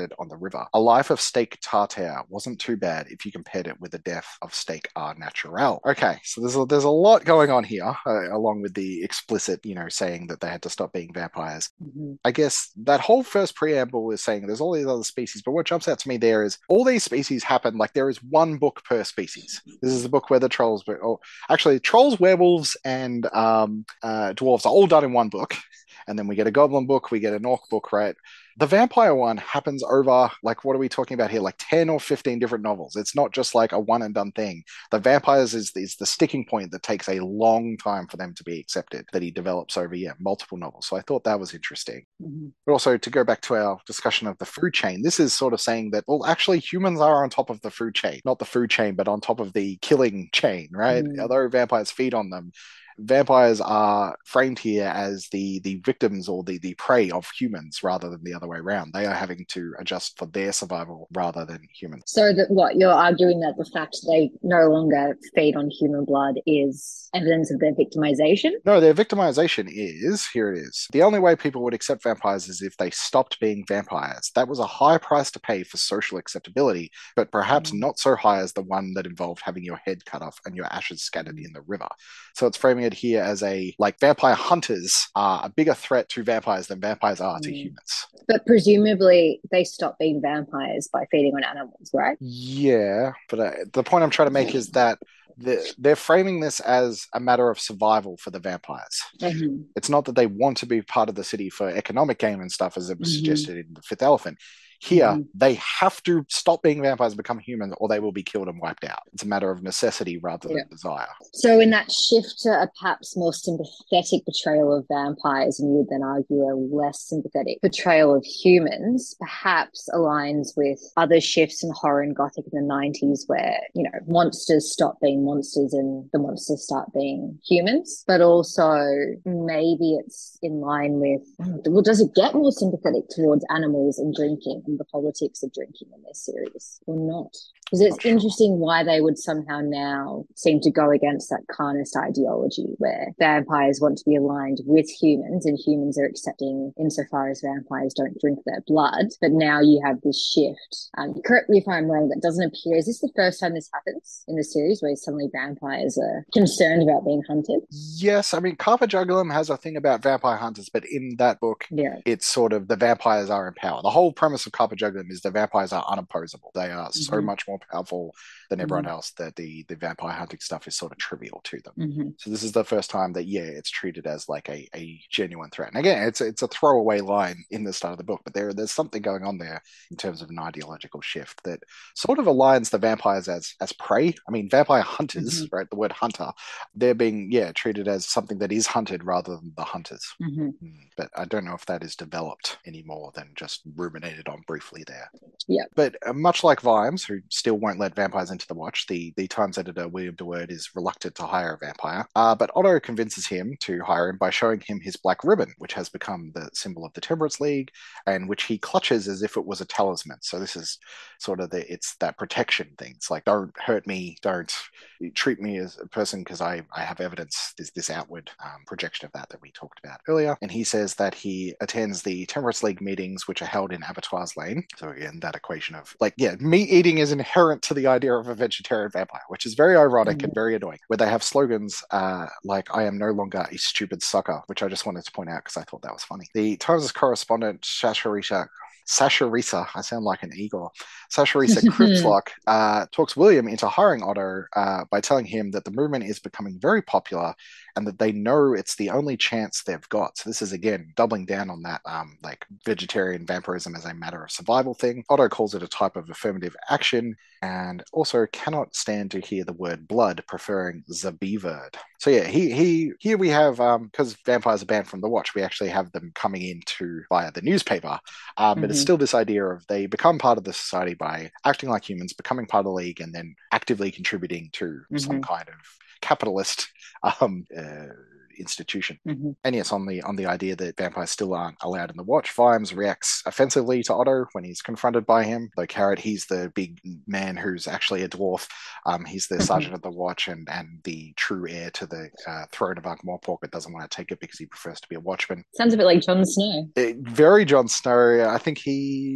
scattered on the river. A life of steak tartare wasn't too bad if you compared it with the death of steak au naturel. Okay, so there's a, there's a lot going on here, uh, along with the explicit, you know, saying that they had to stop being vampires. Mm-hmm. I guess that whole first preamble is saying there's all these other species, but what jumps out to me there is all these species happen, like there is one book per species. This is the book where the trolls, or actually trolls, werewolves, and um, uh, dwarves are all done in one book. And then we get a goblin book, we get an orc book, right? The vampire one happens over, like, what are we talking about here? Like ten or fifteen different novels. It's not just like a one and done thing. The vampires is, is the sticking point that takes a long time for them to be accepted, that he develops over, yeah, multiple novels. So I thought that was interesting. Mm-hmm. But also, to go back to our discussion of the food chain, this is sort of saying that, well, actually, humans are on top of the food chain. Not the food chain, but on top of the killing chain, right? Mm. Although vampires feed on them, vampires are framed here as the the victims or the the prey of humans rather than the other way around. They are having to adjust for their survival rather than humans. So that what you're arguing that the fact they no longer feed on human blood is evidence of their victimization? No, their victimization is, here it is. The only way people would accept vampires is if they stopped being vampires. That was a high price to pay for social acceptability, but perhaps Mm. not so high as the one that involved having your head cut off and your ashes scattered in the river. So it's framing it here as a, like, vampire hunters are a bigger threat to vampires than vampires are to Mm. humans. But presumably they stop being vampires by feeding on animals, right? Yeah, but uh, the point I'm trying to make is that the, they're framing this as a matter of survival for the vampires. Mm-hmm. It's not that they want to be part of the city for economic gain and stuff, as it was Mhm. suggested in The Fifth Elephant. Here, Mhm. they have to stop being vampires and become humans, or they will be killed and wiped out. It's a matter of necessity rather than Yeah. desire. So in that shift to a perhaps more sympathetic portrayal of vampires, and you would then argue a less sympathetic portrayal of humans, perhaps aligns with other shifts in horror and gothic in the nineties where, you know, monsters stop being monsters and the monsters start being humans. But also maybe it's in line with, well, does it get more sympathetic towards animals and drinking and the politics of drinking in this series or not? Because it's Not sure. interesting why they would somehow now seem to go against that carnist ideology where vampires want to be aligned with humans and humans are accepting insofar as vampires don't drink their blood. But now you have this shift. Um, correct me if I'm wrong, that doesn't appear. Is this the first time this happens in the series where suddenly vampires are concerned about being hunted? Yes, I mean, Carpe Jugulum has a thing about vampire hunters, but in that book, Yeah. it's sort of the vampires are in power. The whole premise of Carpe Jugulum is the vampires are unopposable. They are so Mhm. much more powerful than everyone Mhm. else that the, the vampire hunting stuff is sort of trivial to them. Mm-hmm. So this is the first time that, yeah, it's treated as like a, a genuine threat. And again, it's it's a throwaway line in the start of the book, but there there's something going on there in terms of an ideological shift that sort of aligns the vampires as as prey. I mean, vampire hunters, Mm-hmm. right? The word hunter, they're being, yeah, treated as something that is hunted rather than the hunters. Mm-hmm. Mm, But I don't know if that is developed any more than just ruminated on briefly there. Yeah. But uh, much like Vimes, who still won't let vampires into the Watch, the, the Times editor, William DeWord, is reluctant to hire a vampire. Uh, but Otto convinces him to hire him by showing him his black ribbon, which has become the symbol of the Temperance League, and which he clutches as if it was a talisman. So this is sort of the, it's that protection thing. It's like, don't hurt me, don't treat me as a person because I, I have evidence. There's this outward um, projection of that that we talked about earlier. And he says that he attends the Temperance League meetings, which are held in Abattoirs Lane. So again, that equation of, like, yeah, meat eating is inherent to the idea of a vegetarian vampire, which is very ironic Mhm. and very annoying, where they have slogans uh, like, I am no longer a stupid sucker, which I just wanted to point out because I thought that was funny. The Times' correspondent, Sasha Risha, Sasha Risa, I sound like an Igor. Sasha Risa Kritzlock uh, talks William into hiring Otto uh, by telling him that the movement is becoming very popular and that they know it's the only chance they've got. So this is, again, doubling down on that um, like vegetarian vampirism as a matter of survival thing. Otto calls it a type of affirmative action and also cannot stand to hear the word blood, preferring the B word. So yeah, he he here we have, because um, vampires are banned from the Watch, we actually have them coming into via the newspaper. Um, but it's Mhm. still this idea of they become part of the society by acting like humans, becoming part of the League, and then actively contributing to some Mhm. kind of capitalist um, uh, institution. Mhm. And yes, on the on the idea that vampires still aren't allowed in the Watch, Vimes reacts offensively to Otto when he's confronted by him. Though Carrot, he's the big man who's actually a dwarf. Um, he's the Mhm. sergeant of the Watch and and the true heir to the uh, throne of Ankh-Morpork, but doesn't want to take it because he prefers to be a watchman. Sounds a bit like Jon Snow. It, very Jon Snow. I think he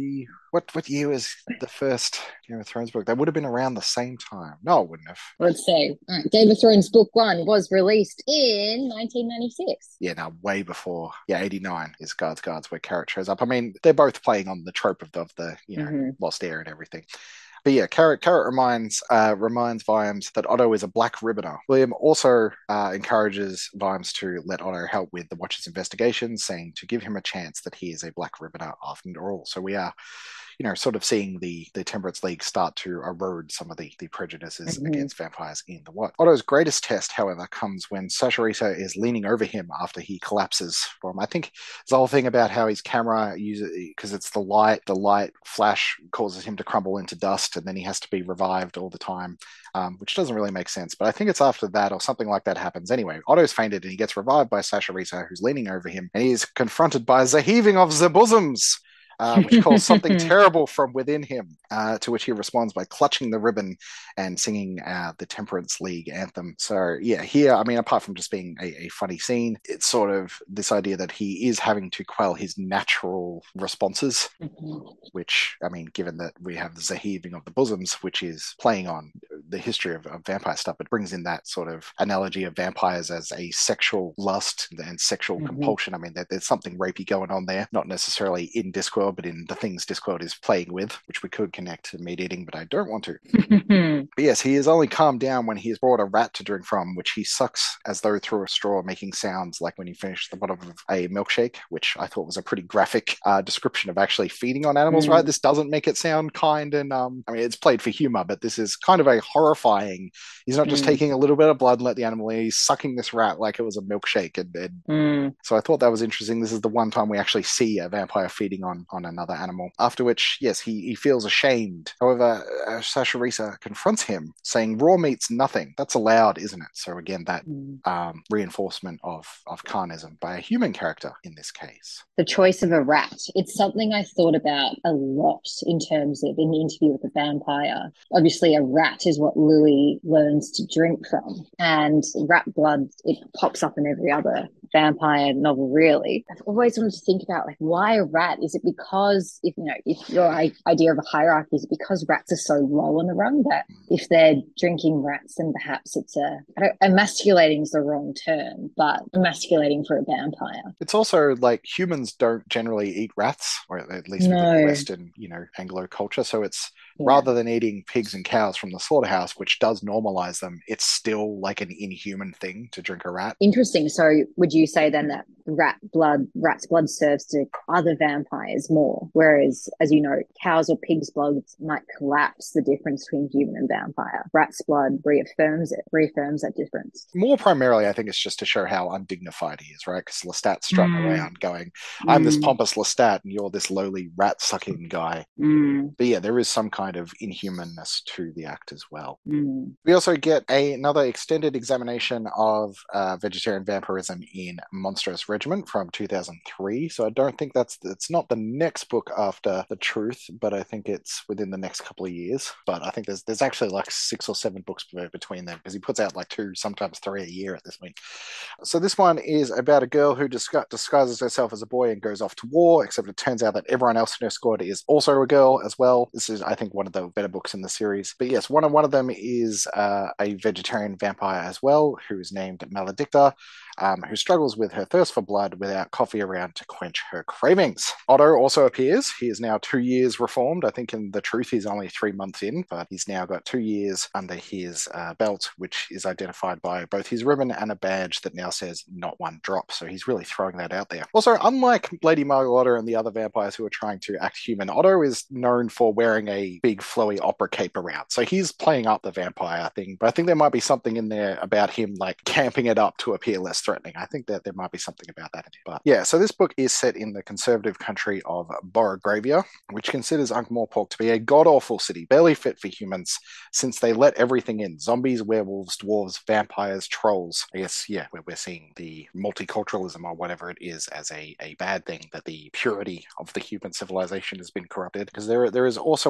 What what year was the first Game of Thrones book? That would have been around the same time. No, it wouldn't have. Let's say uh, Game of Thrones book one was released in nineteen ninety-six. Yeah, no, way before. Yeah, eighty-nine is Guards Guards where Carrot shows up. I mean, they're both playing on the trope of the, of the you know, Mm-hmm. lost heir and everything. But yeah, Carrot Carrot reminds uh, reminds Vimes that Otto is a black ribboner. William also uh, encourages Vimes to let Otto help with the Watcher's investigations, saying to give him a chance that he is a black ribboner after all. So we are, you know, sort of seeing the the Temperance League start to erode some of the, the prejudices Mhm. against vampires in the Watch. Otto's greatest test, however, comes when Sasharita is leaning over him after he collapses from, I think, the whole thing about how his camera uses, because it's the light, the light flash causes him to crumble into dust, and then he has to be revived all the time, um, which doesn't really make sense. But I think it's after that or something like that happens. Anyway, Otto's fainted and he gets revived by Sasharita, who's leaning over him, and he is confronted by the heaving of the bosoms. Uh, which calls something terrible from within him, uh, to which he responds by clutching the ribbon and singing uh, the Temperance League anthem. So, yeah, here, I mean, apart from just being a, a funny scene, it's sort of this idea that he is having to quell his natural responses, Mhm. which, I mean, given that we have the heaving of the bosoms, which is playing on the history of, of vampire stuff, it brings in that sort of analogy of vampires as a sexual lust and sexual Mhm. compulsion. I mean, there, there's something rapey going on there, not necessarily in Discworld, but in the things Discworld is playing with, which we could connect to meat eating, but I don't want to. But yes, he is only calmed down when he has brought a rat to drink from, which he sucks as though through a straw, making sounds like when he finished the bottom of a milkshake, which I thought was a pretty graphic uh, description of actually feeding on animals, Mm. right? This doesn't make it sound kind and, um, I mean, it's played for humor, but this is kind of a horrifying. He's not just Mm. taking a little bit of blood and let the animal eat, he's sucking this rat like it was a milkshake. And, and Mm. so I thought that was interesting. This is the one time we actually see a vampire feeding on, on another animal. After which, yes, he, he feels ashamed. However, uh, Sasharita confronts him, saying, raw meat's nothing. That's allowed, isn't it? So again, that Mm. um, reinforcement of, of carnism by a human character in this case. The choice of a rat. It's something I thought about a lot in terms of in the interview with the vampire. Obviously, a rat is what Louis learns to drink from, and rat blood, it pops up in every other vampire novel, really. I've always wanted to think about, like, why a rat? Is it because, if you know, if your idea of a hierarchy is because rats are so low on the rung that if they're drinking rats, then perhaps it's a, I don't, emasculating is the wrong term, but emasculating for a vampire. It's also like humans don't generally eat rats, or at least within No. Western, you know, Anglo culture. So it's Yeah. rather than eating pigs and cows from the slaughterhouse, which does normalize them, it's still like an inhuman thing to drink a rat. Interesting. So would you say then that rat blood, rat's blood serves to other vampires more, whereas, as you know, cows or pig's blood might collapse the difference between human and vampire. Rat's blood reaffirms it, reaffirms that difference. More primarily, I think it's just to show how undignified he is, right? Because Lestat's strutting Mm. around going, I'm this Mm. pompous Lestat and you're this lowly rat-sucking guy. Mm. But yeah, there is some kind of inhumanness to the act as well. Mm. We also get a, another extended examination of uh, vegetarian vampirism in Monstrous Regiment from two thousand three. So I don't think that's, it's not the next book after The Truth, but I think it's within the next couple of years. But I think there's there's actually like six or seven books between them, because he puts out like two, sometimes three a year at this point. So this one is about a girl who disgu- disguises herself as a boy and goes off to war, except it turns out that everyone else in her squad is also a girl as well. This is, I think, one of the better books in the series. But yes, one of, one of them is uh, a vegetarian vampire as well, who is named Maledicta, um, who struggles with her thirst for blood without coffee around to quench her cravings. Otto also appears. He is now two years reformed. I think in The Truth he's only three months in, but he's now got two years under his uh, belt, which is identified by both his ribbon and a badge that now says not one drop. So he's really throwing that out there. Also, unlike Lady Margalotta and the other vampires who are trying to act human, Otto is known for wearing a big flowy opera cape around. So he's playing up the vampire thing, but I think there might be something in there about him like camping it up to appear less threatening. I think that there might be something about that in it. But yeah, so this book is set in the conservative country of Borogravia, which considers Ankh-Morpork to be a god-awful city, barely fit for humans, since they let everything in. Zombies, werewolves, dwarves, vampires, trolls. I guess, yeah, we're, we're seeing the multiculturalism or whatever it is as a, a bad thing, that the purity of the human civilization has been corrupted. Because there, there is also a scene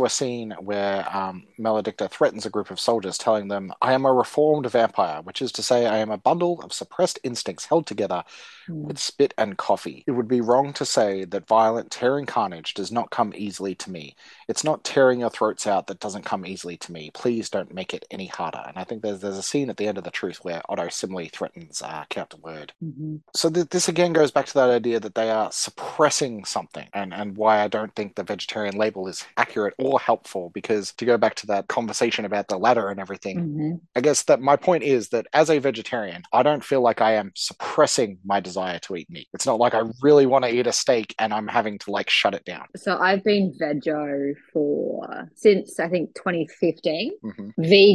scene where um, Maledicta threatens a group of soldiers, telling them, I am a reformed vampire, which is to say I am a bundle of suppressed instincts held together with spit and coffee. It would be wrong to say that violent, tearing carnage does not come easily to me. It's not tearing your throats out that doesn't come easily to me. Please don't make it any harder. And I think there's there's a scene at the end of The Truth where Otto similarly threatens uh, Count de Word. Mm-hmm. So th- this again goes back to that idea that they are suppressing something, and, and why I don't think the vegetarian label is accurate or helpful, because to go back to that conversation about the ladder and everything, Mm-hmm. I guess that my point is that as a vegetarian, I don't feel like I am suppressing my desire to eat meat. It's not like I really want to eat a steak and I'm having to like shut it down. So I've been veggie for since I think twenty fifteen, Mm-hmm.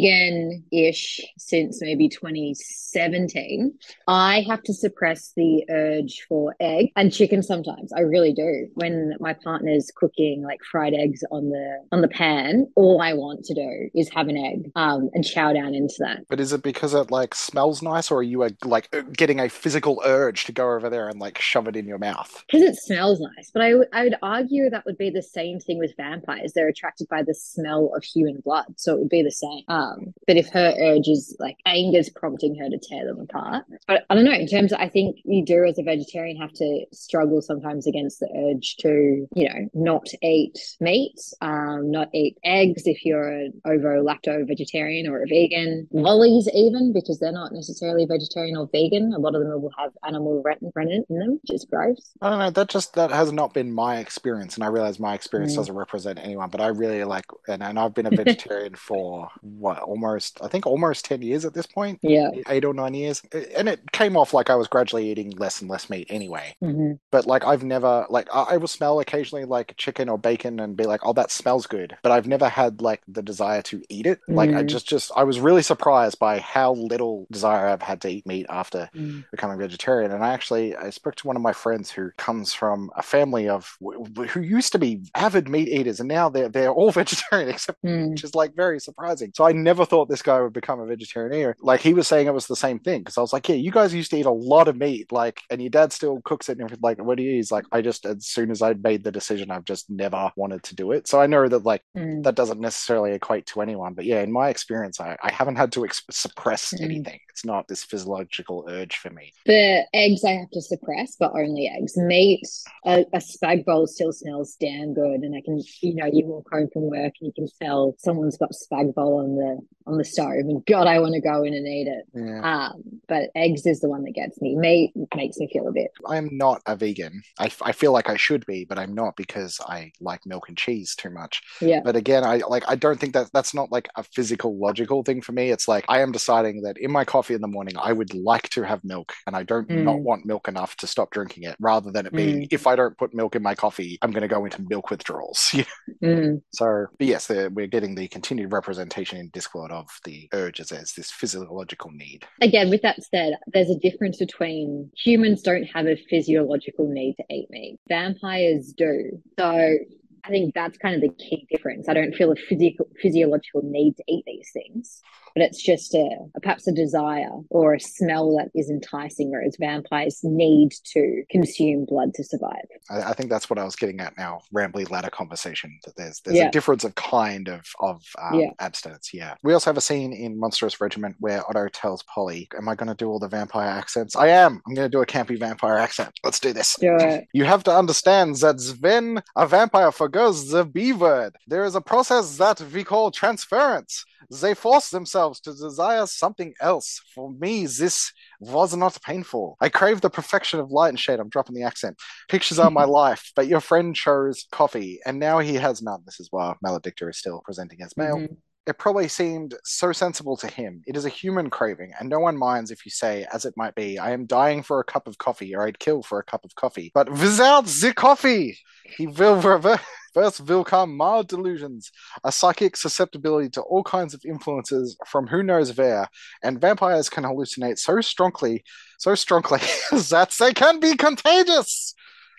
vegan-ish since maybe twenty seventeen. I have to suppress the urge for egg and chicken sometimes. I really do. When my partner's cooking like fried eggs on the on the pan, all I want to do is have an egg um, and chow down into that. But is it because it like smells nice, or are you uh, like getting a physical urge to go over there and like shove it in your mouth? Because it smells nice. But I, w- I would argue that would be the same thing with vampires. They're attracted by the smell of human blood. So it would be the same. Um, but if her urge is like anger's prompting her to tear them apart. But I don't know, in terms of, I think you do as a vegetarian have to struggle sometimes against the urge to, you know, not eat meat, um, not eat eggs if you're an ovo lacto vegetarian or a vegan. Lollies even, because they're not necessarily vegetarian or vegan. A lot of them will have animal rennet in them, which is gross. I don't know. That just that has not been my experience, and I realize my experience Mm. doesn't represent anyone. But I really like, and, and I've been a vegetarian for what almost, I think almost ten years at this point. Yeah. Eight or nine years, and it came off like I was gradually eating less and less meat anyway. Mm-hmm. But like I've never like I, I will smell occasionally like chicken or bacon and be like, oh, that smells good. But I've never had like the desire to eat it. Like I Mm. just just I was really surprised by how little desire I've had to eat meat after Mm. becoming vegetarian. And I actually I spoke to one of my friends who comes from a family of who used to be avid meat eaters, and now they're they're all vegetarian except. Mm. Which is like very surprising. So I never thought this guy would become a vegetarian either. Like he was saying it was the same thing, because I was like, yeah, you guys used to eat a lot of meat, like, and your dad still cooks it and everything. Like, what do you eat? He's like, I just, as soon as I made the decision, I've just never wanted to do it. So I know that like Mm. that doesn't necessarily equate to anyone, but yeah, in my experience, I, I haven't had to ex- suppress Mm. anything. It's not this physiological urge for me. The eggs I have to suppress, but only eggs. Meat, a, a spag bowl still smells damn good, and I can, you know, you walk home from work and you can tell someone's got spag bowl on the on the stove, and God, I want to go in and eat it. Yeah. Um, but eggs is the one that gets me. Meat makes me feel a bit. I am not a vegan. I, f- I feel like I should be, but I'm not, because I like milk and cheese too much. Yeah. But again, I like I don't think that that's not like a physical logical thing for me. It's like I am deciding that in my coffee in the morning I would like to have milk, and I don't Mm. not want milk enough to stop drinking it, rather than it being Mm. if I don't put milk in my coffee, I'm going to go into milk withdrawals. Mm. So, but yes, the- we're getting the continued representation in Discord of the urges as this physiological need. Again, with that said, there's a difference between humans don't have a physiological need to eat meat. Vampires do. So I think that's kind of the key difference. I don't feel a physical physiological need to eat these things, but it's just a, a perhaps a desire or a smell that is enticing, whereas vampires need to consume blood to survive. I, I think that's what I was getting at now. Rambly ladder conversation. That there's there's Yeah. a difference of kind of of um, Yeah. abstinence. Yeah. We also have a scene in Monstrous Regiment where Otto tells Polly, "Am I going to do all the vampire accents? I am. I'm going to do a campy vampire accent. Let's do this. Do it. You have to understand that when a vampire forgoes the B word, there is a process that we call transference. They force themselves to desire something else. For me, this was not painful. I crave the perfection of light and shade." I'm dropping the accent. "Pictures are my life, but your friend chose coffee, and now he has none." This is why Maledicta is still presenting as male. Mhm. It probably seemed so sensible to him. It is a human craving, and no one minds if you say, as it might be, "I am dying for a cup of coffee," or "I'd kill for a cup of coffee." But without the coffee, he will revert. First will come mild delusions, a psychic susceptibility to all kinds of influences from who knows where, and vampires can hallucinate so strongly, so strongly that they can be contagious.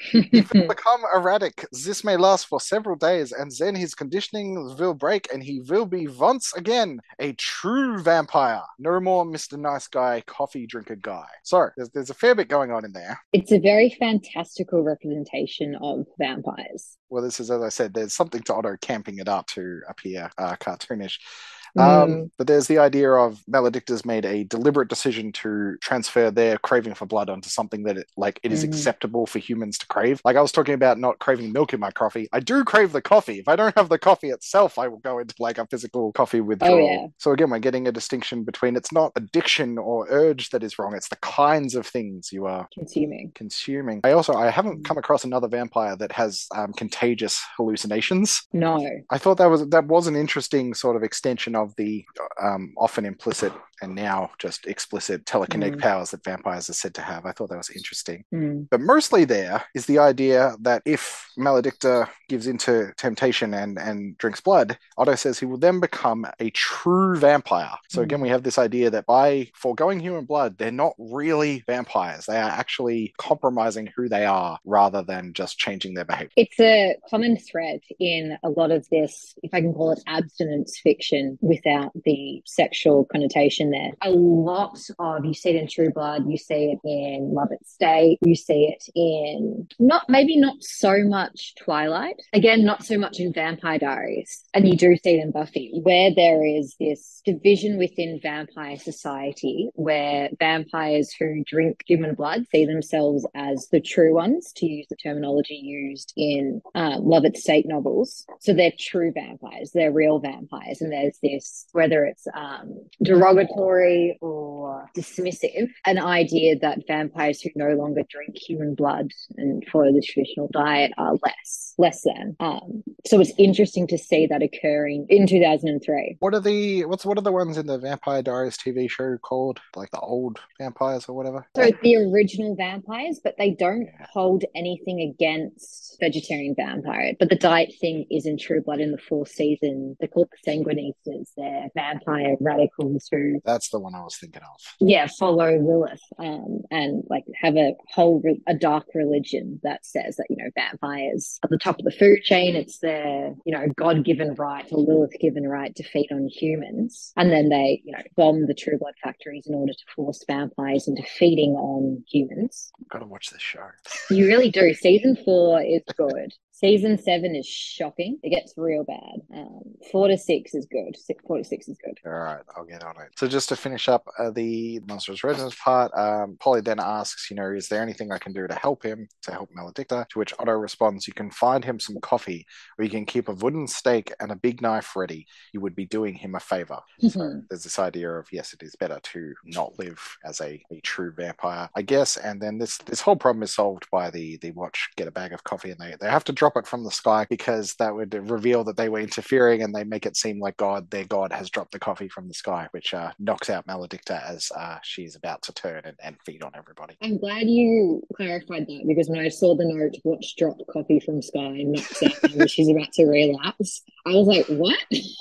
If it become erratic, this may last for several days, and then his conditioning will break, and he will be once again a true vampire. No more Mister Nice Guy, coffee drinker guy. So there's, there's a fair bit going on in there. It's a very fantastical representation of vampires. Well, this is, as I said, there's something to Otto camping it up to appear uh, cartoonish. Um, Mm. but there's the idea of Maledicta's made a deliberate decision to transfer their craving for blood onto something that it, like it is Mhm. acceptable for humans to crave. Like I was talking about not craving milk in my coffee. I do crave the coffee. If I don't have the coffee itself, I will go into like a physical coffee withdrawal. Oh, yeah. So again, we're getting a distinction between it's not addiction or urge that is wrong. It's the kinds of things you are Consuming. consuming. I also I haven't come across another vampire that has um, contagious hallucinations. No. I thought that was that was an interesting sort of extension of the um, often implicit and now just explicit telekinetic Mm. powers that vampires are said to have. I thought that was interesting. Mm. But mostly there is the idea that if Maledicta gives into temptation and, and drinks blood, Otto says he will then become a true vampire. So again, we have this idea that by foregoing human blood, they're not really vampires. They are actually compromising who they are rather than just changing their behavior. It's a common thread in a lot of this, if I can call it abstinence fiction without the sexual connotation there. A lot of, you see it in True Blood, you see it in Love at State, you see it in, not maybe not so much Twilight, again, not so much in Vampire Diaries, and you do see it in Buffy, where there is this division within vampire society where vampires who drink human blood see themselves as the true ones, to use the terminology used in um, Love at State novels. So they're true vampires, they're real vampires, and there's this, whether it's um, derogatory or dismissive, an idea that vampires who no longer drink human blood and follow the traditional diet are less, less than. Um, so it's interesting to see that occurring in two thousand three. What are the what's what are the ones in the Vampire Diaries T V show called? Like the old vampires or whatever? So the original vampires, but they don't hold anything against vegetarian vampire. But the diet thing is in True Blood in the fourth season. They're called the Sanguinistas. They're vampire radicals who, That's the one I was thinking of. yeah, follow Lilith um, and like have a whole re- a dark religion that says that, you know, vampires are the top of the food chain. It's their, you know, God given right or Lilith given right to feed on humans, and then they, you know, bomb the True Blood factories in order to force vampires into feeding on humans. Gotta watch this show. You really do. Season four is good. Season seven is shocking. It gets real bad. Um, four to six is good. Six, four to six is good. All right, I'll get on it. So just to finish up uh, the Monstrous Resonance part, um, Polly then asks, you know, is there anything I can do to help him, to help Maledicta? To which Otto responds, you can find him some coffee, or you can keep a wooden stake and a big knife ready. You would be doing him a favor. So there's this idea of, yes, it is better to not live as a, a true vampire, I guess. And then this this whole problem is solved by the, the watch get a bag of coffee, and they, they have to drop it from the sky because that would reveal that they were interfering, and they make it seem like God, their God, has dropped the coffee from the sky, which uh, knocks out Maledicta as uh, she's about to turn and, and feed on everybody. I'm glad you clarified that, because when I saw the note, watch dropped coffee from sky and knocks out and she's about to relapse, I was like, what?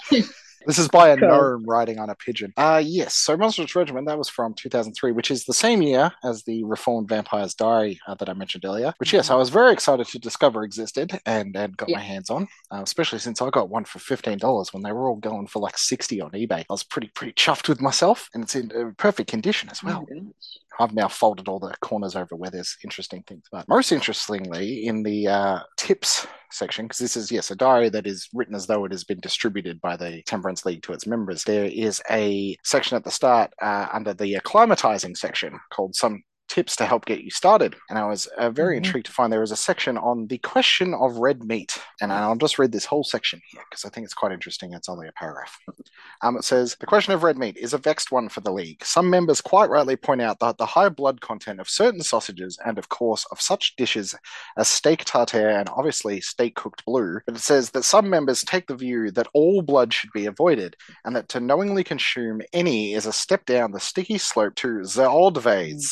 This is by a Cool. gnome riding on a pigeon. Uh, yes, so Monstrous Regiment, that was from two thousand three, which is the same year as the Reformed Vampire's Diary uh, that I mentioned earlier, which, yes, I was very excited to discover existed and, and got Yeah. my hands on, uh, especially since I got one for fifteen dollars when they were all going for like sixty dollars on eBay. I was pretty, pretty chuffed with myself, and it's in uh, perfect condition as well. Oh my gosh. I've now folded all the corners over where there's interesting things. But most interestingly, in the uh, tips section, because this is, yes, a diary that is written as though it has been distributed by the Temperance League to its members, there is a section at the start uh, under the acclimatizing section called Some Tips to Help Get You Started. And I was uh, very Mhm. intrigued to find there was a section on the question of red meat. And I'll just read this whole section here because I think it's quite interesting. It's only a paragraph. Um, it says, the question of red meat is a vexed one for the League. Some members quite rightly point out that the high blood content of certain sausages and, of course, of such dishes as steak tartare and obviously steak cooked blue, but it says that some members take the view that all blood should be avoided and that to knowingly consume any is a step down the sticky slope to the old ways. The really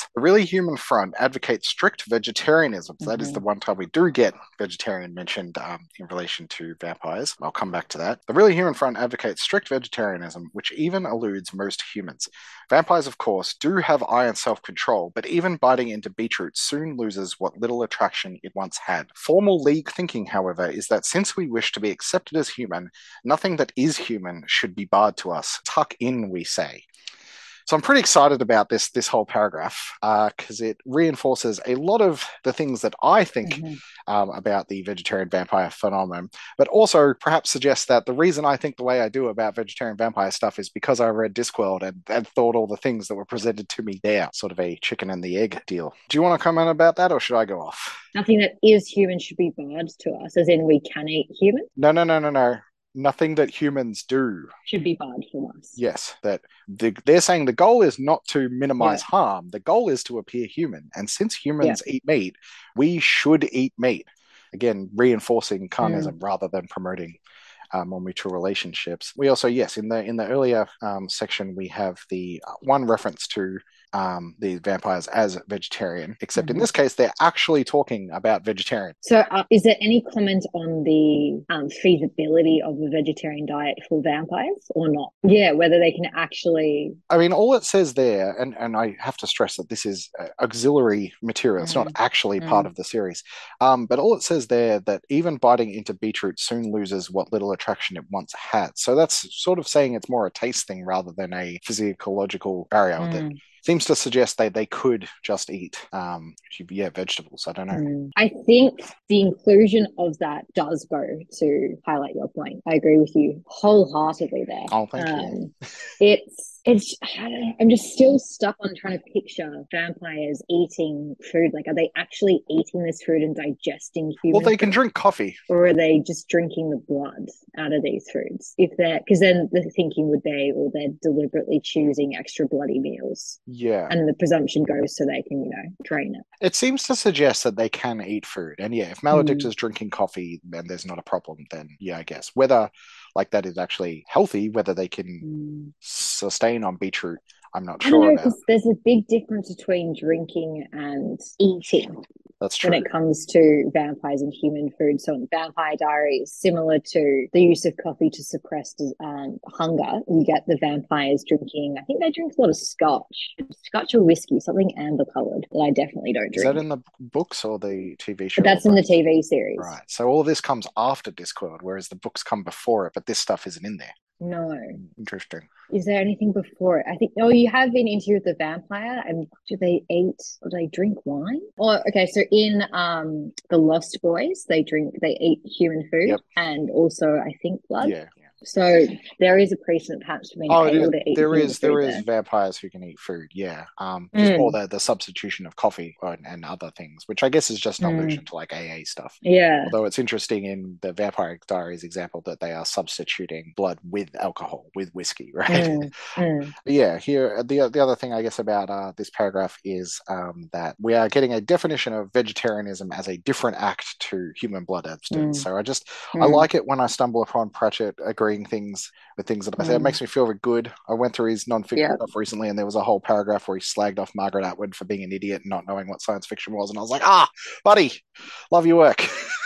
Human Front advocates strict vegetarianism. So that is the one time we do get vegetarian mentioned um, in relation to vampires. I'll come back to that. The Really Human Front advocates strict vegetarianism, which even eludes most humans. Vampires, of course, do have iron self-control, but even biting into beetroot soon loses what little attraction it once had. Formal League thinking, however, is that since we wish to be accepted as human, nothing that is human should be barred to us. Tuck in, we say. So I'm pretty excited about this this whole paragraph because uh, it reinforces a lot of the things that I think mm-hmm. um, about the vegetarian vampire phenomenon, but also perhaps suggests that the reason I think the way I do about vegetarian vampire stuff is because I read Discworld and, and thought all the things that were presented to me there, sort of a chicken and the egg deal. Do you want to comment about that, or should I go off? Nothing that is human should be barred to us, as in we can eat human? No, no, no, no, no. Nothing that humans do should be barred from us. Yes, that the, they're saying the goal is not to minimize yeah. harm. The goal is to appear human. And since humans yeah. eat meat, we should eat meat. Again, reinforcing carnism mm. rather than promoting uh, more mutual relationships. We also, yes, in the in the earlier um, section, we have the uh, one reference to um, the vampires as vegetarian, except mm-hmm. in this case, they're actually talking about vegetarian. So uh, is there any comment on the um, feasibility of a vegetarian diet for vampires or not? Yeah, whether they can actually... I mean, all it says there, and, and I have to stress that this is uh, auxiliary material. It's mm-hmm. not actually mm-hmm. part of the series. Um, but all it says there that even biting into beetroot soon loses what little attraction it once had. So that's sort of saying it's more a taste thing rather than a physiological barrier mm. that seems to suggest that they could just eat, um, yeah, vegetables. I don't know. Mm. I think the inclusion of that does go to highlight your point. I agree with you wholeheartedly there. Oh, thank um, you. It's it's. I don't know, I'm just still stuck on trying to picture vampires eating food. Like, are they actually eating this food and digesting human? Well, they food? can drink coffee, or are they just drinking the blood out of these foods? If they're, because then the thinking would be, or they're deliberately choosing extra bloody meals. Yeah. And the presumption goes so they can, you know, drain it. It seems to suggest that they can eat food. And yeah, if Maledict mm. is drinking coffee, then there's not a problem, then yeah, I guess. Whether like that is actually healthy, whether they can mm. sustain on beetroot, I'm not I sure don't know, about. There's a big difference between drinking and eating. That's true. When it comes to vampires and human food. So in Vampire Diaries, similar to the use of coffee to suppress um, hunger, you get the vampires drinking, I think they drink a lot of scotch. Scotch or whiskey, something amber-coloured that I definitely don't drink. Is that in the books or the T V show? But that's in the T V series. Right. So all of this comes after Discworld, whereas the books come before it, but this stuff isn't in there. No. Interesting. Is there anything before it? I think, oh, you have in Interview with the Vampire, and do they eat, or do they drink wine? Or, okay, so in um The Lost Boys, they drink, they eat human food, yep. and also, I think, blood. Yeah. So there is a precedent perhaps for being oh, able to eat there is there is there. vampires who can eat food, yeah. Um, just mm. more the, the substitution of coffee and, and other things, which I guess is just an mm. allusion to like A A stuff. Yeah. Although it's interesting in the Vampire Diaries example that they are substituting blood with alcohol, with whiskey, right? Mm. Mm. Yeah. Here, the the other thing I guess about uh, this paragraph is um, that we are getting a definition of vegetarianism as a different act to human blood abstinence. Mm. So I just mm. I like it when I stumble upon Pratchett agreeing things with things that I say. Mm. It makes me feel very good. I went through his non-fiction yeah. stuff recently, and there was a whole paragraph where he slagged off Margaret Atwood for being an idiot and not knowing what science fiction was, and I was like, ah, buddy, love your work.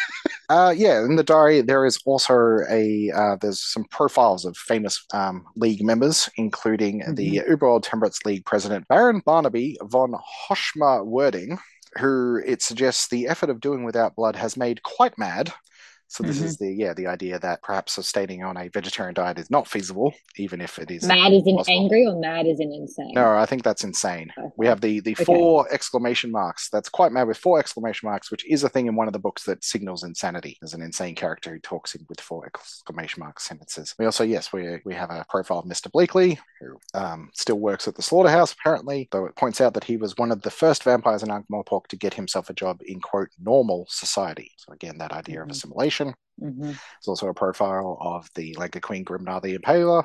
Uh, yeah, in the diary there is also a uh, there's some profiles of famous um, League members, including mm-hmm. the Uberworld Temperance League president Baron Barnaby von Hoschma-Werding, who it suggests the effort of doing without blood has made quite mad. So this mm-hmm. is the yeah the idea that perhaps sustaining on a vegetarian diet is not feasible, even if it is mad as in angry or mad as in insane. No, I think that's insane. Okay. We have the the okay. four exclamation marks. That's quite mad with four exclamation marks, which is a thing in one of the books that signals insanity. There's an insane character who talks in with four exclamation mark sentences. We also yes we we have a profile of Mister Bleakley, who um, still works at the slaughterhouse apparently, though it points out that he was one of the first vampires in Ankh-Morpork to get himself a job in quote normal society. So again, that idea mm-hmm. of assimilation. Mm-hmm. There's also a profile of the Lanka Queen Grimnar the Impaler,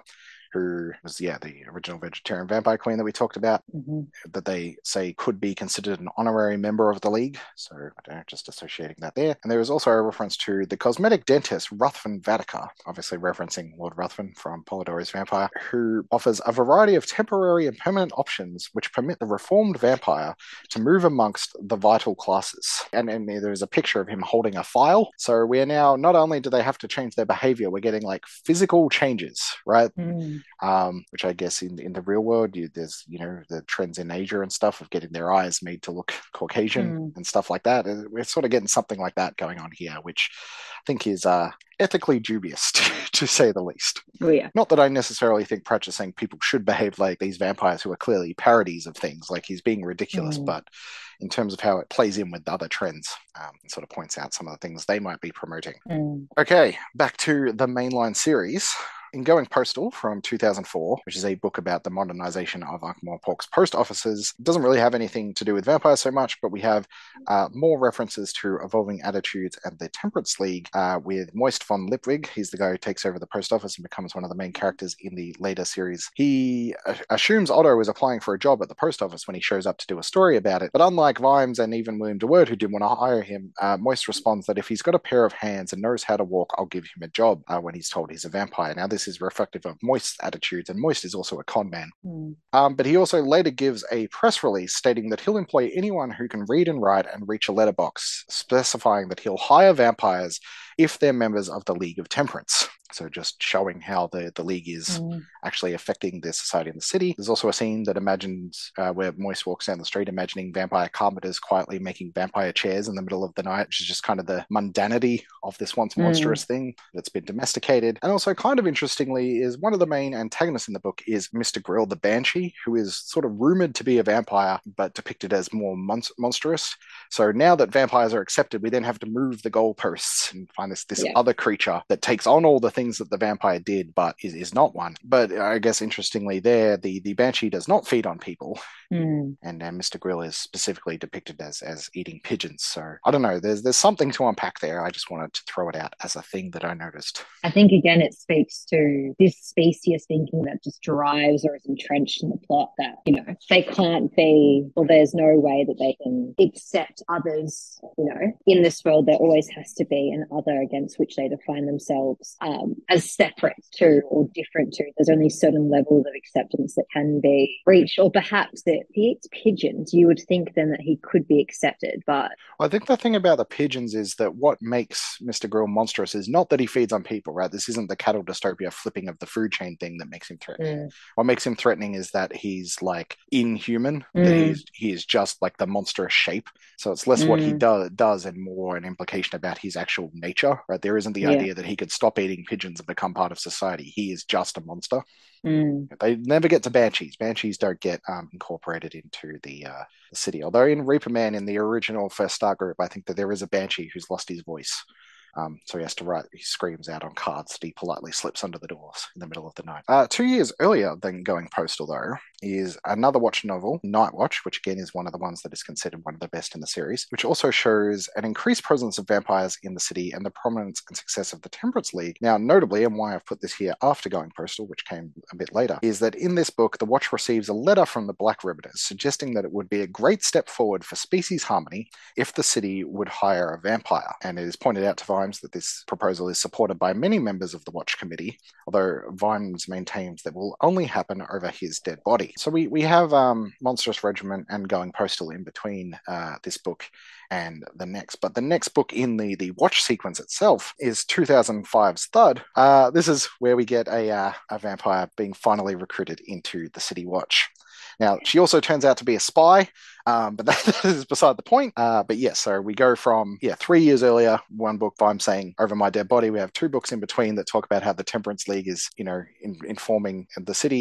who was, yeah, the original vegetarian vampire queen that we talked about, Mhm. that they say could be considered an honorary member of the League. So I don't know, just associating that there. And there was also a reference to the cosmetic dentist Ruthven Vatiker, obviously referencing Lord Ruthven from Polidori's Vampire, who offers a variety of temporary and permanent options which permit the reformed vampire to move amongst the vital classes. And, and there's a picture of him holding a file. So we are now, not only do they have to change their behavior, we're getting like physical changes, right? Mm. Um, which I guess in, in the real world, you, there's, you know, the trends in Asia and stuff of getting their eyes made to look Caucasian Mm. and stuff like that. And we're sort of getting something like that going on here, which I think is uh, ethically dubious, to, to say the least. Oh, yeah. Not that I necessarily think Pratch is saying people should behave like these vampires who are clearly parodies of things, like he's being ridiculous, Mm. but in terms of how it plays in with other trends, um, it sort of points out some of the things they might be promoting. Mm. Okay, back to the mainline series. In Going Postal from two thousand four, which is a book about the modernization of Ankh-Morpork's post offices, it doesn't really have anything to do with vampires so much, but we have uh, more references to evolving attitudes and the Temperance League uh, with Moist von Lipwig. He's the guy who takes over the post office and becomes one of the main characters in the later series. He uh, assumes Otto is applying for a job at the post office when he shows up to do a story about it, but unlike Vimes and even William DeWert, who didn't want to hire him, uh, Moist responds that if he's got a pair of hands and knows how to walk, I'll give him a job uh, when he's told he's a vampire. Now, this is reflective of Moist's attitudes, and Moist is also a con man. Mm. Um, but he also later gives a press release stating that he'll employ anyone who can read and write and reach a letterbox, specifying that he'll hire vampires if they're members of the League of Temperance. So just showing how the, the League is Mm. actually affecting the society in the city. There's also a scene that imagines uh, where Moist walks down the street imagining vampire carpenters quietly making vampire chairs in the middle of the night, which is just kind of the mundanity of this once Mm. monstrous thing that's been domesticated. And also kind of interestingly is one of the main antagonists in the book is Mister Grill the Banshee, who is sort of rumored to be a vampire, but depicted as more mon- monstrous. So now that vampires are accepted, we then have to move the goalposts and find this, this Yeah. other creature that takes on all the things that the vampire did, but is, is not one. But I guess interestingly there, the, the Banshee does not feed on people. Mm. And uh, Mister Grill is specifically depicted as as eating pigeons. So I don't know. There's there's something to unpack there. I just wanted to throw it out as a thing that I noticed. I think again it speaks to this specious thinking that just drives or is entrenched in the plot, that, you know, they can't be, or there's no way that they can accept others, you know, in this world there always has to be an other against which they define themselves um, as separate to or different to. There's only certain levels of acceptance that can be reached, or perhaps that if he eats pigeons, you would think then that he could be accepted, but Well, I think the thing about the pigeons is that what makes Mister Grill monstrous is not that he feeds on people, right? This isn't the cattle dystopia flipping of the food chain thing that makes him threatening. Mm. What makes him threatening is that he's like inhuman, that Mm. he's he is just like the monstrous shape. So it's less what he Mm. do, does and more an implication about his actual nature, right? There isn't the Yeah. idea that he could stop eating pigeons and become part of society. He is just a monster. Mm. They never get to banshees. Banshees don't get um, incorporated into the, uh, the city. Although in Reaper Man, in the original First Star group, I think that there is a banshee who's lost his voice. Um, so he has to write, he screams out on cards that he politely slips under the doors in the middle of the night. Uh, two years earlier than Going Postal, though, is another Watch novel, Night Watch, which again is one of the ones that is considered one of the best in the series, which also shows an increased presence of vampires in the city and the prominence and success of the Temperance League. Now, notably, and why I've put this here after Going Postal, which came a bit later, is that in this book, the Watch receives a letter from the Black Riveters suggesting that it would be a great step forward for species harmony if the city would hire a vampire. And it is pointed out to Vimes that this proposal is supported by many members of the Watch Committee, although Vimes maintains that will only happen over his dead body. So we, we have um, Monstrous Regiment and Going Postal in between uh, this book and the next. But the next book in the, the Watch sequence itself is two thousand five's Thud. Uh, this is where we get a, uh, a vampire being finally recruited into the City Watch. Now, she also turns out to be a spy, um, but that is beside the point. Uh, but yes, so we go from, yeah, three years earlier, one book, I'm saying, Over My Dead Body. We have two books in between that talk about how the Temperance League is, you know, in, informing the city.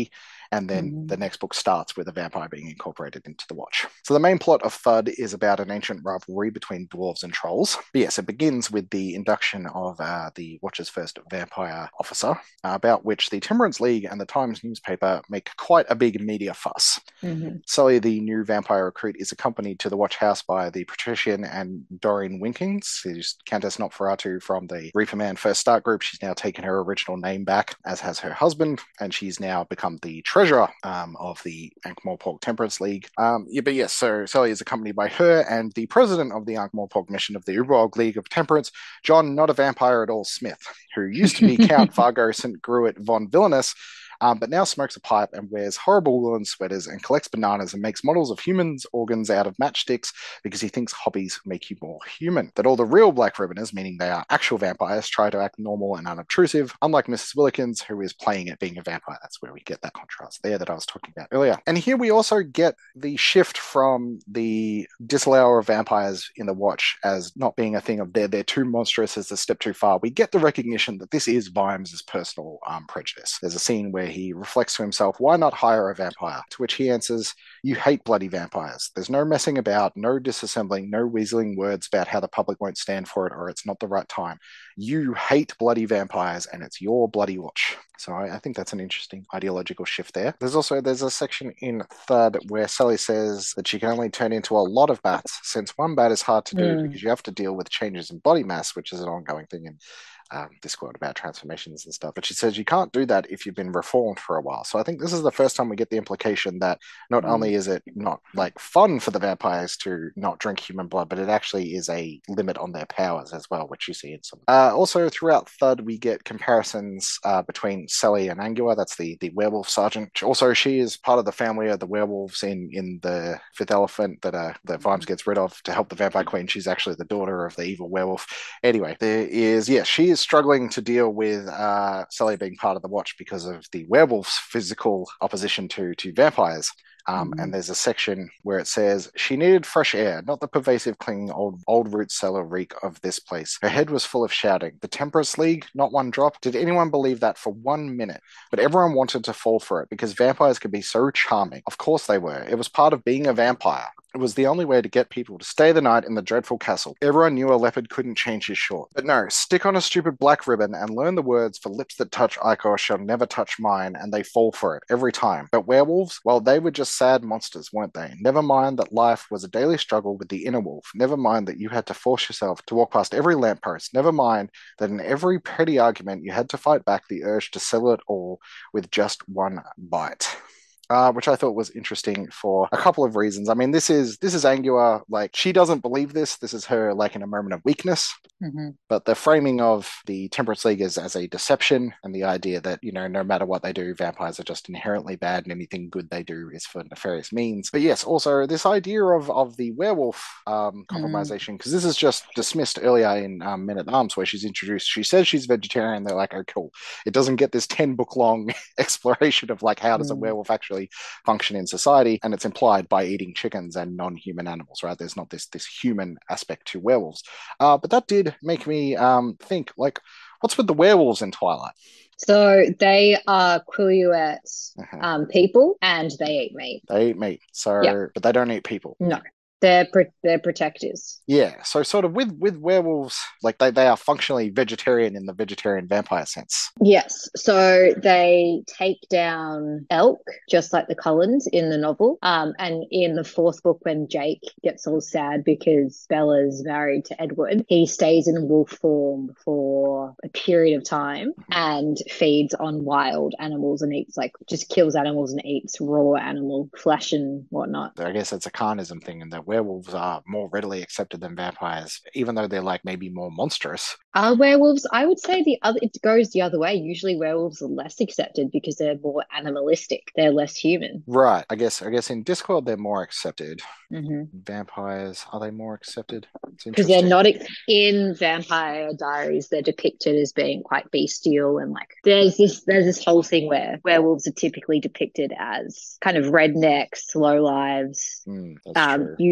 and then Mhm. the next book starts with a vampire being incorporated into the Watch. So the main plot of Thud is about an ancient rivalry between dwarves and trolls. But yes, it begins with the induction of uh, the Watch's first vampire officer, uh, about which the Temperance League and the Times newspaper make quite a big media fuss. Mhm. Sully, the new vampire recruit, is accompanied to the Watch House by the Patrician and Doreen Winkings, who's Countess Nosferatu from the Reaper Man First Start group. She's now taken her original name back, as has her husband, and she's now become the treasurer um, of the Ankh-Morpork Temperance League. Um, yeah, but yes, so Sully is accompanied by her and the president of the Ankh-Morpork mission of the Uberog League of Temperance, John, not a vampire at all, Smith, who used to be Count Vargo Saint Gruit von Villainous, Um, but now smokes a pipe and wears horrible woolen sweaters and collects bananas and makes models of humans' organs out of matchsticks because he thinks hobbies make you more human. That all the real Black Ribboners, meaning they are actual vampires, try to act normal and unobtrusive, unlike Missus Willikins, who is playing at being a vampire. That's where we get that contrast there that I was talking about earlier. And here we also get the shift from the disallowal of vampires in the Watch as not being a thing of they're, they're too monstrous, as a step too far. We get the recognition that this is Vimes' personal um, prejudice. There's a scene where he reflects to himself, why not hire a vampire? To which he answers, you hate bloody vampires. There's no messing about, no disassembling, no weaseling words about how the public won't stand for it or it's not the right time. You hate bloody vampires and it's your bloody Watch. So I, I think that's an interesting ideological shift there. There's also, there's a section in Thud where Sully says that she can only turn into a lot of bats, since one bat is hard to do Mm. because you have to deal with changes in body mass, which is an ongoing thing in um, Discord about transformations and stuff. But she says you can't do that if you've been reformed for a while. So I think this is the first time we get the implication that not Mm. only is it not like fun for the vampires to not drink human blood, but it actually is a limit on their powers as well, which you see in some. Uh, also, throughout Thud, we get comparisons uh, between Sally and Angua. That's the the werewolf sergeant. Also, she is part of the family of the werewolves in in the Fifth Elephant that uh, that Vimes gets rid of to help the Vampire Queen. She's actually the daughter of the evil werewolf. Anyway, there is yeah, she is struggling to deal with uh, Sully being part of the Watch because of the werewolf's physical opposition to to vampires. Um, Mhm. and there's a section where it says she needed fresh air, not the pervasive, clinging old old root cellar reek of this place. Her head was full of shouting. The Temperance League, not one drop. Did anyone believe that for one minute? But everyone wanted to fall for it because vampires could be so charming. Of course they were. It was part of being a vampire. It was the only way to get people to stay the night in the dreadful castle. Everyone knew a leopard couldn't change his short. But no, stick on a stupid black ribbon and learn the words, for lips that touch Ichor shall never touch mine, and they fall for it every time. But werewolves, well, they were just sad monsters, weren't they? Never mind that life was a daily struggle with the inner wolf. Never mind that you had to force yourself to walk past every lamppost. Never mind that in every petty argument you had to fight back the urge to settle it all with just one bite. Uh, which I thought was interesting for a couple of reasons. I mean, this is this is Angua, like, she doesn't believe this. This is her, like, in a moment of weakness. Mhm. But the framing of the Temperance League is as a deception, and the idea that, you know, no matter what they do, vampires are just inherently bad and anything good they do is for nefarious means. But yes, also this idea of, of the werewolf um, compromisation, because this is just dismissed earlier in um, Men at Arms, where she's introduced. She says she's vegetarian. They're like, oh, cool. It doesn't get this ten book long exploration of, like, how does a Mm. werewolf actually function in society, and it's implied by eating chickens and non-human animals, right? There's not this this human aspect to werewolves. Uh, but that did make me um, think, like, what's with the werewolves in Twilight? So they are Quileute Uh-huh. um, people, and they eat meat. They eat meat, so Yeah. but they don't eat people. No, they're pro- they're protectors. Yeah, so sort of with with werewolves, like they, they are functionally vegetarian in the vegetarian vampire sense. Yes, so they take down elk, just like the Cullens in the novel. Um, and in the fourth book, when Jake gets all sad because Bella's married to Edward, he stays in wolf form for a period of time and feeds on wild animals and eats, like, just kills animals and eats raw animal flesh and whatnot. I guess it's a carnism thing, and that werewolves are more readily accepted than vampires, even though they're, like, maybe more monstrous. Are werewolves? I would say the other. It goes the other way. Usually, werewolves are less accepted because they're more animalistic. They're less human. Right. I guess I guess in Discord they're more accepted. Mm-hmm. Vampires, are they more accepted? It's Because they're interesting. not ex- in Vampire Diaries. They're depicted as being quite bestial, and, like, there's this there's this whole thing where werewolves are typically depicted as kind of rednecks, low lives, Mm, that's um, true.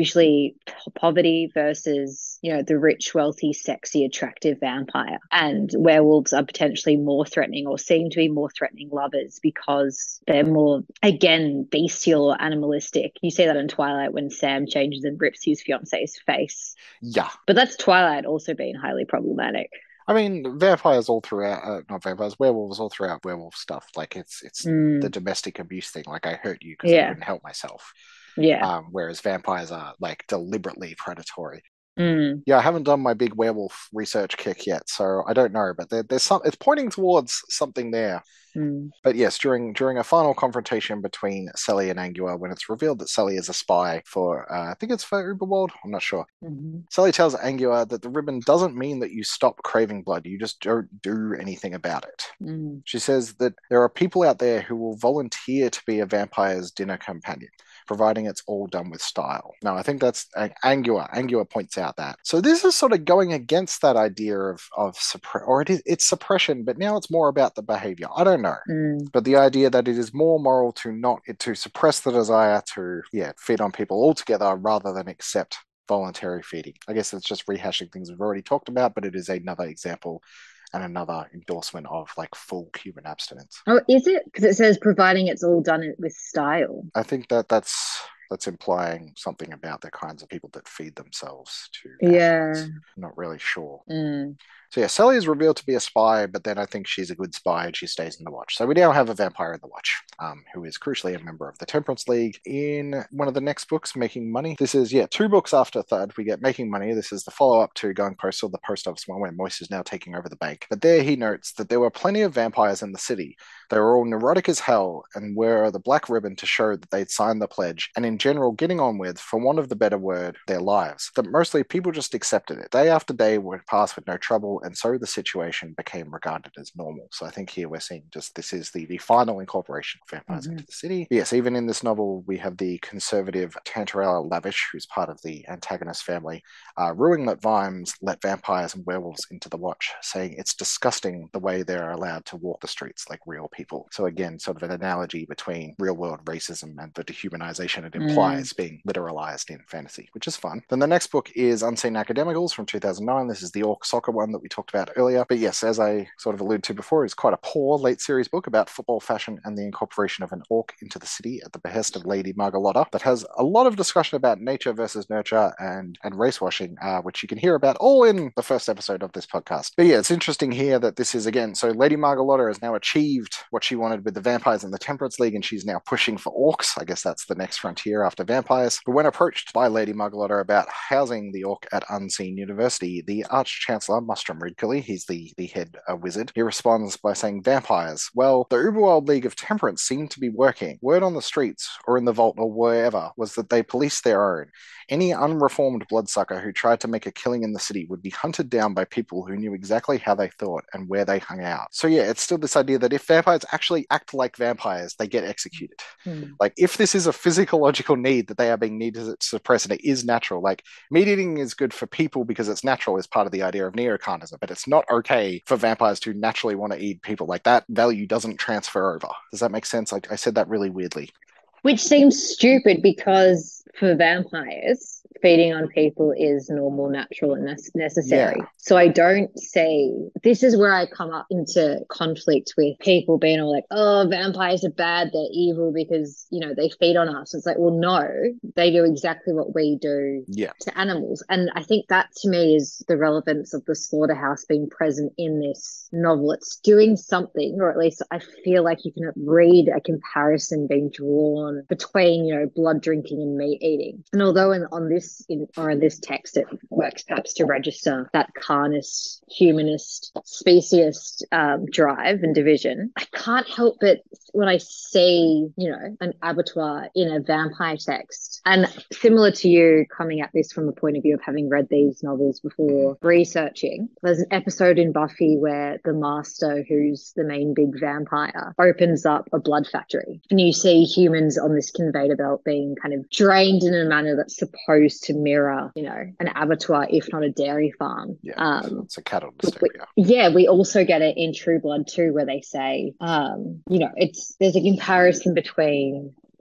usually p- poverty versus, you know, the rich, wealthy, sexy, attractive vampire. And werewolves are potentially more threatening or seem to be more threatening lovers because they're more, again, bestial or animalistic. You see that in Twilight when Sam changes and rips his fiance's face. Yeah. But that's Twilight also being highly problematic. I mean, vampires all throughout, uh, not vampires, werewolves all throughout werewolf stuff. Like, it's it's Mm, the domestic abuse thing. Like, I hurt you because I yeah, couldn't help myself. yeah. Um, whereas vampires are, like, deliberately predatory. Mm, Yeah, I haven't done my big werewolf research kick yet, so I don't know. But there, there's some. It's pointing towards something there. mm, But yes, during during a final confrontation between Sally and Angua, when it's revealed that Sally is a spy for, uh, I think it's for Uberworld. I'm not sure. mhm, Sally tells Angua that the ribbon doesn't mean that you stop craving blood. You just don't do anything about it. mm, She says that there are people out there who will volunteer to be a vampire's dinner companion, providing it's all done with style. Now, I think that's Angua. Angua points out that. So this is sort of going against that idea of of suppre- or it is it's suppression, but now it's more about the behavior. I don't know. mm. But the idea that it is more moral to not to suppress the desire to yeah feed on people altogether rather than accept voluntary feeding. I guess it's just rehashing things we've already talked about, but it is another example and another endorsement of like full human abstinence. Oh, is it? Because it says providing it's all done with style. I think that that's that's implying something about the kinds of people that feed themselves to Yeah. vampires. I'm not really sure. Mm, So yeah, Sally is revealed to be a spy, but then I think she's a good spy and she stays in the Watch. So we now have a vampire in the Watch, um, who is crucially a member of the Temperance League. In one of the next books, Making Money. This is, yeah, two books after Third, we get Making Money. This is the follow-up to Going Postal, the post office one where Moise is now taking over the bank. But there he notes that there were plenty of vampires in the city. They were all neurotic as hell and wear the black ribbon to show that they'd signed the pledge, and in general getting on with, for want of the better word, their lives. That mostly people just accepted it. Day after day would pass with no trouble, and so the situation became regarded as normal. So I think here we're seeing just this is the, the final incorporation of vampires mhm. into the city. Yes, even in this novel, we have the conservative Tantarella Lavish, who's part of the antagonist family, uh, ruling that Vimes let vampires and werewolves into the Watch, saying it's disgusting the way they're allowed to walk the streets like real people. So again, sort of an analogy between real world racism and the dehumanization it implies Mm. being literalized in fantasy, which is fun. Then the next book is Unseen Academicals from two thousand nine. This is the Orc Soccer one that we talked about earlier. But yes, as I sort of alluded to before, it's quite a poor late series book about football fashion and the incorporation of an orc into the city at the behest of Lady Margalotta that has a lot of discussion about nature versus nurture and, and race washing, uh, which you can hear about all in the first episode of this podcast. But yeah, it's interesting here that this is, again, so Lady Margalotta has now achieved what she wanted with the vampires in the Temperance League, and she's now pushing for orcs. I guess that's the next frontier after vampires. But when approached by Lady Margalotta about housing the orc at Unseen University, the Arch-Chancellor, Mustrum Ridcully, he's the, the head uh, wizard, he responds by saying, vampires. Well, the Uberworld League of Temperance seemed to be working. Word on the streets, or in the vault, or wherever, was that they policed their own. Any unreformed bloodsucker who tried to make a killing in the city would be hunted down by people who knew exactly how they thought and where they hung out. So yeah, it's still this idea that if vampires actually act like vampires, they get executed. Mm. Like, if this is a physiological need that they are being needed to suppress and it is natural, like, meat eating is good for people because it's natural is part of the idea of neocarnism, but it's not okay for vampires to naturally want to eat people. Like, that value doesn't transfer over. Does that make sense? I, I said that really weirdly. Which seems stupid because for vampires, feeding on people is normal, natural, and necessary. Yeah. So I don't say this is where I come up into conflict with people being all like, oh, vampires are bad, they're evil because, you know, they feed on us. It's like, well, no, they do exactly what we do Yeah. to animals. And I think that to me is the relevance of the slaughterhouse being present in this novel. It's doing something, or at least I feel like you can read a comparison being drawn between, you know, blood drinking and meat eating. And although in, on this in, or in this text it works perhaps to register that carnist, humanist, speciesist um, drive and division, I can't help but when I see, you know, an abattoir in a vampire text, and similar to you coming at this from the point of view of having read these novels before researching, there's an episode in Buffy where the master, who's the main big vampire, opens up a blood factory, and you see humans on this conveyor belt being kind of drained in a manner that's supposed to mirror, you know, an abattoir, if not a dairy farm. Yeah. Um, it's a cattle we, dystopia. yeah, we also get it in True Blood too, where they say, um, you know, it's there's a comparison between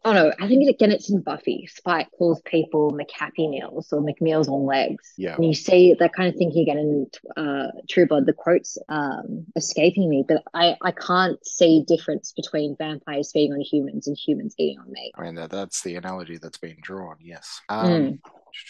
Oh no, I think again it's in Buffy. Spike calls people McHappy Meals or McMeals on legs. Yeah. And you see that kind of thinking again in uh, True Blood. The quotes um, escaping me, but I, I can't see difference between vampires feeding on humans and humans eating on me. I mean, that, that's the analogy that's being drawn, yes. Um, Mm.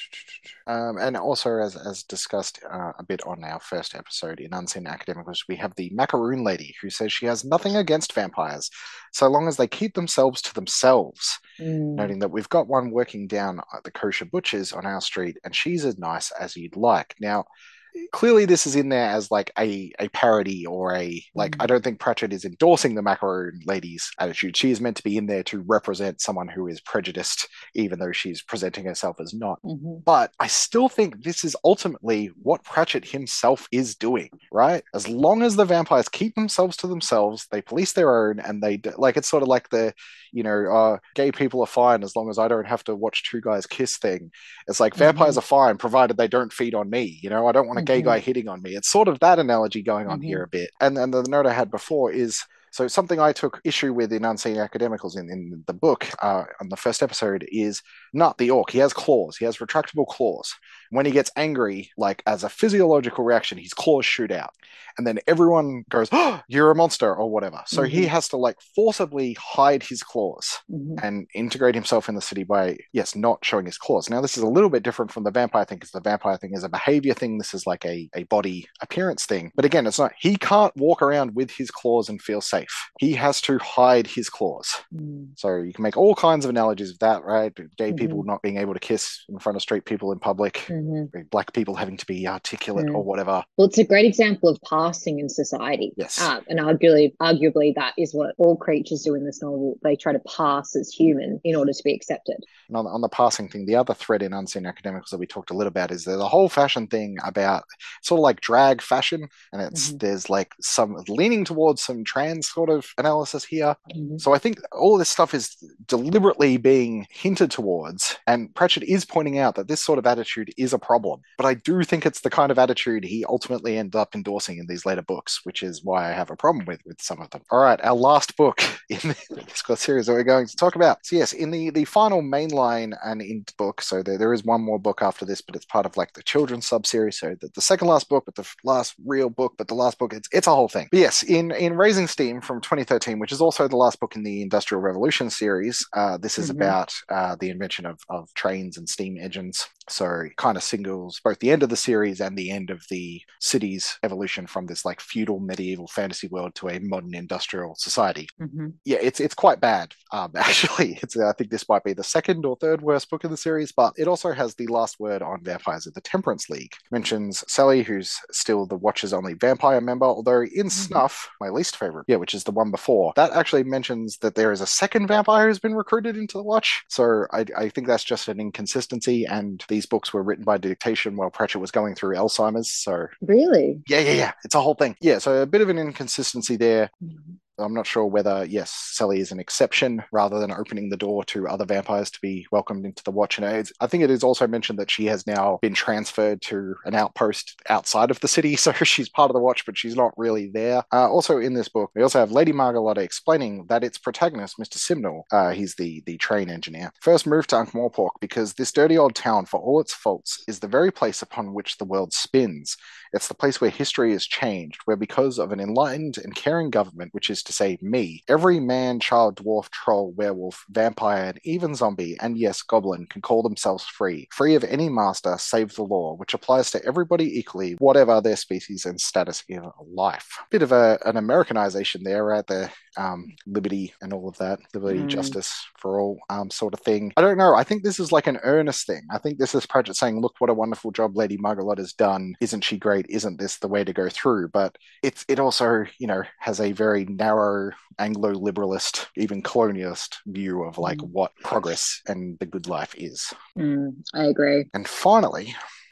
Um, and also, as as discussed uh, a bit on our first episode in Unseen Academicals, we have the Macaroon lady who says she has nothing against vampires, so long as they keep themselves to themselves. Mm. Noting that we've got one working down at the kosher butchers on our street, and she's as nice as you'd like. Now, clearly this is in there as like a, a parody or a like I Mm. don't think Pratchett is endorsing the macaroon lady's attitude. She is meant to be in there to represent someone who is prejudiced, even though she's presenting herself as not. Mm-hmm. But I still think this is ultimately what Pratchett himself is doing, right? As long as the vampires keep themselves to themselves, they police their own, and they like it's sort of like the, you know, uh, gay people are fine as long as I don't have to watch two guys kiss thing. It's like vampires Mm-hmm. are fine provided they don't feed on me. You know, I don't want a gay Mm-hmm. guy hitting on me. It's sort of that analogy going on Mm-hmm. here a bit. And and the note I had before is so something I took issue with in Unseen Academicals in, in the book uh, on the first episode is not the orc. He has claws. He has retractable claws. When he gets angry, like as a physiological reaction, his claws shoot out. And then everyone goes, oh, you're a monster or whatever. So Mm-hmm. he has to like forcibly hide his claws Mm-hmm. and integrate himself in the city by, yes, not showing his claws. Now, this is a little bit different from the vampire thing because the vampire thing is a behavior thing. This is like a, a body appearance thing. But again, it's not, he can't walk around with his claws and feel safe. He has to hide his claws. Mm-hmm. So you can make all kinds of analogies of that, right? Gay Mm-hmm. people not being able to kiss in front of straight people in public, Mm-hmm. black people having to be articulate Mm. or whatever. Well, it's a great example of passing in society. Yes. Uh, and arguably, arguably, that is what all creatures do in this novel. They try to pass as human in order to be accepted. And on, on the passing thing, the other thread in Unseen Academicals that we talked a little about is there's a whole fashion thing about sort of like drag fashion, and it's Mm-hmm. there's like some leaning towards some trans sort of analysis here. Mm-hmm. So I think all this stuff is deliberately being hinted towards, and Pratchett is pointing out that this sort of attitude is a problem. But I do think it's the kind of attitude he ultimately ended up endorsing in these later books, which is why I have a problem with with some of them. All right, our last book in the Discord series that we're going to talk about. So yes, in the the final mainline and in book, so there, there is one more book after this, but it's part of like the children's sub-series. So the, the second last book, but the last real book, but the last book, it's it's a whole thing. But yes, in in Raising Steam from twenty thirteen, which is also the last book in the Industrial Revolution series, uh, this is Mm-hmm. about uh, the invention of of trains and steam engines. So it kind of singles both the end of the series and the end of the city's evolution from this like feudal medieval fantasy world to a modern industrial society. Mm-hmm. Yeah, it's it's quite bad. Um, actually, it's I think this might be the second or third worst book in the series, but it also has the last word on vampires of the Temperance League. It mentions Sally, who's still the Watcher's only vampire member, although in Mm-hmm. Snuff, my least favorite, yeah, which is the one before, that actually mentions that there is a second vampire who's been recruited into the Watch. So I, I think that's just an inconsistency, and these books were written by dictation while Pratchett was going through Alzheimer's. So Really? yeah, yeah, yeah, it's a whole thing. Yeah, so a bit of an inconsistency there. Mm-hmm. I'm not sure whether, yes, Sally is an exception rather than opening the door to other vampires to be welcomed into the Watch. And it's, I think it is also mentioned that she has now been transferred to an outpost outside of the city, so she's part of the Watch, but she's not really there. Uh, also in this book, we also have Lady Margalotte explaining that its protagonist, Mister Simnel, uh, he's the, the train engineer, first moved to Ankh-Morpork because this dirty old town, for all its faults, is the very place upon which the world spins. It's the place where history is changed, where because of an enlightened and caring government, which is to say me, every man, child, dwarf, troll, werewolf, vampire, and even zombie, and yes, goblin, can call themselves free. Free of any master save the law, which applies to everybody equally, whatever their species and status in life. Bit of a, an Americanization there, right? The um, liberty and all of that. Liberty, Mm. justice for all um, sort of thing. I don't know. I think this is like an earnest thing. I think this is Pratchett saying, look what a wonderful job Lady Margalotte has done. Isn't she great? Isn't this the way to go through? But it's it also, you know, has a very narrow Anglo-liberalist, even colonialist view of like Mm. what progress and the good life is. Mm, I agree. And finally,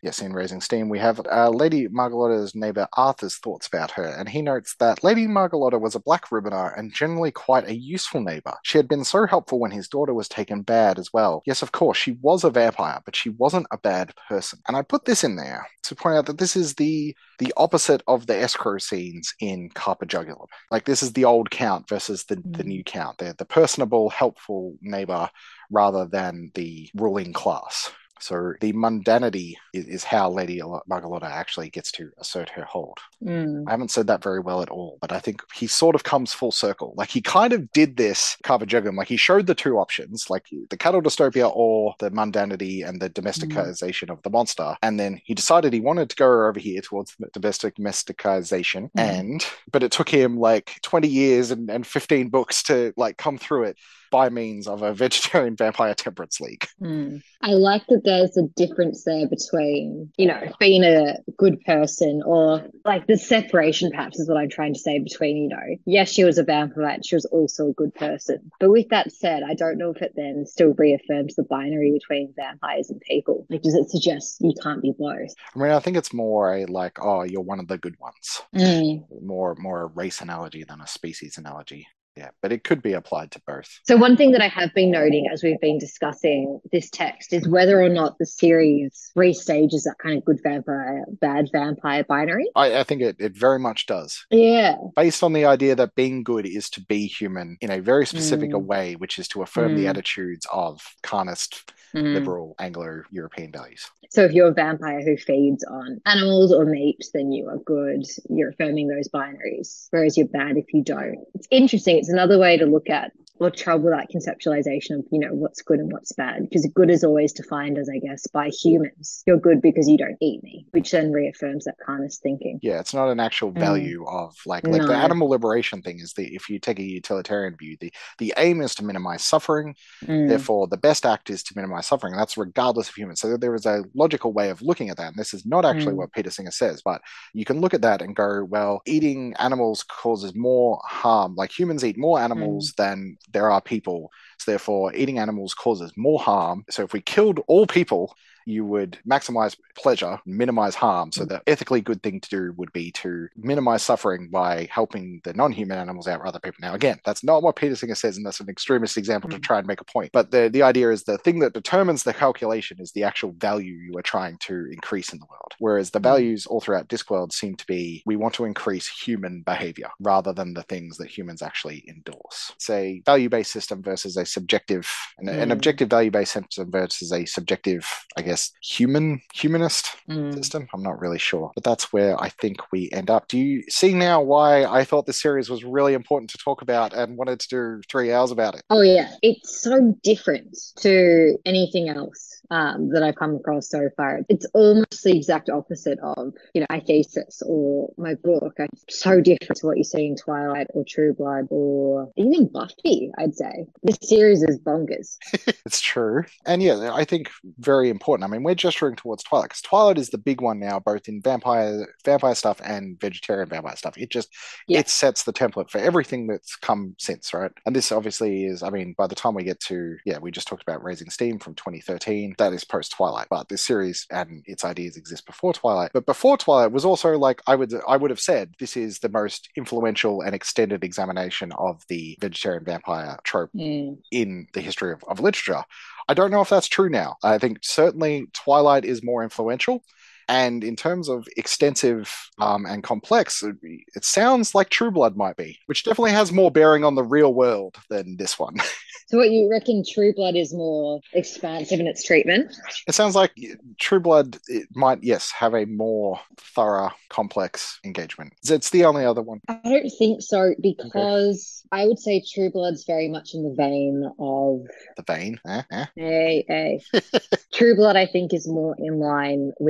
Yes, in Raising Steam, we have uh, Lady Margalotta's neighbour Arthur's thoughts about her, and he notes that Lady Margalotta was a black Rubiner and generally quite a useful neighbour. She had been so helpful when his daughter was taken bad as well. Yes, of course, she was a vampire, but she wasn't a bad person. And I put this in there to point out that this is the the opposite of the escrow scenes in Carpe Jugulum. Like, this is the old Count versus the, mm. the new Count. They're the personable, helpful neighbour rather than the ruling class. So the mundanity is, is how Lady Margalotta actually gets to assert her hold. Mm. I haven't said that very well at all, but I think he sort of comes full circle. Like, he kind of did this Carpe Jugulum. Like, he showed the two options, like the cattle dystopia or the mundanity and the domesticization mm. of the monster. And then he decided he wanted to go over here towards the domestic domesticization. Mm. And, but it took him like twenty years and, and fifteen books to like come through it by means of a vegetarian vampire temperance league. Mm. I like that there's a difference there between, you know, being a good person, or like the separation perhaps is what I'm trying to say between, you know, yes, she was a vampire, but she was also a good person. But with that said, I don't know if it then still reaffirms the binary between vampires and people. Like, does it suggest you can't be both? I mean, I think it's more a like, oh, you're one of the good ones. Mm. More, more a race analogy than a species analogy. Yeah, but it could be applied to both. So one thing that I have been noting as we've been discussing this text is whether or not the series restages that kind of good vampire, bad vampire binary. I, I think it, it very much does. Yeah. Based on the idea that being good is to be human in a very specific mm. a way, which is to affirm mm. the attitudes of carnist, mm. liberal, Anglo-European values. So if you're a vampire who feeds on animals or meat, then you are good. You're affirming those binaries, whereas you're bad if you don't. It's interesting. It's another way to look at or trouble that conceptualization of, you know, what's good and what's bad, because good is always defined as, I guess, by humans. You're good because you don't eat me, which then reaffirms that carnist thinking. Yeah, it's not an actual value mm. of like like no. the animal liberation thing is the if you take a utilitarian view, the the aim is to minimize suffering. Mm. Therefore, the best act is to minimize suffering. And that's regardless of humans. So there is a logical way of looking at that. And this is not actually mm. what Peter Singer says, but you can look at that and go, well, eating animals causes more harm. Like, humans eat more animals mm. than there are people. So therefore, eating animals causes more harm. So if we killed all people, you would maximize pleasure, minimize harm. So the ethically good thing to do would be to minimize suffering by helping the non-human animals out other people. Now, again, that's not what Peter Singer says, and that's an extremist example mm-hmm. to try and make a point. But the, the idea is the thing that determines the calculation is the actual value you are trying to increase in the world. Whereas the values all throughout Discworld seem to be, we want to increase human behavior rather than the things that humans actually endorse. It's a value-based system versus a subjective, an, mm. an objective value-based system versus a subjective, I guess, human humanist mm. system. I'm not really sure, but that's where I think we end up. Do you see now why I thought the series was really important to talk about and wanted to do three hours about it? Oh yeah, it's so different to anything else um, that I've come across so far. It's almost the exact opposite of, you know, my thesis or my book. It's so different to what you see in Twilight or True Blood or even Buffy, I'd say. This series is bonkers. It's true. And yeah, I think very important. I mean, we're gesturing towards Twilight because Twilight is the big one now, both in vampire vampire stuff and vegetarian vampire stuff. It just yeah. it sets the template for everything that's come since, right? And this obviously is, I mean, by the time we get to, yeah, we just talked about Raising Steam from twenty thirteen. That is post Twilight, but this series and its ideas exist before Twilight. But before Twilight was also like I would I would have said this is the most influential and extended examination of the vegetarian vampire trope mm. in the history of, of literature. I don't know if that's true now. I think certainly Twilight is more influential. And in terms of extensive um, and complex, it, it sounds like True Blood might be, which definitely has more bearing on the real world than this one. So what you reckon, True Blood is more expansive in its treatment? It sounds like True Blood, it might, yes, have a more thorough, complex engagement. It's the only other one. I don't think so, because okay. I would say True Blood's very much in the vein of... The vein? Eh, eh. Hey, hey. True Blood, I think, is more in line with... Um,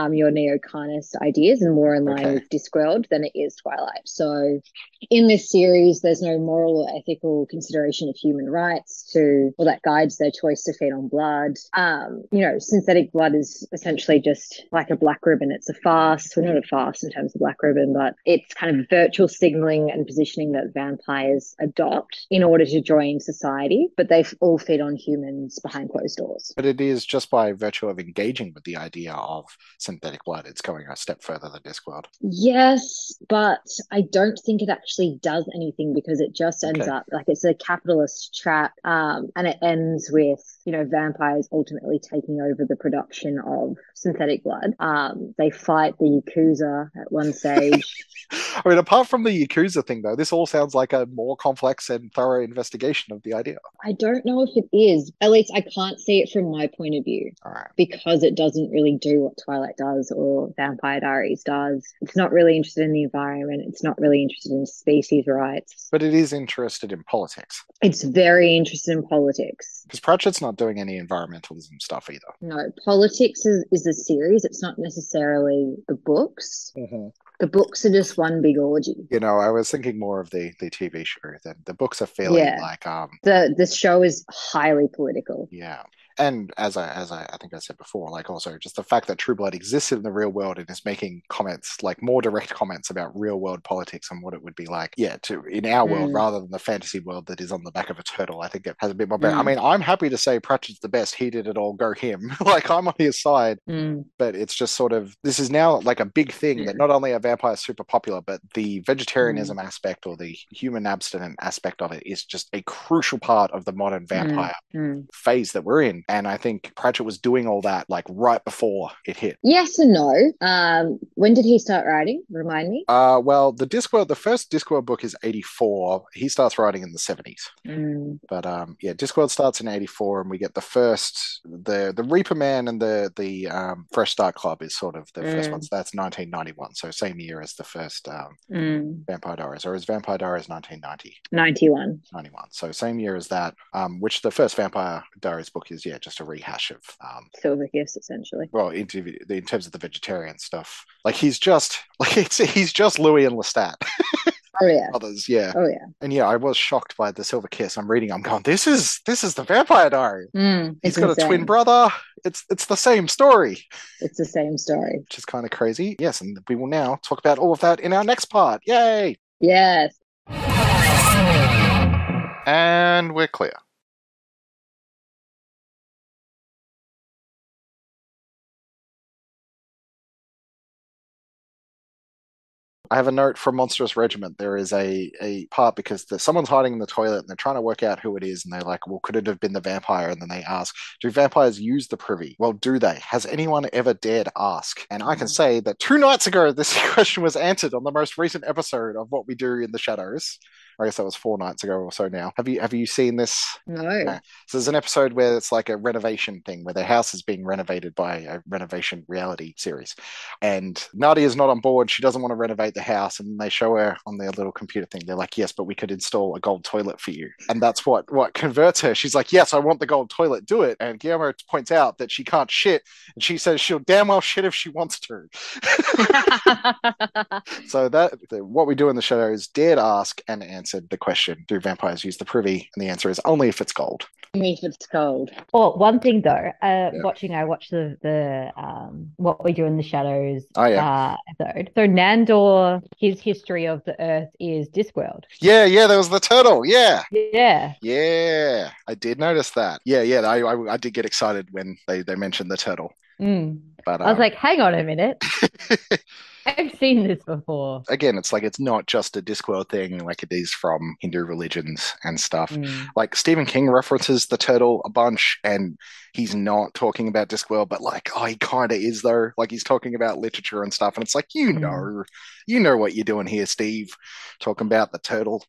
um, your Neo-Carnist ideas and more in line Okay. with Discworld than it is Twilight. So in this series, there's no moral or ethical consideration of human rights to, or that guides their choice to feed on blood. Um, you know, synthetic blood is essentially just like a black ribbon. It's a farce. Well, not a farce in terms of black ribbon, but it's kind of virtual signaling and positioning that vampires adopt in order to join society, but they all feed on humans behind closed doors. But it is just by virtue of engaging with the idea of synthetic blood, it's going a step further than Discworld. Yes, but I don't think it actually does anything because it just ends Okay. up like it's a capitalist trap, um, and it ends with, you know, vampires ultimately taking over the production of synthetic blood. Um, they fight the Yakuza at one stage. I mean, apart from the Yakuza thing, though, this all sounds like a more complex and thorough investigation of the idea. I don't know if it is. At least I can't see it from my point of view. All right. Because it doesn't really do what Twilight does or Vampire Diaries does. It's not really interested in the environment. It's not really interested in species rights. But it is interested in politics. It's very interested in politics. Because Pratchett's not doing any environmentalism stuff either. No, politics is, is a series. It's not necessarily the books. Mm-hmm. The books are just one big orgy. You know, I was thinking more of the, the T V show. The, the books are fairly Yeah. like um The the show is highly political. yeah. And as I as I, I think I said before, like also just the fact that True Blood exists in the real world and is making comments, like more direct comments about real world politics and what it would be like, yeah, to in our world Mm. rather than the fantasy world that is on the back of a turtle. I think it has a bit more. Better. I Mm. mean, I'm happy to say Pratchett's the best. He did it all. Go him. Like I'm on his side. Mm. But it's just sort of this is now like a big thing that not only are vampires super popular, but the vegetarianism aspect or the human abstinent aspect of it is just a crucial part of the modern vampire Mm. phase that we're in. And I think Pratchett was doing all that like right before it hit. Yes and no. Um, when did he start writing? Remind me. Uh, well, the Discworld, the first Discworld book is eighty-four. He starts writing in the seventies. Mm. But um, yeah, Discworld starts in eighty-four, and we get the first, the the Reaper Man and the the um, Fresh Start Club is sort of the first Mm. one. So that's nineteen ninety-one, so same year as the first um, Mm. Vampire Diaries, or is Vampire Diaries nineteen ninety? ninety-one. ninety-one. So same year as that, um, which the first Vampire Diaries book is, yeah, just a rehash of, um, Silver Gifts, essentially. well, in, in terms of the vegetarian stuff. Like he's just, like it's, he's just Louis and Lestat. Oh yeah. Others, yeah. Oh yeah. And yeah, I was shocked by the Silver Kiss. I'm reading, I'm going, this is this is the Vampire Diary. Mm, He's it's got insane. a twin brother. It's it's the same story, It's the same story. which is kind of crazy. Yes, and we will now talk about all of that in our next part. Yay! Yes. And we're clear. I have a note from Monstrous Regiment. There is a, a part because the, someone's hiding in the toilet and they're trying to work out who it is. And they're like, well, could it have been the vampire? And then they ask, do vampires use the privy? Well, do they? Has anyone ever dared ask? And I can say that two nights ago, this question was answered on the most recent episode of What We Do in the Shadows. I guess that was four nights ago or so now. Have you have you seen this? No. No. So there's an episode where it's like a renovation thing where their house is being renovated by a renovation reality series. And Nadia's not on board. She doesn't want to renovate the house. And they show her on their little computer thing. They're like, yes, but we could install a gold toilet for you. And that's what, what converts her. She's like, yes, I want the gold toilet. Do it. And Guillermo points out that she can't shit. And she says she'll damn well shit if she wants to. So that the, what we do in the shadows dared ask and answered the question, do vampires use the privy? And the answer is only if it's gold. Me if it's cold. Well, one thing though, uh, Yeah. watching, I watched the the um, What We Do in the Shadows Oh, yeah. uh, episode. So Nandor, his history of the Earth is Discworld. Yeah, yeah, there was the turtle. Yeah. Yeah. Yeah, I did notice that. Yeah, yeah, I, I, I did get excited when they, they mentioned the turtle. Mm. But I was um, like, hang on a minute. I've seen this before. again, it's like it's not just a Discworld thing like it is from Hindu religions and stuff. Mm. Like Stephen King references the turtle a bunch, and he's not talking about Discworld, but like, oh, he kind of is though. Like he's talking about literature and stuff, and it's like, you Mm. know, you know what you're doing here, Steve, talking about the turtle.